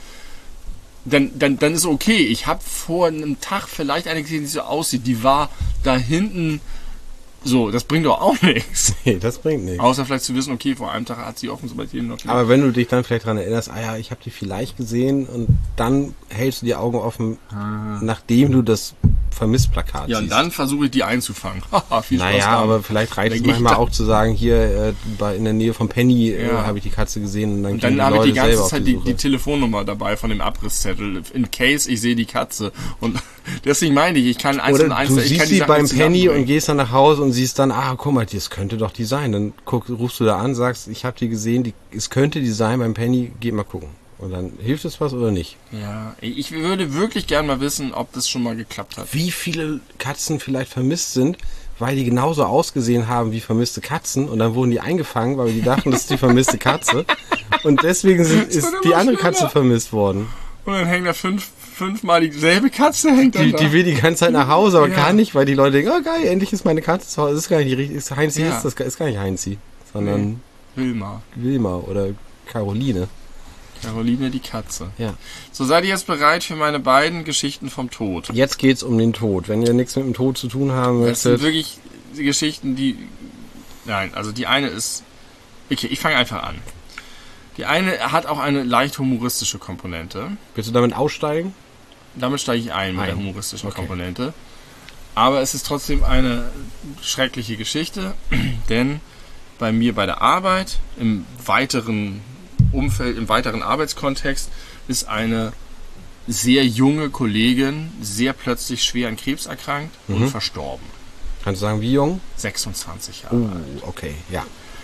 dann, dann, dann ist okay. Ich habe vor einem Tag vielleicht eine gesehen, die so aussieht, die war da hinten so, das bringt doch auch nichts. Nee, das bringt nichts. Außer vielleicht zu wissen, okay, vor einem Tag hat sie offensichtlich bei jedem noch Aber wenn du dich dann vielleicht daran erinnerst, ah ja, ich habe die vielleicht gesehen und dann hältst du die Augen offen, nachdem du das Vermissplakat ja, und siehst. dann versuche ich die einzufangen. Haha, viel Spaß Naja, damit. aber vielleicht reicht Dann es geh ich manchmal da- auch zu sagen, hier äh, bei, in der Nähe von Penny äh, Ja. habe ich die Katze gesehen und dann, Und gehen dann habe ich Leute die ganze selber auf Zeit die, Suche. die Telefonnummer dabei von dem Abrisszettel. In case ich sehe die Katze. Und deswegen meine ich, ich kann eins und Oder eins, du ich kann siehst die sie Sachen beim nicht Penny und zusammenbringen. gehst dann nach Hause und siehst dann, ah, guck mal, das könnte doch die sein. Dann guck, rufst du da an, sagst, ich habe die gesehen, die, es könnte die sein beim Penny, geh mal gucken. Und dann hilft es was oder nicht? Ja, ich würde wirklich gern mal wissen, ob das schon mal geklappt hat. Wie viele Katzen vielleicht vermisst sind, weil die genauso ausgesehen haben wie vermisste Katzen und dann wurden die eingefangen, weil die dachten, das ist die vermisste Katze. Und deswegen sind, ist wird die immer andere schlimmer. Katze vermisst worden. Und dann hängt da fünf, fünfmal dieselbe Katze hängt dann Die, da. die will die ganze Zeit nach Hause, aber Ja. kann nicht, weil die Leute denken, oh geil, endlich ist meine Katze zu Hause. Das ist gar nicht die richtige, ist Heinzi Ja. ist das ist gar nicht Heinzi, sondern Wilma. Wilma oder Caroline. Caroline die Katze. Ja. So, seid ihr jetzt bereit für meine beiden Geschichten vom Tod? Jetzt geht's um den Tod. Wenn ihr nichts mit dem Tod zu tun haben Das sind möchtet, wirklich die Geschichten, die... Nein, also die eine ist... Okay, ich fange einfach an. Die eine hat auch eine leicht humoristische Komponente. willst du damit aussteigen? Damit steige ich ein mit Ein. der humoristischen Okay. Komponente. Aber es ist trotzdem eine schreckliche Geschichte, denn bei mir bei der Arbeit, im weiteren Umfeld, im weiteren Arbeitskontext, ist eine sehr junge Kollegin sehr plötzlich schwer an Krebs erkrankt und verstorben. Kannst du sagen, wie jung? sechsundzwanzig Jahre Uh, alt. okay, ja.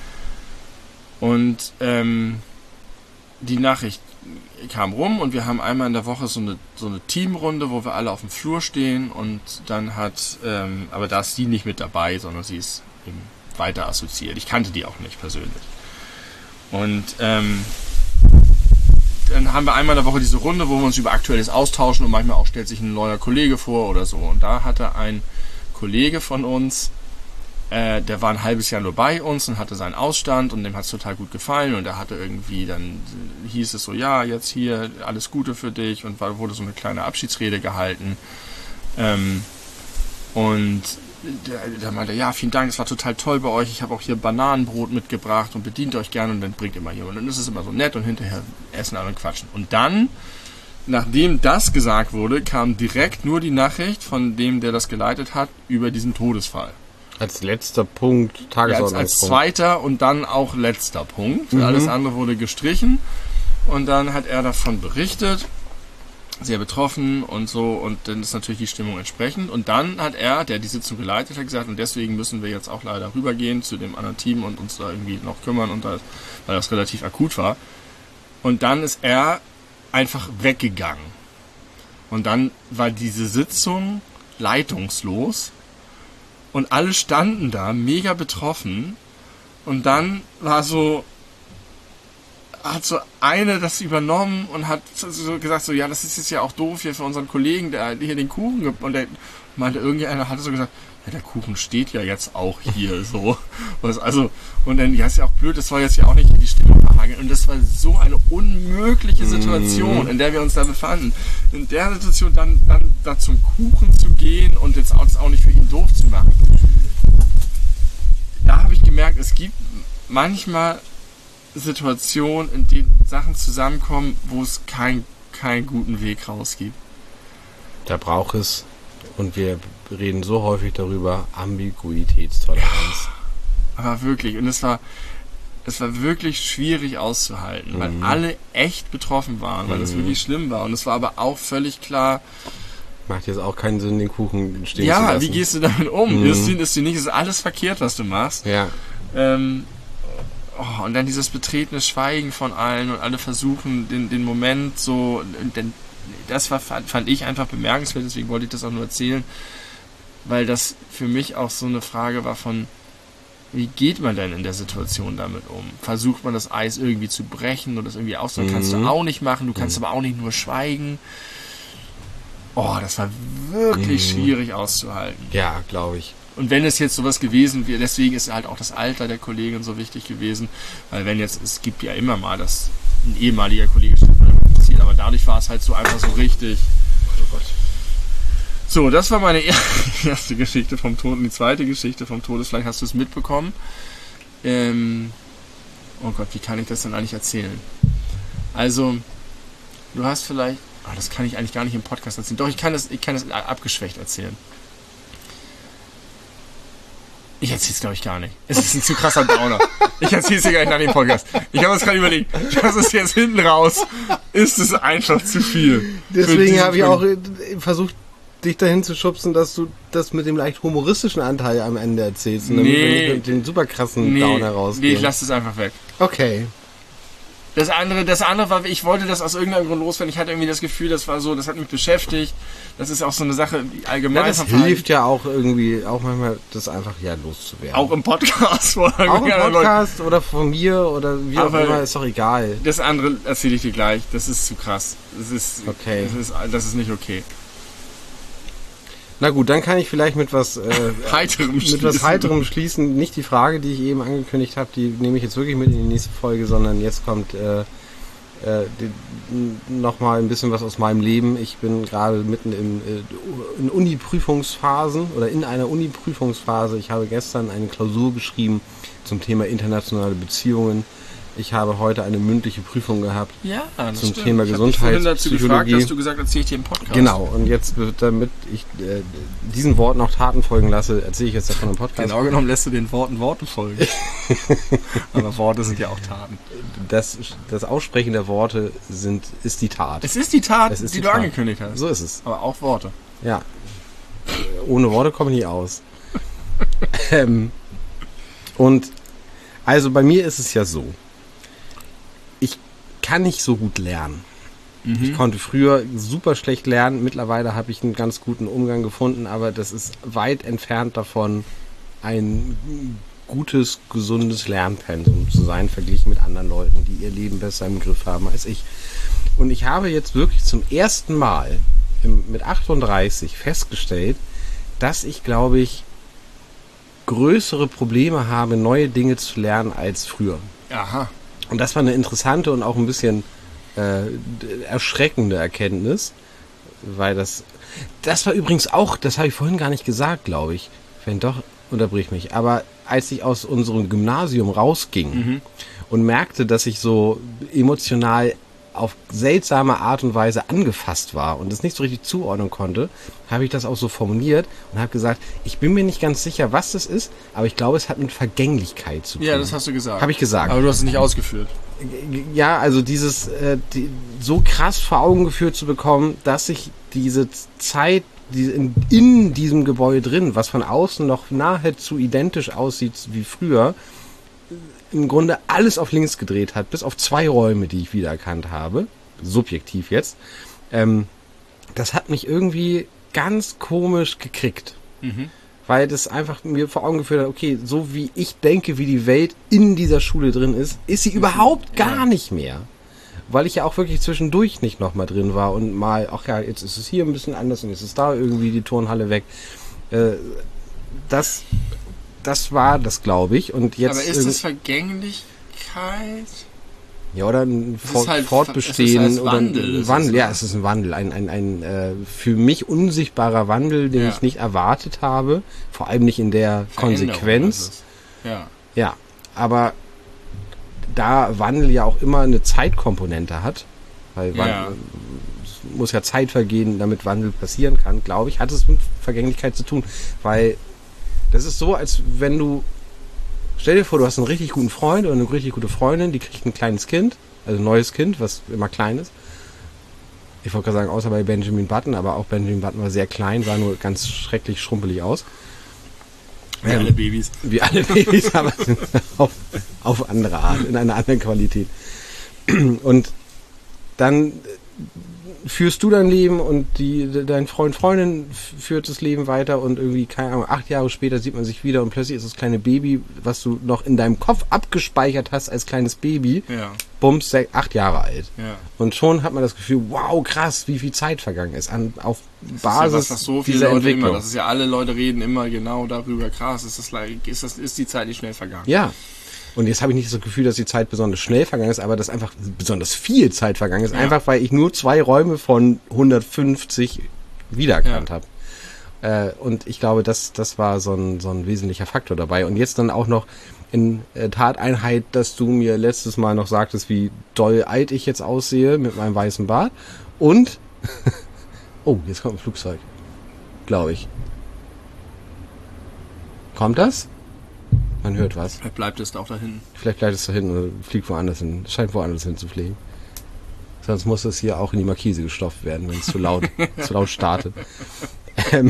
Und ähm, die Nachricht kam rum und wir haben einmal in der Woche so eine, so eine Teamrunde, wo wir alle auf dem Flur stehen und dann hat, ähm, aber da ist sie nicht mit dabei, sondern sie ist eben weiter assoziiert. Ich kannte die auch nicht persönlich. Und ähm, dann haben wir einmal in der Woche diese Runde, wo wir uns über Aktuelles austauschen und manchmal auch stellt sich ein neuer Kollege vor oder so. Und da hatte ein Kollege von uns, äh, der war ein halbes Jahr nur bei uns und hatte seinen Ausstand und dem hat es total gut gefallen und er hatte irgendwie, dann hieß es so, ja, jetzt hier, alles Gute für dich und war, wurde so eine kleine Abschiedsrede gehalten. Ähm, und der, der meinte, ja, vielen Dank, es war total toll bei euch, ich habe auch hier Bananenbrot mitgebracht und bedient euch gerne und dann bringt immer jemand. Und dann ist es immer so nett und hinterher essen alle und quatschen. Und dann, nachdem das gesagt wurde, kam direkt nur die Nachricht von dem, der das geleitet hat, über diesen Todesfall. Als letzter Punkt, Ja, als, Tagesordnungspunkt. als zweiter und dann auch letzter Punkt. Alles andere wurde gestrichen und dann hat er davon berichtet, sehr betroffen und so und dann ist natürlich die Stimmung entsprechend und dann hat er, der die Sitzung geleitet hat, gesagt und deswegen müssen wir jetzt auch leider rübergehen zu dem anderen Team und uns da irgendwie noch kümmern und das, weil das relativ akut war und dann ist er einfach weggegangen und dann war diese Sitzung leitungslos. Und alle standen da, mega betroffen. Und dann war so, hat so eine das übernommen und hat so gesagt, so, ja, das ist jetzt ja auch doof hier für unseren Kollegen, der hier den Kuchen gibt. Und der meinte, irgendeiner hatte so gesagt, ja, der Kuchen steht ja jetzt auch hier, so. Was, also, und dann, ja, ist ja auch blöd, das soll jetzt ja auch nicht in die Stimmung verhageln. Und das war so eine unmögliche Situation, in der wir uns da befanden. In der Situation dann, dann da zum Kuchen zu gehen und jetzt auch, das auch nicht für ihn doof zu machen. Da habe ich gemerkt, es gibt manchmal Situationen, in denen Sachen zusammenkommen, wo es kein, keinen guten Weg raus gibt. Da braucht es, und wir reden so häufig darüber, Ambiguitätstoleranz. Aber wirklich, und es war, es war wirklich schwierig auszuhalten, mhm. weil alle echt betroffen waren, weil mhm. das wirklich schlimm war. Und es war aber auch völlig klar, macht jetzt auch keinen Sinn, den Kuchen stehen ja, zu lassen. Ja, wie gehst du damit um? Mhm. Ist dir, ist dir nicht, ist alles verkehrt, was du machst. Ja. Ähm, oh, und dann dieses betretene Schweigen von allen und alle versuchen, den, den Moment so, denn das war, fand ich einfach bemerkenswert, deswegen wollte ich das auch nur erzählen, weil das für mich auch so eine Frage war von, wie geht man denn in der Situation damit um? Versucht man das Eis irgendwie zu brechen oder das irgendwie auszuhalten? Mhm. Kannst du auch nicht machen, du kannst mhm. aber auch nicht nur schweigen. Oh, das war wirklich mhm. schwierig auszuhalten. Ja, glaube ich. Und wenn es jetzt sowas gewesen wäre, deswegen ist halt auch das Alter der Kollegin so wichtig gewesen, weil wenn jetzt, es gibt ja immer mal, dass ein ehemaliger Kollege passiert, aber dadurch war es halt so einfach so richtig. Oh Gott. So, das war meine erste Geschichte vom Tod. Und die zweite Geschichte vom Tod ist, vielleicht hast du es mitbekommen. Ähm, oh Gott, wie kann ich das denn eigentlich erzählen? Also, du hast vielleicht, oh, das kann ich eigentlich gar nicht im Podcast erzählen. Doch, ich kann das, ich kann das abgeschwächt erzählen. Ich erzähle es, glaube ich, gar nicht. Es ist ein zu krasser Downer. Ich erzähle es dir gar nicht nach dem Podcast. Ich habe es gerade überlegt. Das ist jetzt hinten raus. Ist es einfach zu viel. Deswegen habe ich auch versucht, dich dahin zu schubsen, dass du das mit dem leicht humoristischen Anteil am Ende erzählst. Und nee. Mit den super krassen nee, Downer rausgehen. Nee, ich lasse es einfach weg. Okay. Das andere, das andere war, ich wollte das aus irgendeinem Grund loswerden. Ich hatte irgendwie das Gefühl, das war so, das hat mich beschäftigt. Das ist auch so eine Sache allgemein. Ja, das hilft ja auch irgendwie, auch manchmal, das einfach ja loszuwerden. Auch im Podcast. Oder auch im Podcast oder von mir oder wie auch immer, ist doch egal. Das andere erzähle ich dir gleich. Das ist zu krass. Das ist, okay. Das ist, das ist nicht okay. Na gut, dann kann ich vielleicht mit was äh, Heiterem mit schließen. was Heiterem schließen. Nicht die Frage, die ich eben angekündigt habe, die nehme ich jetzt wirklich mit in die nächste Folge, sondern jetzt kommt äh, äh, nochmal ein bisschen was aus meinem Leben. Ich bin gerade mitten im, äh, in Uni-Prüfungsphasen oder in einer Uni-Prüfungsphase. Ich habe gestern eine Klausur geschrieben zum Thema internationale Beziehungen. Ich habe heute eine mündliche Prüfung gehabt ja, das zum stimmt. Thema ich Gesundheitspsychologie. Ich habe dich vorhin dazu gefragt, dass du gesagt hast, erzähle ich dir im Podcast. Genau, und jetzt, damit ich äh, diesen Worten auch Taten folgen lasse, erzähle ich jetzt davon im Podcast. Genau genommen lässt du den Worten Worte folgen. Aber Worte sind ja auch Taten. Das, das Aussprechen der Worte sind, ist die Tat. Es ist die Tat, es ist die, die du Tat. angekündigt hast. So ist es. Aber auch Worte. Ja. Ohne Worte komme ich nie aus. ähm, und also bei mir ist es ja so, kann nicht so gut lernen. Mhm. Ich konnte früher super schlecht lernen. Mittlerweile habe ich einen ganz guten Umgang gefunden, aber das ist weit entfernt davon, ein gutes, gesundes Lernpensum zu sein, verglichen mit anderen Leuten, die ihr Leben besser im Griff haben als ich. Und ich habe jetzt wirklich zum ersten Mal im, mit achtunddreißig festgestellt, dass ich, glaube ich, größere Probleme habe, neue Dinge zu lernen als früher. Aha. Und das war eine interessante und auch ein bisschen äh, erschreckende Erkenntnis, weil das, das war übrigens auch, das habe ich vorhin gar nicht gesagt, glaube ich, wenn doch, unterbrich mich, aber als ich aus unserem Gymnasium rausging mhm. und merkte, dass ich so emotional auf seltsame Art und Weise angefasst war und es nicht so richtig zuordnen konnte, habe ich das auch so formuliert und habe gesagt, ich bin mir nicht ganz sicher, was das ist, aber ich glaube, es hat mit Vergänglichkeit zu tun. Ja, das hast du gesagt. Habe ich gesagt. Aber du hast es nicht ausgeführt. Ja, also dieses äh, die, so krass vor Augen geführt zu bekommen, dass sich diese Zeit die in, in diesem Gebäude drin, was von außen noch nahezu identisch aussieht wie früher, im Grunde alles auf links gedreht hat, bis auf zwei Räume, die ich wiedererkannt habe, subjektiv jetzt. Ähm, das hat mich irgendwie ganz komisch gekriegt. Mhm. Weil das einfach mir vor Augen geführt hat, okay, so wie ich denke, wie die Welt in dieser Schule drin ist, ist sie überhaupt gar Ja. nicht mehr. Weil ich ja auch wirklich zwischendurch nicht nochmal drin war und mal, ach ja, jetzt ist es hier ein bisschen anders und jetzt ist da irgendwie die Turnhalle weg. Äh, das, das war das, glaube ich. Und jetzt Aber ist irgend- das Vergänglichkeit? ja, oder ein Es Fort, ist halt- Fortbestehen es ist oder halt Wandel, ein es ist Wandel. Ja, was. es ist ein Wandel, ein, ein, ein äh, für mich unsichtbarer Wandel, den Ja. ich nicht erwartet habe. Vor allem nicht in der Veränderung Konsequenz. ist es. Ja. Ja, aber da Wandel ja auch immer eine Zeitkomponente hat, weil Ja. Wandel, es muss ja Zeit vergehen, damit Wandel passieren kann, glaube ich, hat es mit Vergänglichkeit zu tun, weil das ist so, als wenn du, stell dir vor, du hast einen richtig guten Freund oder eine richtig gute Freundin, die kriegt ein kleines Kind, also ein neues Kind, was immer klein ist. Ich wollte gerade sagen, außer bei Benjamin Button, aber auch Benjamin Button war sehr klein, sah nur ganz schrecklich schrumpelig aus. Wie Ähm, alle Babys. Wie alle Babys, aber auf, auf andere Art, in einer anderen Qualität. Und dann führst du dein Leben und die, dein Freund, Freundin führt das Leben weiter und irgendwie, keine Ahnung, acht Jahre später sieht man sich wieder und plötzlich ist das kleine Baby, was du noch in deinem Kopf abgespeichert hast als kleines Baby, Ja. bums, sech- acht Jahre alt. Ja. Und schon hat man das Gefühl, wow, krass, wie viel Zeit vergangen ist an, auf Das ist Basis ja was, was so viele dieser Leute Entwicklung. immer, das ist ja alle Leute reden immer genau darüber, krass, ist das, like- ist das, ist die Zeit nicht schnell vergangen? Ja. Und jetzt habe ich nicht das Gefühl, dass die Zeit besonders schnell vergangen ist, aber dass einfach besonders viel Zeit vergangen ist. Ja. Einfach, weil ich nur zwei Räume von hundertfünfzig wiedererkannt Ja. habe. Äh, und ich glaube, das, das war so ein, so ein wesentlicher Faktor dabei. Und jetzt dann auch noch in äh, Tateinheit, dass du mir letztes Mal noch sagtest, wie doll alt ich jetzt aussehe mit meinem weißen Bart. Und, oh, jetzt kommt ein Flugzeug. Glaube ich. Kommt das? Man hört was. Vielleicht bleibt es da auch da hinten. Vielleicht bleibt es da hinten oder fliegt woanders hin. Scheint woanders hin zu fliegen. Sonst muss es hier auch in die Markise gestopft werden, wenn es zu laut, zu laut startet. Ähm,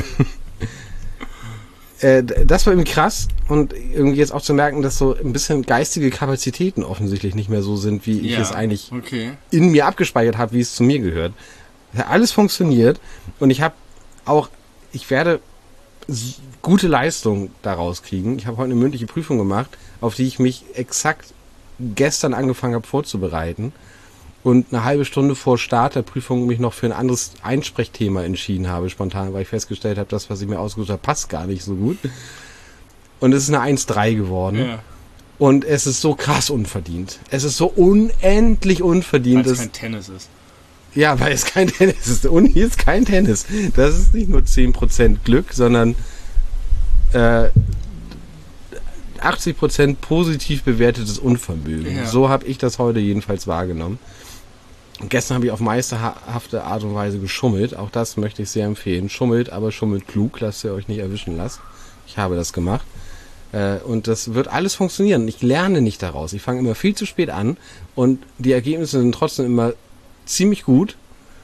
äh, das war irgendwie krass und irgendwie jetzt auch zu merken, dass so ein bisschen geistige Kapazitäten offensichtlich nicht mehr so sind, wie ich Ja. es eigentlich Okay. in mir abgespeichert habe, wie es zu mir gehört. Es hat alles funktioniert und ich habe auch, ich werde s- gute Leistung daraus kriegen. Ich habe heute eine mündliche Prüfung gemacht, auf die ich mich exakt gestern angefangen habe vorzubereiten und eine halbe Stunde vor Start der Prüfung mich noch für ein anderes Einsprechthema entschieden habe, spontan, weil ich festgestellt habe, das, was ich mir ausgesucht habe, passt gar nicht so gut. Und es ist eine eins drei geworden. Ja. Und es ist so krass unverdient. Es ist so unendlich unverdient. Weil es dass- kein Tennis ist. ja, weil es kein Tennis ist. Uni ist kein Tennis. Das ist nicht nur zehn Prozent Glück, sondern äh, achtzig Prozent positiv bewertetes Unvermögen. Ja. So habe ich das heute jedenfalls wahrgenommen. Und gestern habe ich auf meisterhafte Art und Weise geschummelt. Auch das möchte ich sehr empfehlen. Schummelt, aber schummelt klug. Lasst ihr euch nicht erwischen lasst. Ich habe das gemacht. Äh, und das wird alles funktionieren. Ich lerne nicht daraus. Ich fange immer viel zu spät an. Und die Ergebnisse sind trotzdem immer ziemlich gut.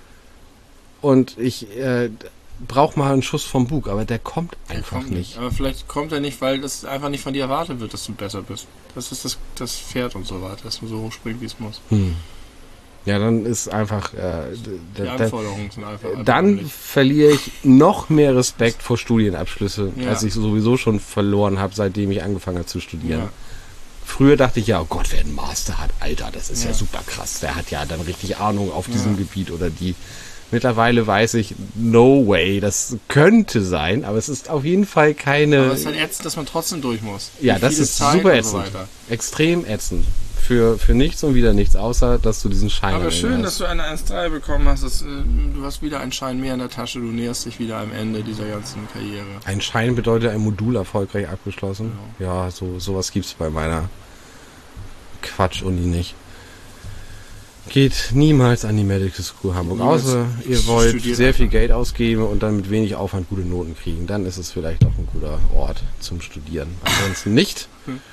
Und ich äh, brauche mal einen Schuss vom Bug. Aber der kommt Der einfach kommt nicht. Aber vielleicht kommt er nicht, weil das einfach nicht von dir erwartet wird, dass du besser bist. Das ist das, das Pferd und so weiter, dass man so hoch springt, wie es muss. Hm. Ja, dann ist einfach... Äh, d- Die d- Anforderungen sind einfach... einfach dann nicht. verliere ich noch mehr Respekt vor Studienabschlüsse, Ja. als ich sowieso schon verloren habe, seitdem ich angefangen habe zu studieren. Ja. Früher dachte ich ja, oh Gott, wer einen Master hat, Alter, das ist ja, Ja. super krass. Der hat ja dann richtig Ahnung auf Ja. diesem Gebiet oder die. Mittlerweile weiß ich, no way, das könnte sein, aber es ist auf jeden Fall keine... Aber es ist halt ätzend, dass man trotzdem durch muss. ja, Wie das viele ist Zeit super und so ätzend. weiter. Extrem ätzend. Für, für nichts und wieder nichts, außer dass du diesen Schein Aber am schön, Ende dass hast. du eine eins drei bekommen hast. Das, äh, du hast wieder einen Schein mehr in der Tasche. Du näherst dich wieder am Ende dieser ganzen Karriere. Ein Schein bedeutet ein Modul erfolgreich abgeschlossen. Ja, so sowas gibt's bei meiner Quatsch-Uni nicht. Geht niemals an die Medical School Hamburg. Niemals. Außer ihr wollt Studiert sehr viel einfach. Geld ausgeben und dann mit wenig Aufwand gute Noten kriegen. Dann ist es vielleicht auch ein guter Ort zum Studieren. Ansonsten nicht.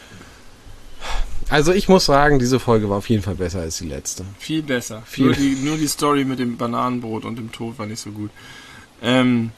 Also ich muss sagen, diese Folge war auf jeden Fall besser als die letzte. Viel besser. Viel- Nur, die, nur die Story mit dem Bananenbrot und dem Tod war nicht so gut. Ähm,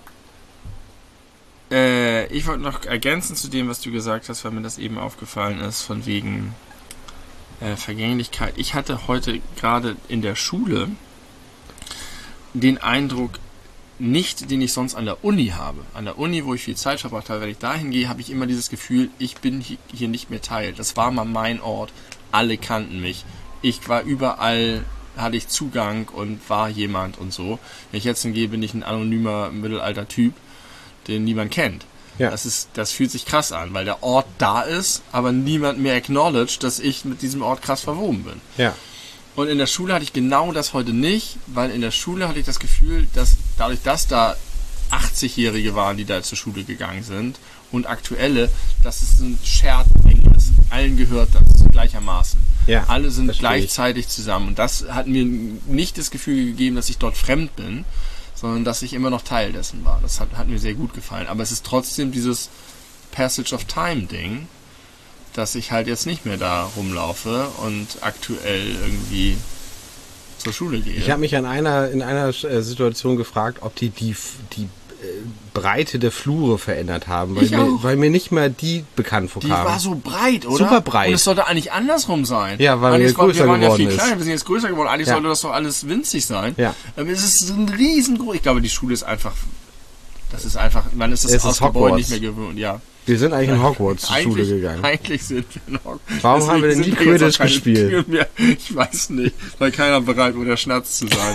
äh, ich wollte noch ergänzen zu dem, was du gesagt hast, weil mir das eben aufgefallen ist, von wegen äh, Vergänglichkeit. Ich hatte heute gerade in der Schule den Eindruck, nicht, den ich sonst an der Uni habe. An der Uni, wo ich viel Zeit verbracht habe, wenn ich dahin gehe, habe ich immer dieses Gefühl, ich bin hier nicht mehr Teil. Das war mal mein Ort. Alle kannten mich. Ich war überall, hatte ich Zugang und war jemand und so. Wenn ich jetzt hingehe, bin ich ein anonymer mittelalter Typ, den niemand kennt. Ja. Das ist, das fühlt sich krass an, weil der Ort da ist, aber niemand mehr acknowledged, dass ich mit diesem Ort krass verwoben bin. Ja. Und in der Schule hatte ich genau das heute nicht, weil in der Schule hatte ich das Gefühl, dass dadurch, dass da achtzig-Jährige waren, die da zur Schule gegangen sind und aktuelle, dass es ein Shared-Ding ist. Allen gehört das gleichermaßen. Ja, Alle sind verstehe gleichzeitig zusammen. Und das hat mir nicht das Gefühl gegeben, dass ich dort fremd bin, sondern dass ich immer noch Teil dessen war. Das hat, hat mir sehr gut gefallen. Aber es ist trotzdem dieses Passage of Time-Ding, dass ich halt jetzt nicht mehr da rumlaufe und aktuell irgendwie zur Schule gehe. Ich habe mich an einer, in einer äh, Situation gefragt, ob die die, die äh, Breite der Flure verändert haben, weil Ich mir, auch. weil mir nicht mehr die bekannt Die vorkamen. war so breit, oder? Super breit. Und es sollte eigentlich andersrum sein. Ja, weil wir Eigentlich war- größer wir waren ja geworden viel ist. kleiner, wir sind jetzt größer geworden. Eigentlich Ja. sollte das doch alles winzig sein. Ja. Aber es ist so ein riesengroß. Ich glaube, die Schule ist einfach... Das ist einfach... Man ist das Es ist aus Gebäude Hogwarts. nicht mehr gewöhnt, ja. Wir sind eigentlich in Hogwarts zur Schule Eigentlich, gegangen. eigentlich sind wir in Hogwarts. Warum haben wir denn Deswegen nie sind jetzt Quidditch auch keine gespielt? Türen mehr. Ich weiß nicht, weil keiner bereit war, der Schnatz zu sein.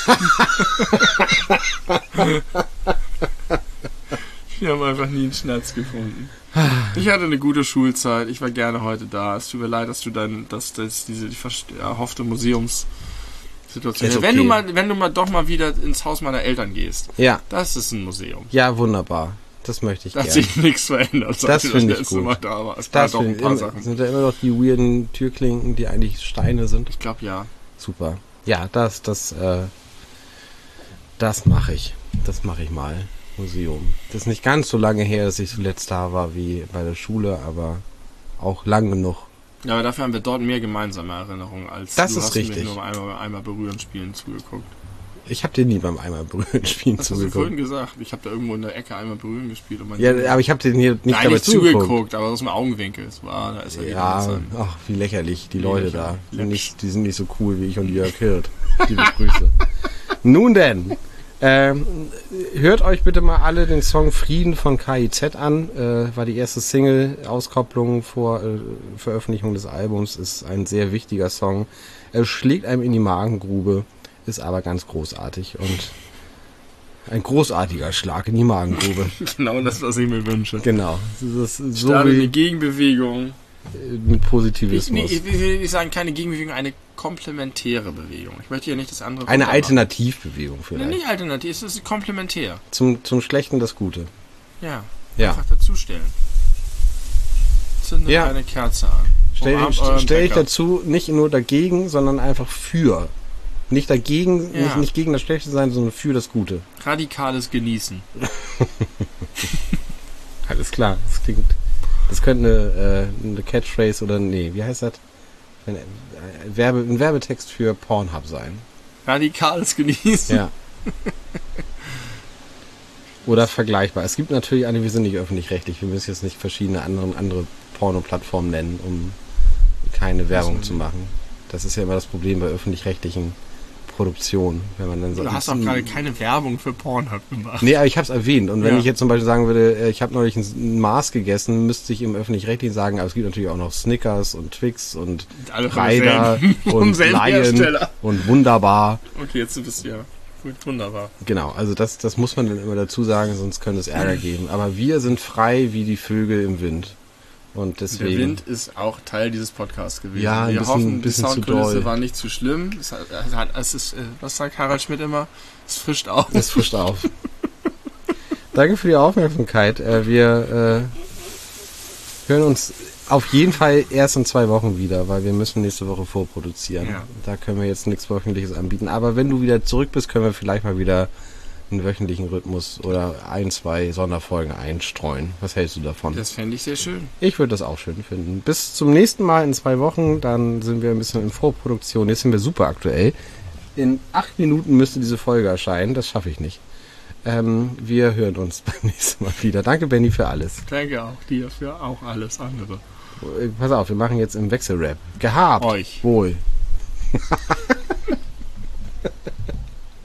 Wir haben einfach nie einen Schnatz gefunden. Ich hatte eine gute Schulzeit. Ich war gerne heute da. Es tut mir leid, dass du dann, dass das diese die verst- erhoffte Museumssituation. Ist okay. Wenn du mal, wenn du mal doch mal wieder ins Haus meiner Eltern gehst, Ja, das ist ein Museum. ja, wunderbar. Das möchte ich Da hat gerne. sich nichts verändert, seit Das du finde ich letzte gut. Mal da warst. Es Das waren doch ein finde paar ich, immer, Sachen. sind da immer noch die weirden Türklinken, die eigentlich Steine sind. Ich glaube ja. Super. Ja, das, das, äh, das mache ich. Das mache ich mal. Museum. Das ist nicht ganz so lange her, dass ich zuletzt da war wie bei der Schule, aber auch lang genug. Ja, aber dafür haben wir dort mehr gemeinsame Erinnerungen als Das du ist hast richtig. mir nur einmal, einmal berühren spielen zugeguckt. Ich habe dir nie beim einmal berühren spielen Das hast du vorhin zugeguckt. gesagt. Ich habe da irgendwo in der Ecke einmal berühren gespielt. Und mein Ja, aber ich habe dir hier nicht Nein, dabei nicht zugeguckt. zugeguckt, aber aus dem Augenwinkel. Es war, da ist er Ja, wieder ach, wie lächerlich, die Wie Leute da. lächerlich. Sind nicht, die sind nicht so cool wie ich und Jörg Hirt. Liebe Grüße. Nun denn, ähm, hört euch bitte mal alle den Song Frieden von K I Z an. Äh, war die erste Single-Auskopplung vor äh, Veröffentlichung des Albums. Ist ein sehr wichtiger Song. Er schlägt einem in die Magengrube, ist aber ganz großartig und ein großartiger Schlag in die Magengrube. Genau das, was ich mir wünsche. Genau. Das ist so Starte eine wie Gegenbewegung. mit Ich, Positivismus. nee, ich will nicht sagen, keine Gegenbewegung, eine komplementäre Bewegung. Ich möchte ja nicht das andere... Eine runtermachen. Alternativbewegung Nee, vielleicht. nicht alternativ, es ist komplementär. Zum, zum Schlechten das Gute. Ja, Ja. einfach dazustellen. Zündet Ja. eine Kerze an. Stell, Umarmt stell, euren stell dich Bäcker. dazu, nicht nur dagegen, sondern einfach für. Nicht dagegen, Ja. nicht, nicht gegen das Schlechte sein, sondern für das Gute. Radikales Genießen. Alles klar, das klingt. Das könnte eine, äh, eine Catchphrase oder nee, wie heißt das? Ein, ein, Werbe, ein Werbetext für Pornhub sein. Radikales Genießen. Ja. Oder vergleichbar. Es gibt natürlich eine, wir sind nicht öffentlich-rechtlich, wir müssen jetzt nicht verschiedene andere, andere Porno-Plattformen nennen, um keine Werbung zu machen. Das ist ja immer das Problem bei öffentlich-rechtlichen Produktionen, wenn man dann so. Du hast doch gerade keine Werbung für Pornhub gemacht. Nee, aber ich habe es erwähnt. Und wenn Ja. ich jetzt zum Beispiel sagen würde, äh, ich habe neulich ein Mars gegessen, müsste ich im öffentlich-rechtlichen sagen, aber es gibt natürlich auch noch Snickers und Twix und Alle von Ryder demselben- vom und selben Lion Hersteller. und Wunderbar. Okay, jetzt bist du ja gut, wunderbar. Genau, also das, das muss man dann immer dazu sagen, sonst könnte es Ärger geben. Aber wir sind frei wie die Vögel im Wind. Und deswegen. Der Wind ist auch Teil dieses Podcasts gewesen. Ja, ein Wir bisschen- hoffen, bisschen die zu Soundkulisse doll. war nicht zu schlimm. Es, hat, es, hat, es ist, äh, was sagt Harald Schmidt immer? Es frischt auf. Es frischt auf. Danke für die Aufmerksamkeit. Äh, Wir äh, hören uns auf jeden Fall erst in zwei Wochen wieder, weil wir müssen nächste Woche vorproduzieren. Ja. Da können wir jetzt nichts Wöchentliches anbieten. Aber wenn du wieder zurück bist, können wir vielleicht mal wieder einen wöchentlichen Rhythmus oder ein, zwei Sonderfolgen einstreuen. Was hältst du davon? Das fände ich sehr schön. Ich würde das auch schön finden. Bis zum nächsten Mal in zwei Wochen, dann sind wir ein bisschen in Vorproduktion. Jetzt sind wir super aktuell. In acht Minuten müsste diese Folge erscheinen. Das schaffe ich nicht. Ähm, wir hören uns beim nächsten Mal wieder. Danke, Benny, für alles. Danke auch dir für auch alles andere. Äh, Pass auf, wir machen jetzt im Wechselrap. Gehabt. Euch. Wohl.